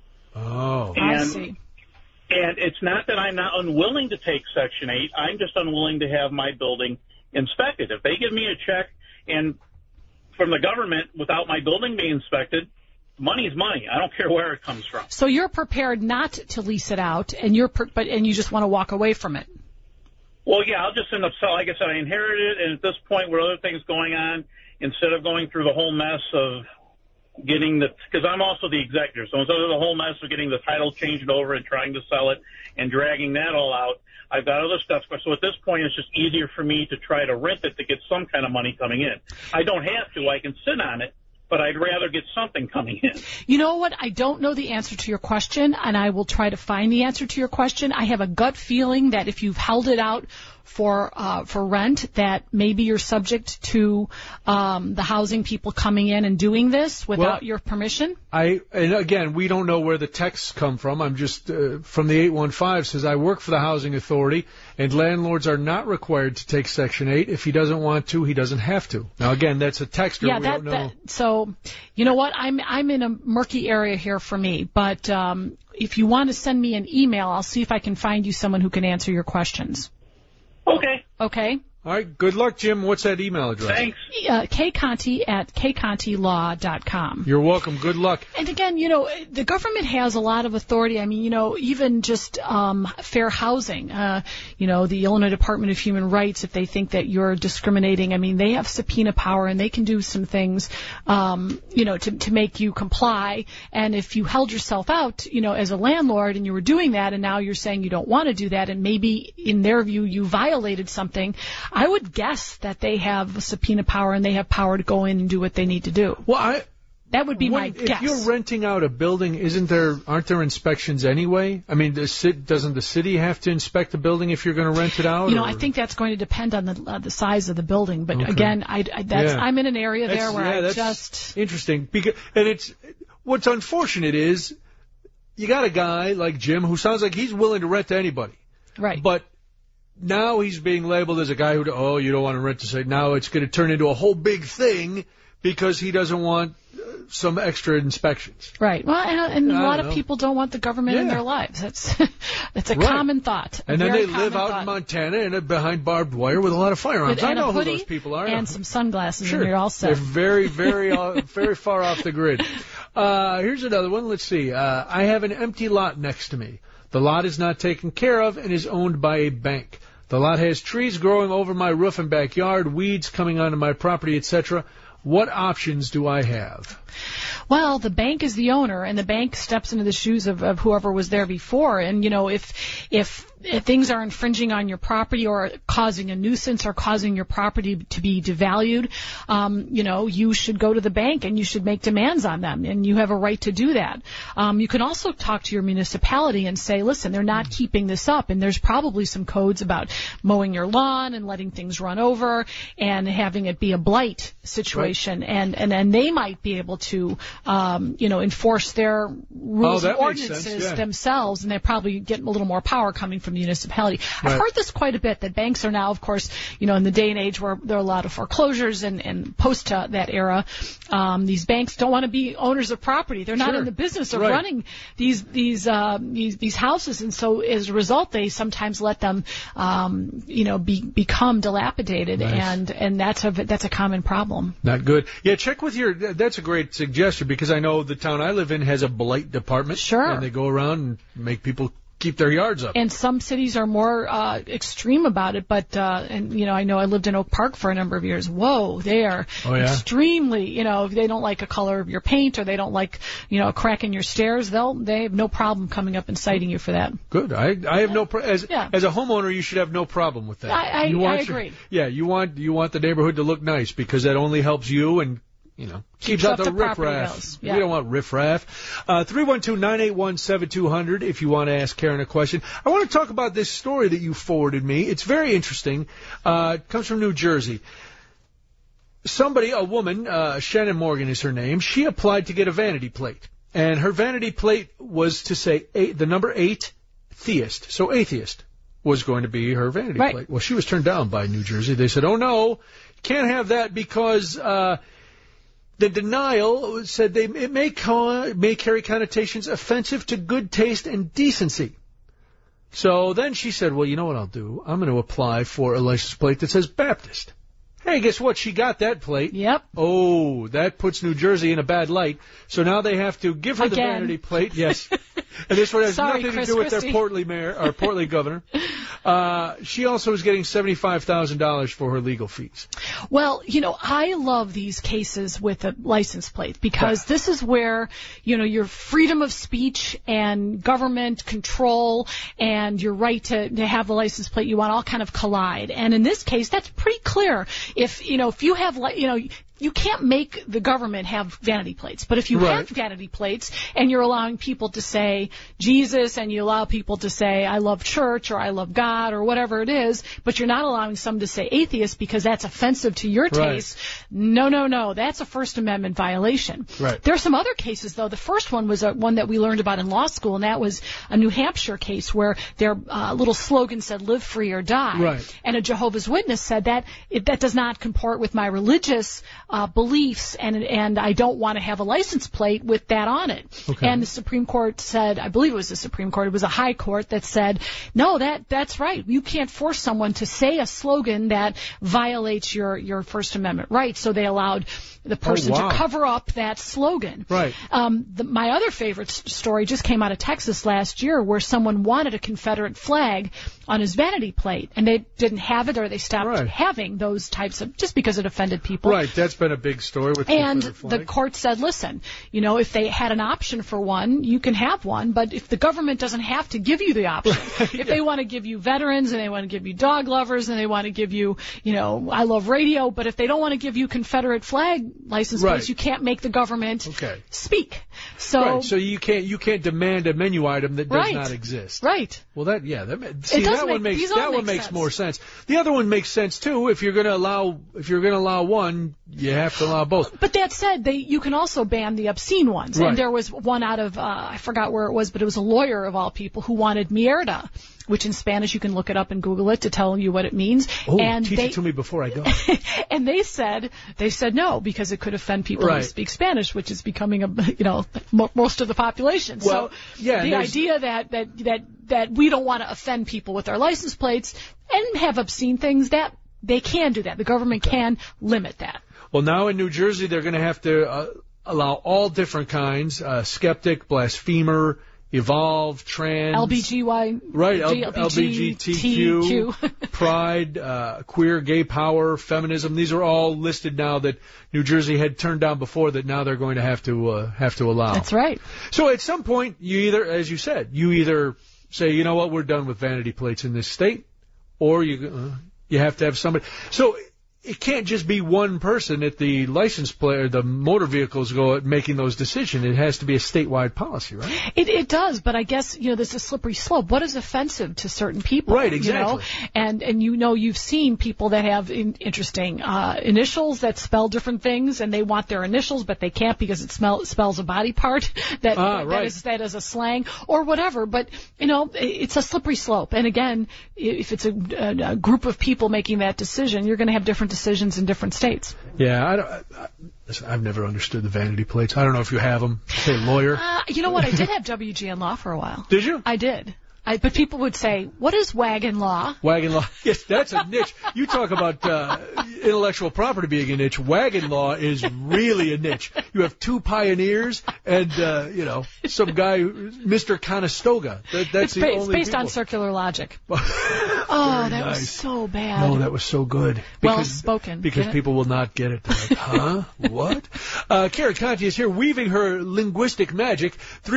Oh. I see. And it's not that I'm not unwilling to take Section 8. I'm just unwilling to have my building inspected. If they give me a check and from the government without my building being inspected, money's money. I don't care where it comes from. So you're prepared not to lease it out, and you just want to walk away from it. Well, yeah, I'll just end up selling. Like I said, I inherited it, and at this point, with other things going on, instead of going through the whole mess of getting because I'm also the executor, so instead of the whole mess of getting the title changed over and trying to sell it and dragging that all out, I've got other stuff. So at this point, it's just easier for me to try to rent it to get some kind of money coming in. I don't have to. I can sit on it, but I'd rather get something coming in. You know what? I don't know the answer to your question, and I will try to find the answer to your question. I have a gut feeling that if you've held it out for rent, that maybe you're subject to the housing people coming in and doing this without your permission. And again, we don't know where the texts come from. I'm just from the 815 says I work for the housing authority, and landlords are not required to take Section 8. If he doesn't want to, he doesn't have to. Now again, that's a texter. Yeah, we don't know. So you know what? I'm in a murky area here for me, but if you want to send me an email, I'll see if I can find you someone who can answer your questions. Okay. Okay. All right. Good luck, Jim. What's that email address? Thanks. Kconti at kcontilaw.com. You're welcome. Good luck. And again, the government has a lot of authority. I mean, even just fair housing. The Illinois Department of Human Rights, if they think that you're discriminating, I mean, they have subpoena power and they can do some things, to make you comply. And if you held yourself out, as a landlord and you were doing that, and now you're saying you don't want to do that, and maybe in their view you violated something, I would guess that they have subpoena power and they have power to go in and do what they need to do. Well, That would be my guess. If you're renting out a building, aren't there inspections anyway? I mean, doesn't the city have to inspect the building if you're going to rent it out? I think that's going to depend on the size of the building. But again, I'm in an area there where that's interesting. What's unfortunate is you got a guy like Jim who sounds like he's willing to rent to anybody. Right. But now he's being labeled as a guy who, you don't want to rent to say. Now it's going to turn into a whole big thing because he doesn't want some extra inspections. Right. Well, and a lot of people don't want the government in their lives. That's a common thought. And then they live out in Montana and behind barbed wire with a lot of firearms. I know who those people are. And some sunglasses, and you're all set. They're very, very, very far off the grid. Here's another one. Let's see. I have an empty lot next to me. The lot is not taken care of and is owned by a bank. The lot has trees growing over my roof and backyard, weeds coming onto my property, etc. What options do I have? Well, the bank is the owner, and the bank steps into the shoes of whoever was there before. And, if things are infringing on your property or causing a nuisance or causing your property to be devalued, you should go to the bank and you should make demands on them, and you have a right to do that. You can also talk to your municipality and say, listen, they're not keeping this up, and there's probably some codes about mowing your lawn and letting things run over and having it be a blight situation, right. and they might be able to enforce their rules and ordinances themselves, and they probably get a little more power coming from the municipality. Right. I've heard this quite a bit, that banks are now, of course, in the day and age where there are a lot of foreclosures and post that era, these banks don't want to be owners of property. They're not in the business of running these houses, and so as a result, they sometimes let them, become dilapidated, nice. and that's a common problem. Not good. Yeah, check with that's a great suggestion, because I know the town I live in has a blight department. Sure. And they go around and make people keep their yards up. And some cities are more extreme about it, but I know I lived in Oak Park for a number of years. Whoa, they are extremely, if they don't like a color of your paint or they don't like, a crack in your stairs, they have no problem coming up and citing you for that. Good. I have no as a homeowner, you should have no problem with that. I agree. You want the neighborhood to look nice, because that only helps you and keeps out the riffraff. Yeah. We don't want riffraff. 312-981-7200 if you want to ask Karen a question. I want to talk about this story that you forwarded me. It's very interesting. It comes from New Jersey. A woman, Shannon Morgan is her name, she applied to get a vanity plate. And her vanity plate was to say the number 8, theist. So atheist was going to be her vanity plate. Well, she was turned down by New Jersey. They said, oh, no, you can't have that because the denial said it may carry connotations offensive to good taste and decency. So then she said, well, you know what I'll do? I'm going to apply for a license plate that says Baptist. Hey, guess what? She got that plate. Yep. Oh, that puts New Jersey in a bad light. So now they have to give her the vanity plate. Yes. And this one has nothing to do with their portly mayor or portly governor. She also is getting $75,000 for her legal fees. Well, I love these cases with a license plate, because this is where, your freedom of speech and government control and your right to have the license plate you want all kind of collide. And in this case, that's pretty clear. If you have, you can't make the government have vanity plates. But if you have vanity plates and you're allowing people to say Jesus, and you allow people to say I love church or I love God or whatever it is, but you're not allowing some to say atheist because that's offensive to your taste, no, that's a First Amendment violation. Right. There are some other cases, though. The first one was one that we learned about in law school, and that was a New Hampshire case where their little slogan said live free or die. Right. And a Jehovah's Witness said that that does not comport with my religious beliefs, and I don't want to have a license plate with that on it. Okay. And the Supreme Court said, I believe it was the Supreme Court, it was a high court that said, no, that's right. You can't force someone to say a slogan that violates your First Amendment rights. So they allowed the person to cover up that slogan. Right. My other favorite story just came out of Texas last year, where someone wanted a Confederate flag on his vanity plate, and they didn't have it, or they stopped having those types of, just because it offended people. Right. that's been a big story with and Confederate flag. The court said, listen, if they had an option for one, you can have one, but if the government doesn't have to give you the option, if they want to give you veterans and they want to give you dog lovers and they want to give you, I love radio, but if they don't want to give you Confederate flag license plates, you can't make the government speak. So you can't demand a menu item that does not exist. Right. Well, that one makes more sense. The other one makes sense too. If you're going to allow one, you have to allow both. But that said, you can also ban the obscene ones. Right. And there was one out of I forgot where it was, but it was a lawyer of all people who wanted mierda, which in Spanish you can look it up and Google it to tell you what it means. Oh, and teach it to me before I go. And they said no because it could offend people who speak Spanish, which is becoming most of the population. Well, so the idea that we don't want to offend people with our license plates and have obscene things, that they can do that. The government can limit that. Well, now in New Jersey they're going to have to allow all different kinds: skeptic, blasphemer, evolve, trans, LBGY, right, LGBTQ, pride, queer, gay power, feminism. These are all listed now that New Jersey had turned down before, that now they're going to have to allow. That's right. So at some point, as you said, you either say, you know what, we're done with vanity plates in this state, or you have to have somebody. So it can't just be one person at the license plate or the motor vehicles making those decisions. It has to be a statewide policy, right? It does, but I guess, there's a slippery slope. What is offensive to certain people? Right, exactly. And you've seen people that have interesting initials that spell different things, and they want their initials, but they can't because it spells a body part that is a slang or whatever. But, it's a slippery slope. And again, if it's a group of people making that decision, you're going to have different decisions in different states. Yeah, I've never understood the vanity plates. I don't know if you have them. Say lawyer. You know what? I did have WGN Law for a while. Did you? I did. But people would say, what is wagon law? Wagon law. Yes, that's a niche. You talk about intellectual property being a niche. Wagon law is really a niche. You have two pioneers and, some guy, Mr. Conestoga. That's it's based on circular logic. Oh, that was so bad. No, that was so good. Well spoken. Because people will not get it. They're like, huh? What? Karen Conti is here weaving her linguistic magic.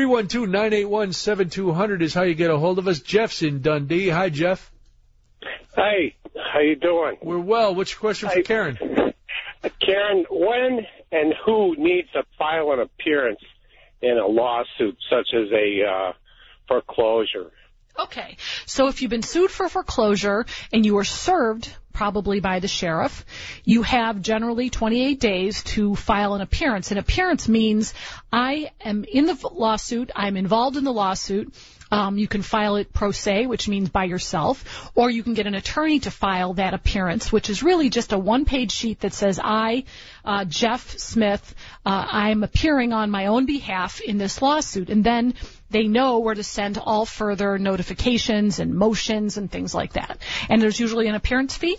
312-981-7200 is how you get a hold of us. Jeff's in Dundee. Hi, Jeff. Hi. How you doing? We're well. What's your question for Karen? Karen, when and who needs to file an appearance in a lawsuit such as a foreclosure? Okay. So if you've been sued for foreclosure and you were served probably by the sheriff, you have generally 28 days to file an appearance. An appearance means I am in the lawsuit, I'm involved in the lawsuit. You can file it pro se, which means by yourself, or you can get an attorney to file that appearance, which is really just a one-page sheet that says, Jeff Smith, I'm appearing on my own behalf in this lawsuit. And then they know where to send all further notifications and motions and things like that. And there's usually an appearance fee,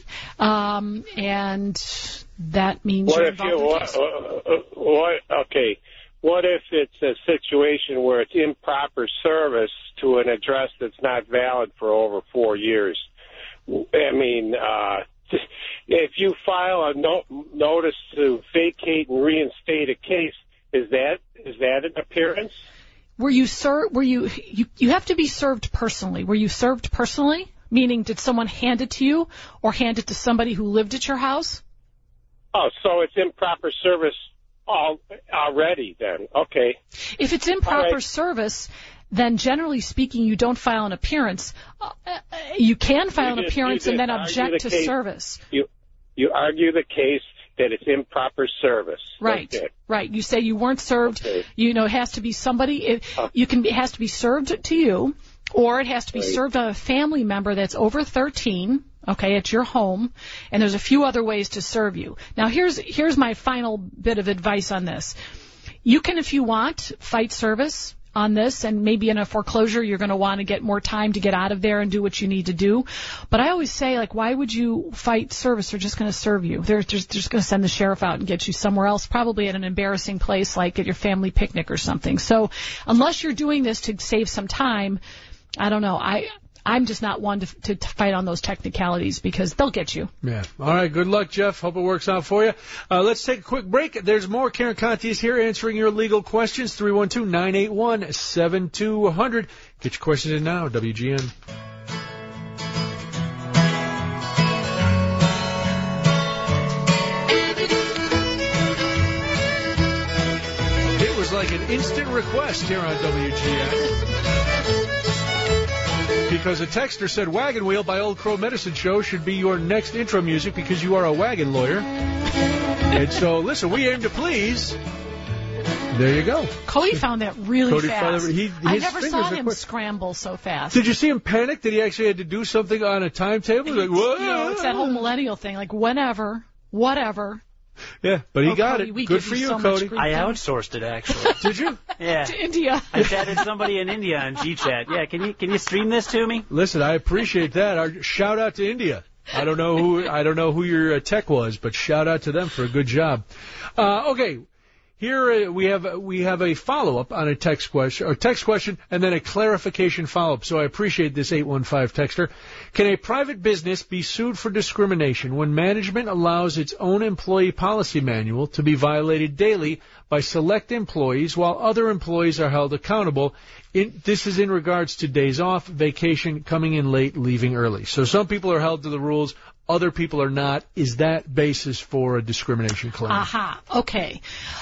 and that means you're involved in the case. Okay. What if it's a situation where it's improper service to an address that's not valid for over 4 years? I mean, if you file a notice to vacate and reinstate a case, is that an appearance? Were you you have to be served personally. Were you served personally? Meaning, did someone hand it to you or hand it to somebody who lived at your house? Oh, so it's improper service already then. Okay. If it's improper service, then generally speaking, you don't file an appearance. You can file an appearance and then object to service. You argue the case that it's improper service. Right. Right. You say you weren't served. Okay. It has to be somebody. It has to be served to you, or it has to be served on a family member that's over 13. Okay, at your home, and there's a few other ways to serve you. Now, here's my final bit of advice on this. You can, if you want, fight service on this, and maybe in a foreclosure you're going to want to get more time to get out of there and do what you need to do. But I always say, why would you fight service? They're just going to serve you. They're just going to send the sheriff out and get you somewhere else, probably at an embarrassing place like at your family picnic or something. So unless you're doing this to save some time, I don't know. I'm just not one to fight on those technicalities because they'll get you. Yeah. All right. Good luck, Jeff. Hope it works out for you. Let's take a quick break. There's more. Karen Conti is here answering your legal questions. 312-981-7200. Get your questions in now. WGN. Like an instant request here on WGN. Because a texter said Wagon Wheel by Old Crow Medicine Show should be your next intro music because you are a wagon lawyer. And so, listen, we aim to please. There you go. Cody found that really fast. I never saw him quick. Scramble so fast. Did you see him panic that he actually had to do something on a timetable? Like, whoa! It's that whole millennial thing, like whenever, whatever. Yeah, but he got Cody, it. Good for you, Cody. I outsourced it, actually. Did you? Yeah. To India. I chatted somebody in India on GChat. Yeah, can you stream this to me? Listen, I appreciate that. Our shout out to India. I don't know who your tech was, but shout out to them for a good job. Okay. Here we have a follow-up on a text question, and then a clarification follow-up. So I appreciate this 815 texter. Can a private business be sued for discrimination when management allows its own employee policy manual to be violated daily by select employees while other employees are held accountable? This is in regards to days off, vacation, coming in late, leaving early. So some people are held to the rules. Other people are not. Is that basis for a discrimination claim? Aha. Okay.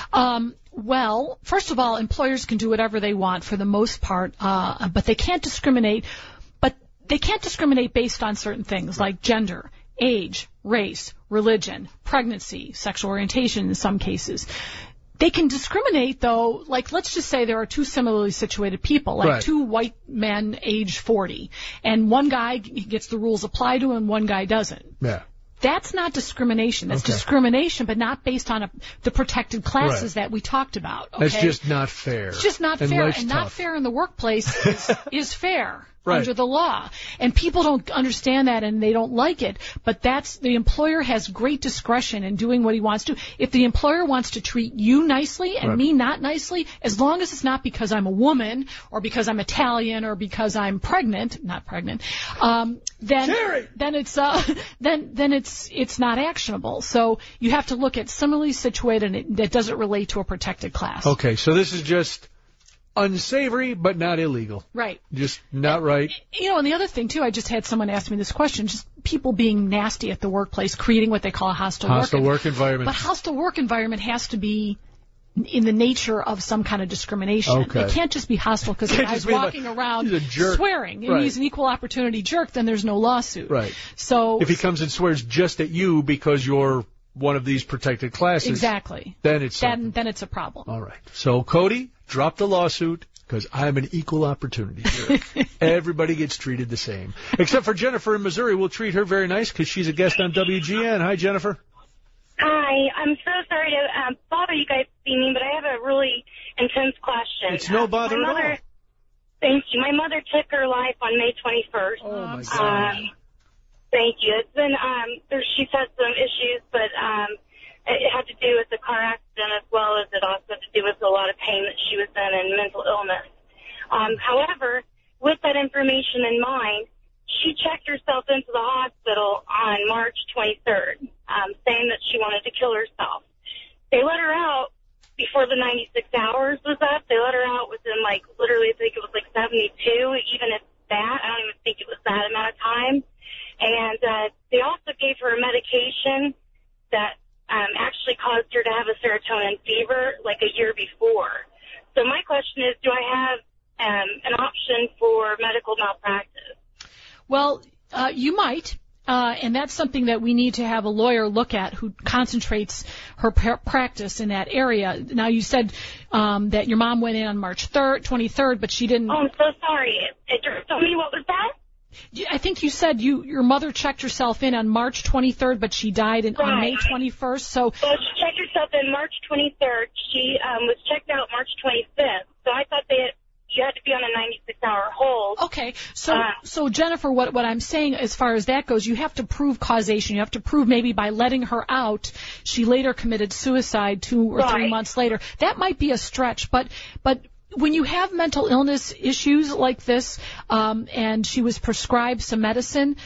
Well, first of all, employers can do whatever they want for the most part, but they can't discriminate. But they can't discriminate based on certain things like gender, age, race, religion, pregnancy, sexual orientation in some cases. They can discriminate, though, like, let's just say there are two similarly situated people, like two white men age 40, and one guy gets the rules applied to him and one guy doesn't. Yeah. That's not discrimination. That's discrimination, but not based on the protected classes that we talked about. Okay? That's just not fair. It's just not fair, and not fair in the workplace is fair. Under the law. And people don't understand that and they don't like it. But the employer has great discretion in doing what he wants to. If the employer wants to treat you nicely and me not nicely, as long as it's not because I'm a woman or because I'm Italian or because I'm not pregnant, then it's not actionable. So you have to look at similarly situated and that doesn't relate to a protected class. Okay, so this is just unsavory, but not illegal. Right. Just not right. And the other thing, too, I just had someone ask me this question, just people being nasty at the workplace, creating what they call a hostile work environment. But hostile work environment has to be in the nature of some kind of discrimination. Okay. It can't just be hostile because the guy's walking around swearing and he's an equal opportunity jerk, then there's no lawsuit. Right. So if he comes and swears just at you because you're one of these protected classes, exactly, then it's then it's a problem. All right. So Cody, drop the lawsuit because I'm an equal opportunity jerk. Everybody gets treated the same, except for Jennifer in Missouri. We'll treat her very nice because she's a guest on WGN. Hi, Jennifer. Hi. I'm so sorry to bother you guys this evening, but I have a really intense question. It's no bother at all. Thank you. My mother took her life on May 21st. Oh my God. Thank you. It's been she's had some issues, but it had to do with the car accident as well as it also had to do with a lot of pain that she was in and mental illness. However, with that information in mind, she checked herself into the hospital on March 23rd, saying that she wanted to kill herself. They let her out before the 96 hours was up. They let her out within, literally, I think it was 72, even if that. I don't even think it was that amount of time. And they also gave her a medication that actually caused her to have a serotonin fever a year before. So my question is, do I have an option for medical malpractice? Well, you might. And that's something that we need to have a lawyer look at who concentrates her practice in that area. Now, you said that your mom went in on March 23rd, but she didn't. Oh, I'm so sorry. Tell me, what was that? I think you said your mother checked herself in on March 23rd, but she died on May 21st. So she checked herself in March 23rd. She was checked out March 25th. So I thought you had to be on a 96-hour hold. Okay. So Jennifer, what I'm saying as far as that goes, you have to prove causation. You have to prove maybe by letting her out, she later committed suicide 2 or 3 months later. That might be a stretch, but when you have mental illness issues like this, and she was prescribed some medicine,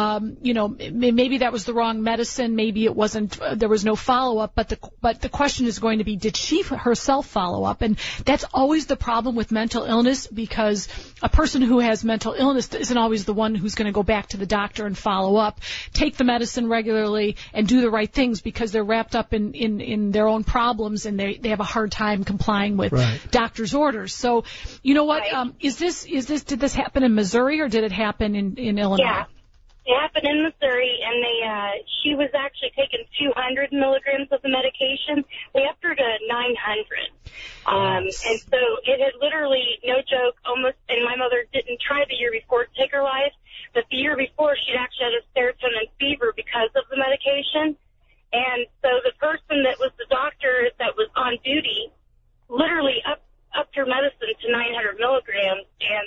maybe that was the wrong medicine, maybe it wasn't, there was no follow-up, but the question is going to be, did she herself follow up? And that's always the problem with mental illness, because a person who has mental illness isn't always the one who's going to go back to the doctor and follow up, take the medicine regularly, and do the right things, because they're wrapped up in their own problems, and they have a hard time complying with doctor's orders. So, you know what? Did this happen in Missouri, or did it happen in Illinois? Yeah, it happened in Missouri, and she was actually taking 200 milligrams of the medication. We upped her to 900. And so it had literally, no joke, almost, and my mother didn't try the year before to take her life, but the year before she'd actually had a serotonin fever because of the medication. And so the person that was the doctor that was on duty literally upped her medicine to 900 milligrams, and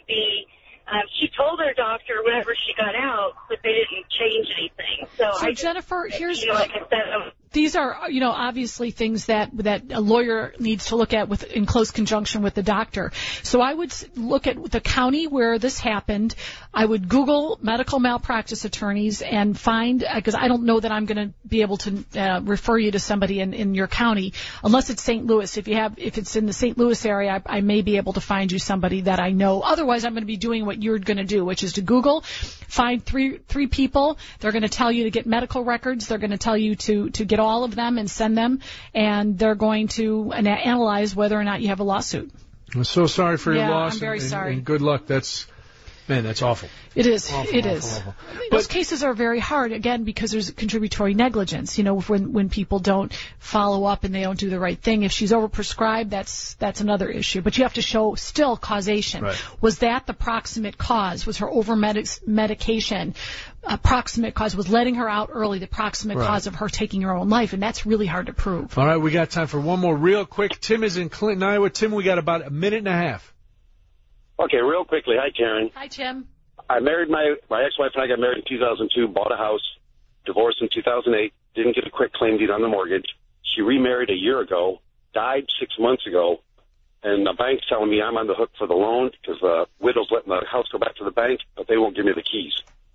she told her doctor whenever she got out, but they didn't change anything. So Jennifer, here's like I said, these are, obviously things that a lawyer needs to look at in close conjunction with the doctor. So I would look at the county where this happened. I would Google medical malpractice attorneys and find, because I don't know that I'm going to be able to refer you to somebody in your county, unless it's St. Louis. If it's in the St. Louis area, I may be able to find you somebody that I know. Otherwise, I'm going to be doing what you're going to do, which is to Google, find three people. They're going to tell you to get medical records. They're going to tell you to get all of them and send them, and they're going to analyze whether or not you have a lawsuit. I'm so sorry for your loss. I'm very sorry. And good luck. That's awful. It is. Awful. Those cases are very hard, again, because there's contributory negligence. When people don't follow up and they don't do the right thing. If she's overprescribed, that's another issue. But you have to show still causation. Right. Was that the proximate cause? Was her over-medication a proximate cause? Was letting her out early the proximate cause of her taking her own life? And that's really hard to prove. All right, we got time for one more real quick. Tim is in Clinton, Iowa. Tim, we got about a minute and a half. Okay, real quickly. Hi, Karen. Hi, Tim. I married my ex-wife and I got married in 2002, bought a house, divorced in 2008, didn't get a quick claim deed on the mortgage. She remarried a year ago, died 6 months ago, and the bank's telling me I'm on the hook for the loan because the widow's letting the house go back to the bank, but they won't give me the keys.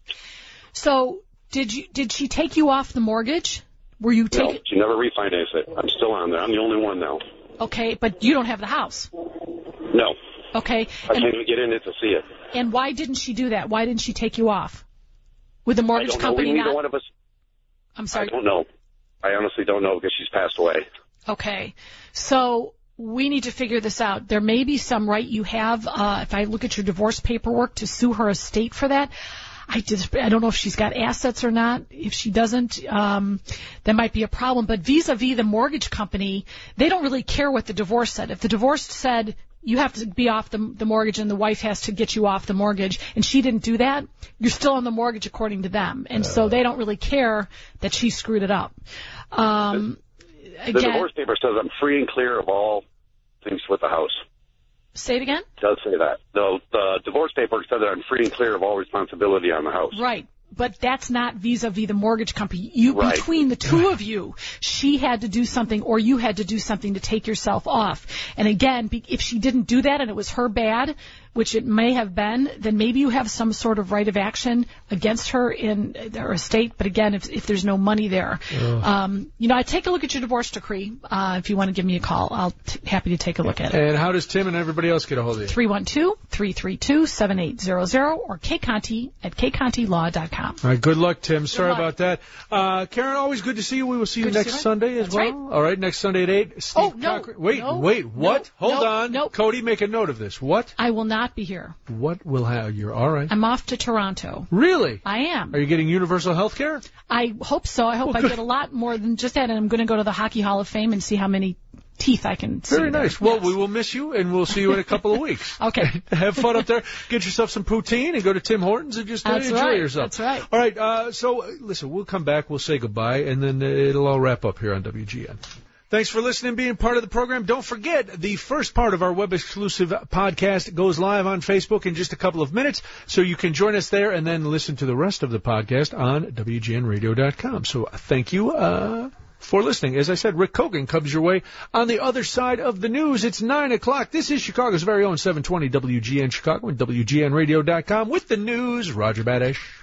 So did she take you off the mortgage? Were you taking? No, she never refinanced it. I'm still on there. I'm the only one now. Okay, but you don't have the house. No. Okay. I can't even get in it to see it. And why didn't she do that? Why didn't she take you off? With the mortgage company neither one of us. I'm sorry. I don't know. I honestly don't know because she's passed away. Okay. So we need to figure this out. There may be some right you have, if I look at your divorce paperwork, to sue her estate for that. I don't know if she's got assets or not. If she doesn't, that might be a problem. But vis-a-vis the mortgage company, they don't really care what the divorce said. If the divorce said you have to be off the mortgage and the wife has to get you off the mortgage, and she didn't do that, you're still on the mortgage according to them. And so they don't really care that she screwed it up. The divorce paper says I'm free and clear of all things with the house. Say it again? It does say that. The divorce paper said that I'm free and clear of all responsibility on the house. Right. But that's not vis-a-vis the mortgage company. Between the two of you, she had to do something or you had to do something to take yourself off. And again, if she didn't do that and it was her bad, which it may have been, then maybe you have some sort of right of action against her in her estate. But again, if there's no money there, I take a look at your divorce decree. If you want to give me a call, I'll happy to take a look at it. And how does Tim and everybody else get a hold of you? 312-332-7800 or kconti@kcontilaw.com. All right, good luck, Tim. Sorry about that. Karen, always good to see you. We will see you next Sunday as well. Right. All right, next Sunday at 8. Steve Cochran. Wait, what? Hold on. No. Cody, make a note of this. What? I will not be here. What will happen? You're all right. I'm off to Toronto. Really? I am. Are you getting universal health care? I hope so. I hope I get a lot more than just that, and I'm going to go to the Hockey Hall of Fame and see how many teeth I can see. Very nice. There. Well, we will miss you, and we'll see you in a couple of weeks. Okay. Have fun up there. Get yourself some poutine and go to Tim Hortons and just enjoy yourself. That's right. All right. So, listen, we'll come back. We'll say goodbye, and then it'll all wrap up here on WGN. Thanks for listening and being part of the program. Don't forget, the first part of our web-exclusive podcast goes live on Facebook in just a couple of minutes, so you can join us there and then listen to the rest of the podcast on WGNradio.com. So thank you. for listening. As I said, Rick Kogan comes your way on the other side of the news. It's 9 o'clock. This is Chicago's very own 720 WGN Chicago and WGNradio.com with the news. Roger Badash.